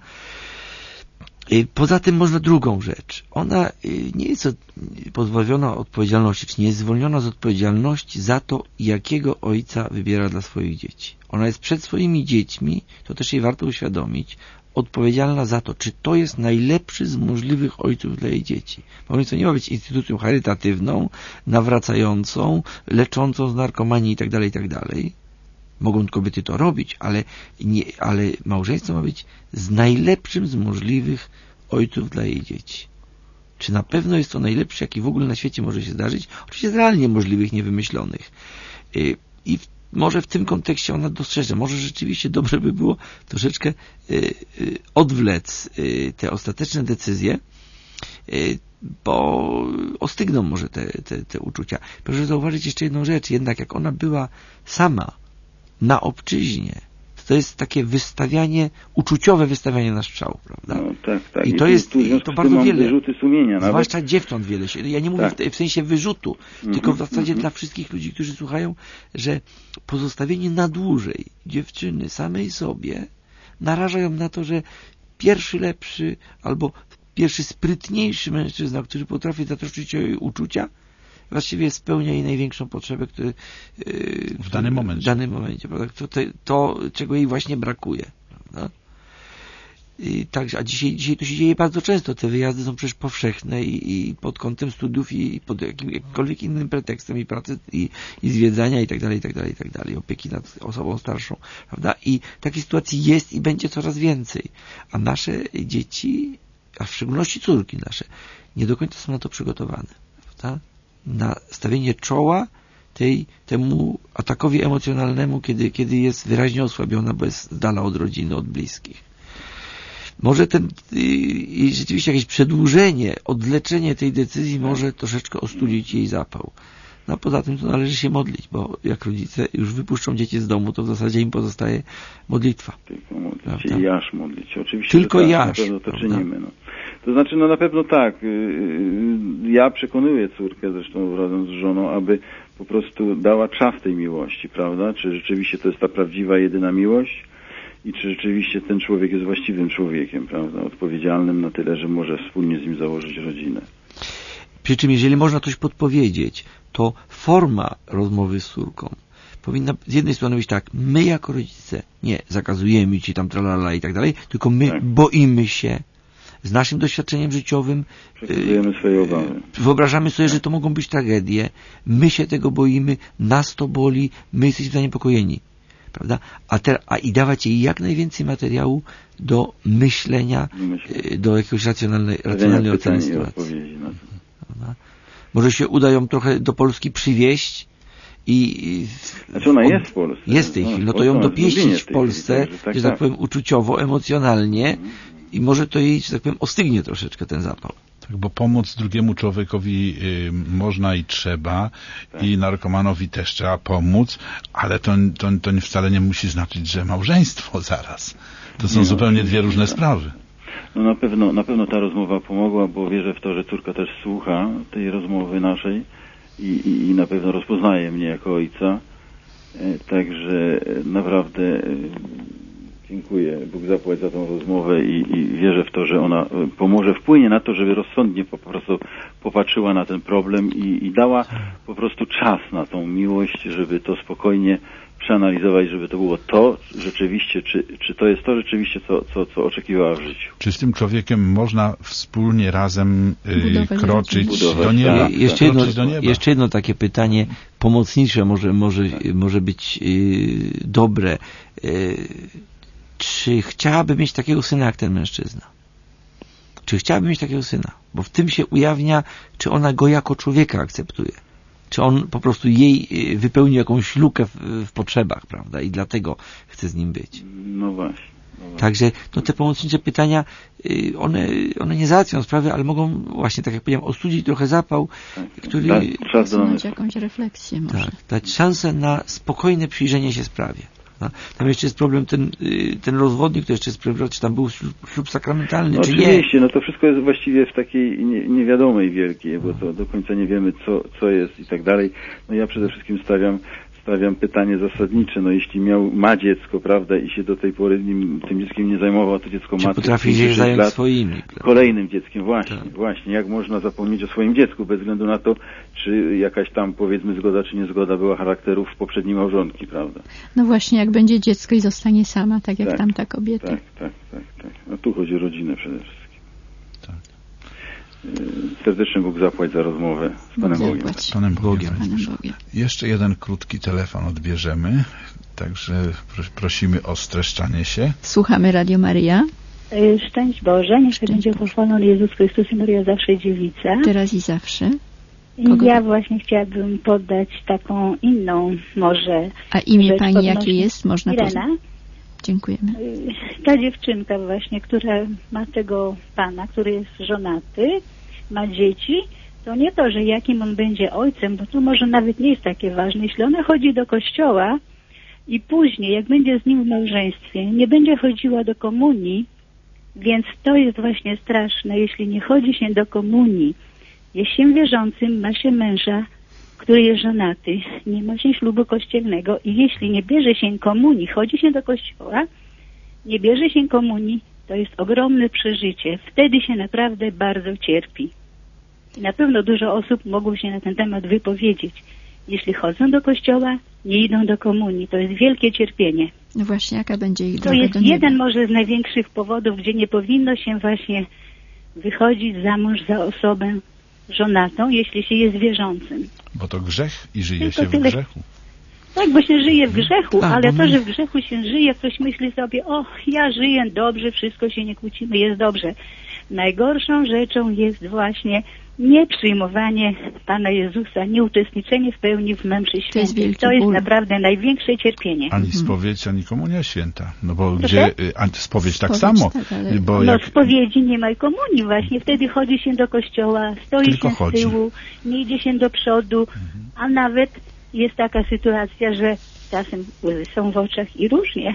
Yy, poza tym można drugą rzecz. Ona yy, nie jest od, pozbawiona odpowiedzialności, czy nie jest zwolniona z odpowiedzialności za to, jakiego ojca wybiera dla swoich dzieci. Ona jest przed swoimi dziećmi, to też jej warto uświadomić, odpowiedzialna za to, czy to jest najlepszy z możliwych ojców dla jej dzieci. Bo ojciec nie ma być instytucją charytatywną, nawracającą, leczącą z narkomanii itd., itd. Mogą kobiety to robić, ale, nie, ale małżeństwo ma być z najlepszym z możliwych ojców dla jej dzieci. Czy na pewno jest to najlepszy, jaki w ogóle na świecie może się zdarzyć? Oczywiście z realnie możliwych, niewymyślonych. I w może w tym kontekście ona dostrzeże, może rzeczywiście dobrze by było troszeczkę y, y, odwlec y, te ostateczne decyzje, y, bo ostygną może te, te, te uczucia. Proszę zauważyć jeszcze jedną rzecz, jednak jak ona była sama na obczyźnie, to jest takie wystawianie, uczuciowe wystawianie na strzał, prawda?
No, tak, tak.
I to jest
tu,
i to bardzo wiele,
wyrzuty sumienia,
zwłaszcza
nawet.
dziewcząt wiele się, ja nie mówię
tak.
w, w sensie wyrzutu, mm-hmm, tylko w zasadzie
mm-hmm.
dla wszystkich ludzi, którzy słuchają, że pozostawienie na dłużej dziewczyny samej sobie naraża ją na to, że pierwszy lepszy albo pierwszy sprytniejszy mężczyzna, który potrafi zatroszczyć o jej uczucia, właściwie spełnia jej największą potrzebę, który,
w danym momencie.
W danym momencie, prawda? To, to, to, czego jej właśnie brakuje. Prawda? I także, a dzisiaj, dzisiaj to się dzieje bardzo często. Te wyjazdy są przecież powszechne i, i pod kątem studiów i, i pod jakim, jakimkolwiek innym pretekstem i pracy i, i zwiedzania i tak dalej, i tak dalej, i tak dalej. Opieki nad osobą starszą. Prawda? I takiej sytuacji jest i będzie coraz więcej. A nasze dzieci, a w szczególności córki nasze, nie do końca są na to przygotowane. Prawda? Na stawienie czoła tej, temu atakowi emocjonalnemu, kiedy, kiedy jest wyraźnie osłabiona, bo jest z dala od rodziny, od bliskich. Może ten, i rzeczywiście jakieś przedłużenie, odleczenie tej decyzji może troszeczkę ostudzić jej zapał. No a poza tym to należy się modlić, bo jak rodzice już wypuszczą dzieci z domu, to w zasadzie im pozostaje modlitwa.
Tylko modlić się i aż modlić się. Oczywiście,
Tylko
tak,
jaż.
Na pewno to czynimy. No. To znaczy, no na pewno tak. Ja przekonuję córkę, zresztą razem z żoną, aby po prostu dała czas tej miłości, prawda? Czy rzeczywiście to jest ta prawdziwa, jedyna miłość? I czy rzeczywiście ten człowiek jest właściwym człowiekiem, prawda? Odpowiedzialnym na tyle, że może wspólnie z nim założyć rodzinę.
Przy czym, jeżeli można coś podpowiedzieć, to forma rozmowy z córką powinna z jednej strony być tak, my jako rodzice nie zakazujemy ci tam tralala i tak dalej, tylko my tak. boimy się z naszym doświadczeniem życiowym.
Przekazujemy swoje obawy.
Wyobrażamy sobie, że to mogą być tragedie. My się tego boimy, nas to boli, my jesteśmy zaniepokojeni. Prawda? A, te, a i dawać jej jak najwięcej materiału do myślenia, Myślę. do jakiegoś racjonalnej, racjonalnej oceny sytuacji. Może się uda ją trochę do Polski przywieźć i...
Znaczy ona jest w Polsce.
Jest w tej chwili. No to ją dopieścić w Polsce, że tak, że tak powiem, uczuciowo, emocjonalnie mhm. i może to jej, że tak powiem, ostygnie troszeczkę ten zapał.
Tak, bo pomóc drugiemu człowiekowi y, można i trzeba tak. i narkomanowi też trzeba pomóc, ale to, to, to wcale nie musi znaczyć, że małżeństwo zaraz. To są nie, zupełnie dwie różne tak. sprawy.
No na pewno, na pewno ta rozmowa pomogła, bo wierzę w to, że córka też słucha tej rozmowy naszej i, i, i na pewno rozpoznaje mnie jako ojca. E, także naprawdę e, dziękuję. Bóg zapłać za tą rozmowę i, i wierzę w to, że ona pomoże, wpłynie na to, żeby rozsądnie po prostu popatrzyła na ten problem i, i dała po prostu czas na tą miłość, żeby to spokojnie przeanalizować, żeby to było to rzeczywiście, czy, czy to jest to rzeczywiście, co, co, co oczekiwała w życiu.
Czy z tym człowiekiem można wspólnie razem y, kroczyć
budować,
do nieba?
Tak, jeszcze, jedno,
do nieba.
jeszcze jedno takie pytanie pomocnicze może, może, może być y, dobre. Y, czy chciałaby mieć takiego syna jak ten mężczyzna? Czy chciałaby mieć takiego syna? Bo w tym się ujawnia, czy ona go jako człowieka akceptuje. Czy on po prostu jej wypełni jakąś lukę w, w potrzebach, prawda? I dlatego chce z nim być.
No właśnie. No właśnie.
Także no, te pomocnicze pytania, one, one nie załatwią sprawy, ale mogą właśnie, tak jak powiedziałem, ostudzić trochę zapał, tak, który...
Tak, czas do
jakąś refleksję może.
Tak, dać szansę na spokojne przyjrzenie się sprawie. No, tam jeszcze jest problem ten, ten rozwodnik, to jeszcze jest problem, czy tam był ślub, ślub sakramentalny,
no,
czy
oczywiście,
nie.
Oczywiście, no to wszystko jest właściwie w takiej nie, niewiadomej wielkiej, bo to do końca nie wiemy, co, co jest i tak dalej. No ja przede wszystkim stawiam stawiam pytanie zasadnicze, no jeśli miał, ma dziecko, prawda, i się do tej pory nim, tym dzieckiem nie zajmował, to dziecko ma...
Czy potrafi się zająć swoimi?
Kolejnym dzieckiem, właśnie, tak. właśnie. Jak można zapomnieć o swoim dziecku, bez względu na to, czy jakaś tam, powiedzmy, zgoda czy niezgoda była charakterów poprzedniej małżonki, prawda?
No właśnie, jak będzie dziecko i zostanie sama, tak jak tak, tamta kobieta.
Tak, tak, tak, tak. No tu chodzi o rodzinę przede wszystkim. Tak. Serdecznie Bóg zapłać za rozmowę z Panem Bóg Bogiem.
Z Panem Bogiem. Panem Bogiem. Jeszcze jeden krótki telefon odbierzemy, także prosimy o streszczanie się.
Słuchamy Radio Maryja.
Szczęść Boże, niech Szczęść będzie pochwalony Jezus Chrystus i Maryja zawsze dziewica.
Teraz i zawsze.
Kogo? Ja właśnie chciałabym poddać taką inną może...
A imię Pani jakie jest? Można
Irena.
poznać? Dziękujemy.
Ta dziewczynka właśnie, która ma tego pana, który jest żonaty, ma dzieci, to nie to, że jakim on będzie ojcem, bo to może nawet nie jest takie ważne. Jeśli ona chodzi do kościoła i później, jak będzie z nim w małżeństwie, nie będzie chodziła do komunii, więc to jest właśnie straszne, jeśli nie chodzi się do komunii. Jest się wierzącym, ma się męża, który jest żonaty, nie ma się ślubu kościelnego i jeśli nie bierze się komunii, chodzi się do kościoła, nie bierze się komunii, to jest ogromne przeżycie. Wtedy się naprawdę bardzo cierpi. I na pewno dużo osób mogło się na ten temat wypowiedzieć. Jeśli chodzą do kościoła, nie idą do komunii. To jest wielkie cierpienie.
No właśnie, jaka będzie ich
To
droga
jest
do nieba?
jeden może z największych powodów, gdzie nie powinno się właśnie wychodzić za mąż za osobę żonatą, jeśli się jest wierzącym.
Bo to grzech i żyje
Tylko
się w
tyle-
grzechu.
Tak, bo się żyje w grzechu,
Tak,
ale
bo
to,
my-
że w grzechu się żyje, ktoś myśli sobie, o, ja żyję dobrze, wszystko się nie kłócimy, jest dobrze. Najgorszą rzeczą jest właśnie nieprzyjmowanie Pana Jezusa, nieuczestniczenie w pełni w mszy
To jest
świętej.
wielki
To jest
ból.
naprawdę największe cierpienie.
Ani spowiedź, ani komunia święta. No bo
Proszę?
gdzie... y, A spowiedź tak
Spowiedź,
samo.
tak, ale-
Bo
No
jak...
spowiedzi nie ma i komunii właśnie. Wtedy chodzi się do kościoła, stoi
Tylko
się z
chodzi.
tyłu, nie idzie się do przodu, a nawet jest taka sytuacja, że czasem łzy są w oczach i różnie.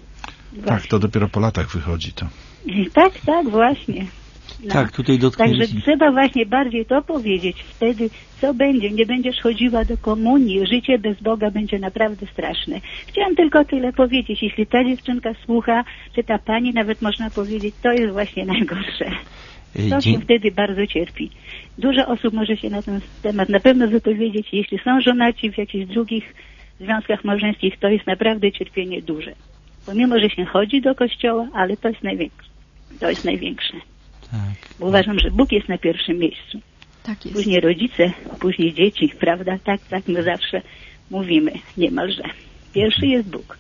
Tak, to dopiero po latach wychodzi to.
Tak, tak, właśnie. No.
Tak, tutaj
Także
dotknęliśmy.
trzeba właśnie bardziej to powiedzieć. Wtedy co będzie? Nie będziesz chodziła do komunii. Życie bez Boga będzie naprawdę straszne. Chciałam tylko tyle powiedzieć. Jeśli ta dziewczynka słucha, czy ta pani, nawet można powiedzieć, to jest właśnie najgorsze.
Y,
To
dzie-
się wtedy bardzo cierpi. Dużo osób może się na ten temat na pewno wypowiedzieć. Jeśli są żonaci w jakichś drugich związkach małżeńskich, to jest naprawdę cierpienie duże. Pomimo, że się chodzi do kościoła, ale to jest największe. To jest największe.
tak.
Bo uważam, że Bóg jest na pierwszym miejscu.
Tak jest.
Później rodzice, później dzieci, prawda? Tak, tak my zawsze mówimy niemalże. Pierwszy jest Bóg.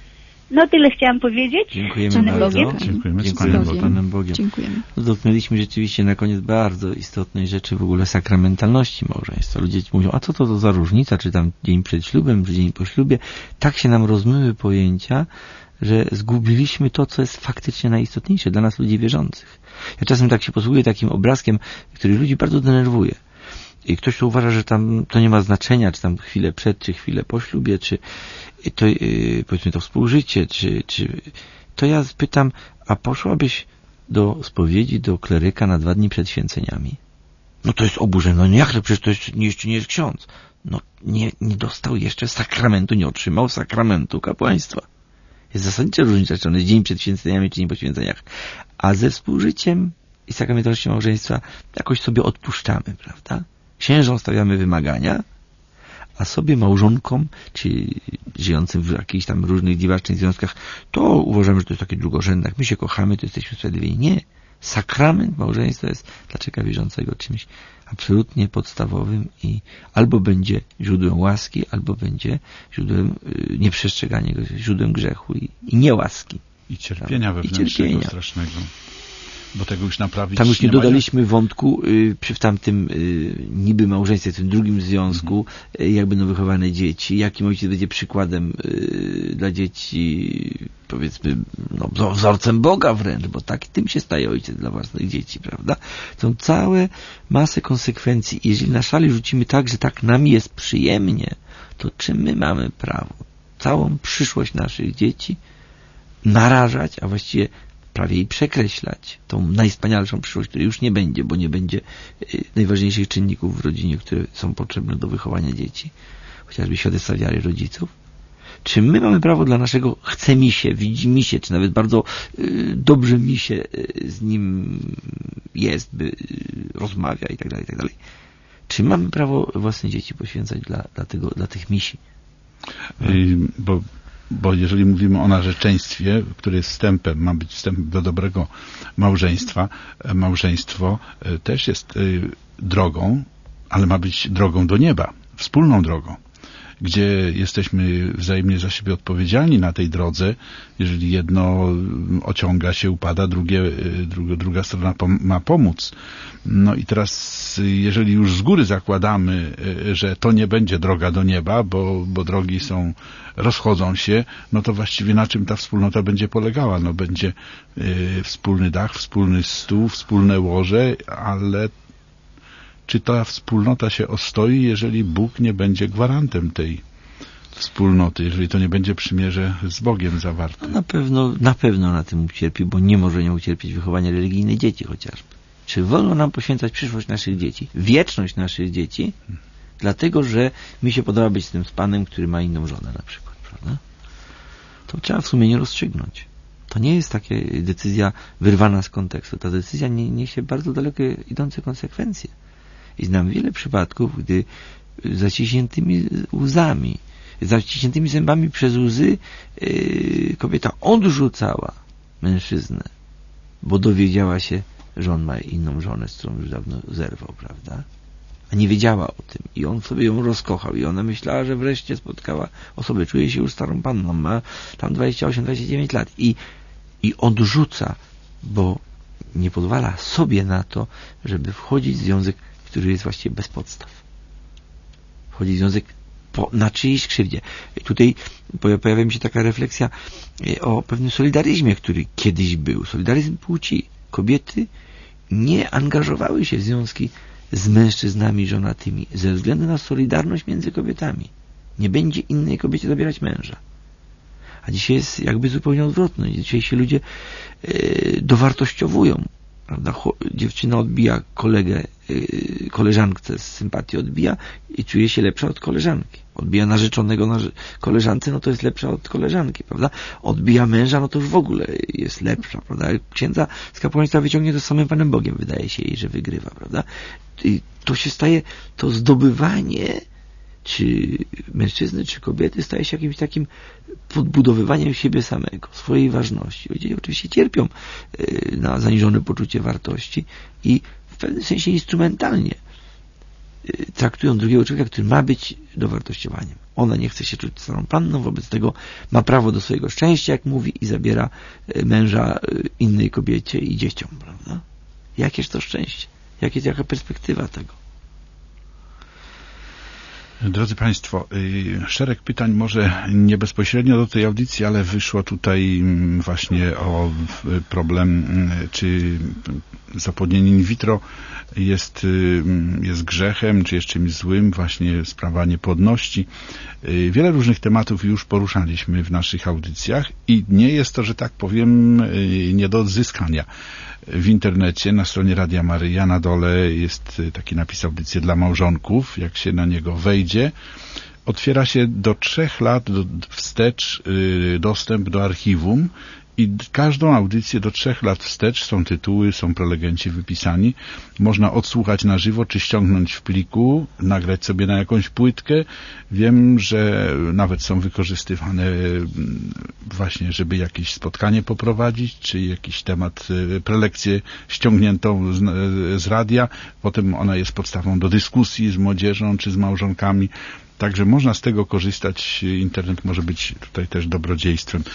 No tyle chciałam powiedzieć.
Dziękujemy
Panem
bardzo.
Bogiem.
Dziękujemy z
Dziękujemy
Panem
z
Bogiem.
Panem Bogiem.
Dziękujemy.
Dotknęliśmy rzeczywiście na koniec bardzo istotnej rzeczy w ogóle sakramentalności małżeństwa. Ludzie mówią, a co to, to za różnica, czy tam dzień przed ślubem, czy dzień po ślubie. Tak się nam rozmyły pojęcia, że zgubiliśmy to, co jest faktycznie najistotniejsze dla nas, ludzi wierzących. Ja czasem tak się posługuję takim obrazkiem, który ludzi bardzo denerwuje. I ktoś tu uważa, że tam to nie ma znaczenia, czy tam chwilę przed, czy chwilę po ślubie, czy to, yy, powiedzmy to współżycie, czy, czy... To ja pytam, a poszłabyś do spowiedzi, do kleryka na dwa dni przed święceniami? No to jest oburzenie. No jak to? Przecież to jeszcze nie, jeszcze nie jest ksiądz. No nie, nie dostał jeszcze sakramentu, nie otrzymał sakramentu kapłaństwa. Jest zasadnicza różnica, czy on jest dzień przed święceniami, czy dzień po święceniach. A ze współżyciem i sakramentalnością małżeństwa jakoś sobie odpuszczamy, prawda? Księżom stawiamy wymagania, a sobie małżonkom, czy żyjącym w jakichś tam różnych dziwacznych związkach, to uważamy, że to jest takie drugorzędne. Jak my się kochamy, to jesteśmy sprawiedliwi. Nie. Sakrament małżeństwa jest dla człowieka wierzącego czymś absolutnie podstawowym i albo będzie źródłem łaski, albo będzie źródłem y, nieprzestrzegania, źródłem grzechu i, i niełaski.
I cierpienia
I
wewnętrznego
cierpienia.
strasznego. Bo tego już naprawić
Tam już nie
ma jak.
dodaliśmy wątku y, przy w tamtym y, niby małżeństwie, w tym drugim związku, y, jak będą wychowane dzieci, jakim ojciec będzie przykładem y, dla dzieci, powiedzmy, no, wzorcem Boga wręcz, bo tak tym się staje ojciec dla własnych dzieci, prawda? Są całe masę konsekwencji. Jeżeli na szali rzucimy tak, że tak nam jest przyjemnie, to czy my mamy prawo całą przyszłość naszych dzieci narażać, a właściwie prawie i przekreślać tą najwspanialszą przyszłość, której już nie będzie, bo nie będzie y, najważniejszych czynników w rodzinie, które są potrzebne do wychowania dzieci, chociażby świadectwa wiary rodziców. Czy my mamy prawo dla naszego chce mi się, widzi mi się, czy nawet bardzo y, dobrze mi się y, z nim jest, by y, rozmawia i tak dalej, i tak dalej. Czy mamy prawo własne dzieci poświęcać dla, dla, tego, dla tych misi?
Y, bo Bo jeżeli mówimy o narzeczeństwie, które jest wstępem, ma być wstępem do dobrego małżeństwa, małżeństwo też jest drogą, ale ma być drogą do nieba, wspólną drogą, gdzie jesteśmy wzajemnie za siebie odpowiedzialni na tej drodze. Jeżeli jedno ociąga się, upada, drugie, druga, druga strona pom- ma pomóc. No i teraz, jeżeli już z góry zakładamy, że to nie będzie droga do nieba, bo, bo drogi są, rozchodzą się, no to właściwie na czym ta wspólnota będzie polegała? No będzie y, wspólny dach, wspólny stół, wspólne łoże, ale czy ta wspólnota się ostoi, jeżeli Bóg nie będzie gwarantem tej wspólnoty, jeżeli to nie będzie przymierze z Bogiem zawarte?
No na pewno, na pewno na tym ucierpi, bo nie może nie ucierpieć wychowania religijnej dzieci chociażby. Czy wolno nam poświęcać przyszłość naszych dzieci, wieczność naszych dzieci, hmm. dlatego, że mi się podoba być z tym z panem, który ma inną żonę na przykład, prawda? To trzeba w sumie nie rozstrzygnąć. To nie jest taka decyzja wyrwana z kontekstu. Ta decyzja nie, niesie bardzo daleko idące konsekwencje. I znam wiele przypadków, gdy zaciśniętymi łzami, zaciśniętymi zębami przez łzy yy, kobieta odrzucała mężczyznę, bo dowiedziała się, że on ma inną żonę, z którą już dawno zerwał, prawda? A nie wiedziała o tym. I on sobie ją rozkochał. I ona myślała, że wreszcie spotkała osobę. Czuje się już starą panną. Ma tam dwadzieścia osiem dwadzieścia dziewięć lat. I, i odrzuca, bo nie pozwala sobie na to, żeby wchodzić w związek, który jest właściwie bez podstaw. Wchodzi w związek po, na czyjejś krzywdzie. I tutaj pojawia mi się taka refleksja o pewnym solidaryzmie, który kiedyś był. Solidaryzm płci. Kobiety nie angażowały się w związki z mężczyznami żonatymi ze względu na solidarność między kobietami. Nie będzie innej kobiecie zabierać męża. A dzisiaj jest jakby zupełnie odwrotnie. Dzisiaj się ludzie yy, dowartościowują. Prawda? Dziewczyna odbija kolegę, yy, koleżankę z sympatii odbija i czuje się lepsza od koleżanki. Odbija narzeczonego na koleżance, no to jest lepsza od koleżanki, prawda? Odbija męża, no to już w ogóle jest lepsza, prawda? Księdza z kapłaństwa wyciągnie to z samym Panem Bogiem, wydaje się jej, że wygrywa, prawda? I to się staje, to zdobywanie czy mężczyzny, czy kobiety staje się jakimś takim podbudowywaniem siebie samego, swojej ważności. Ludzie oczywiście cierpią na zaniżone poczucie wartości i w pewnym sensie instrumentalnie traktują drugiego człowieka, który ma być dowartościowaniem. Ona nie chce się czuć starą panną, wobec tego ma prawo do swojego szczęścia, jak mówi, i zabiera męża innej kobiecie i dzieciom, prawda? Jakież to szczęście? Jak jest, jaka perspektywa tego?
Drodzy Państwo, szereg pytań może nie bezpośrednio do tej audycji, ale wyszło tutaj właśnie o problem, czy zapłodnienie in vitro jest, jest grzechem, czy jest czymś złym, właśnie sprawa niepłodności. Wiele różnych tematów już poruszaliśmy w naszych audycjach i nie jest to, że tak powiem, nie do odzyskania. W internecie, na stronie Radia Maryja, na dole jest taki napis audycje dla małżonków. Jak się na niego wejdzie, otwiera się do trzech lat wstecz dostęp do archiwum i każdą audycję do trzech lat wstecz, są tytuły, są prelegenci wypisani, można odsłuchać na żywo, czy ściągnąć w pliku, nagrać sobie na jakąś płytkę. Wiem, że nawet są wykorzystywane właśnie, żeby jakieś spotkanie poprowadzić, czy jakiś temat, prelekcję ściągniętą z, z radia, potem ona jest podstawą do dyskusji z młodzieżą, czy z małżonkami. Także można z tego korzystać. Internet może być tutaj też dobrodziejstwem.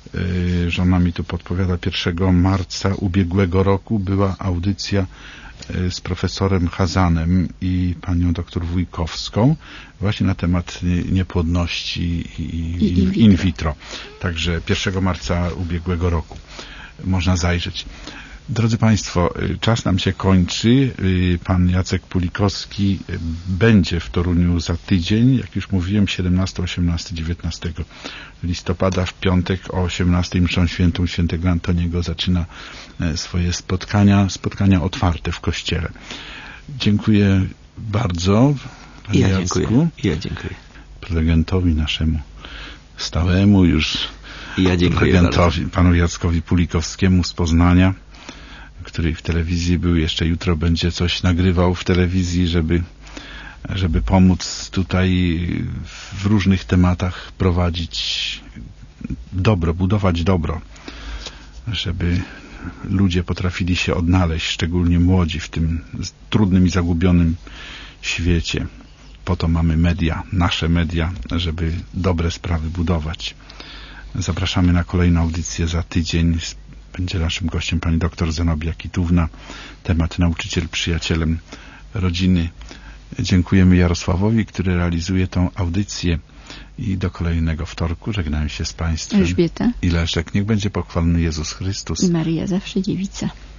Żona mi tu podpowiada, pierwszego marca ubiegłego roku była audycja z profesorem Hazanem i panią doktor Wójkowską właśnie na temat niepłodności i in vitro. Także pierwszego marca ubiegłego roku można zajrzeć. Drodzy Państwo, czas nam się kończy. Pan Jacek Pulikowski będzie w Toruniu za tydzień, jak już mówiłem, siedemnastego, osiemnastego, dziewiętnastego listopada, w piątek o osiemnastej mszą świętą świętego Antoniego zaczyna swoje spotkania, spotkania otwarte w kościele. Dziękuję bardzo, panie
ja
Jacku.
Dziękuję. Ja dziękuję.
Prelegentowi naszemu stałemu już,
ja dziękuję
prelegentowi, bardzo. Panu Jackowi Pulikowskiemu z Poznania, który w telewizji był, jeszcze jutro będzie coś nagrywał w telewizji, żeby, żeby pomóc tutaj w różnych tematach prowadzić dobro, budować dobro, żeby ludzie potrafili się odnaleźć, szczególnie młodzi, w tym trudnym i zagubionym świecie. Po to mamy media, nasze media, żeby dobre sprawy budować. Zapraszamy na kolejną audycję za tydzień. Będzie naszym gościem pani doktor Zenobia Kitówna. Temat nauczyciel przyjacielem rodziny. Dziękujemy Jarosławowi, który realizuje tą audycję. I do kolejnego wtorku żegnają się z Państwem
Elżbieta
i Leszek. Niech będzie pochwalony Jezus Chrystus
i Maryja zawsze dziewica.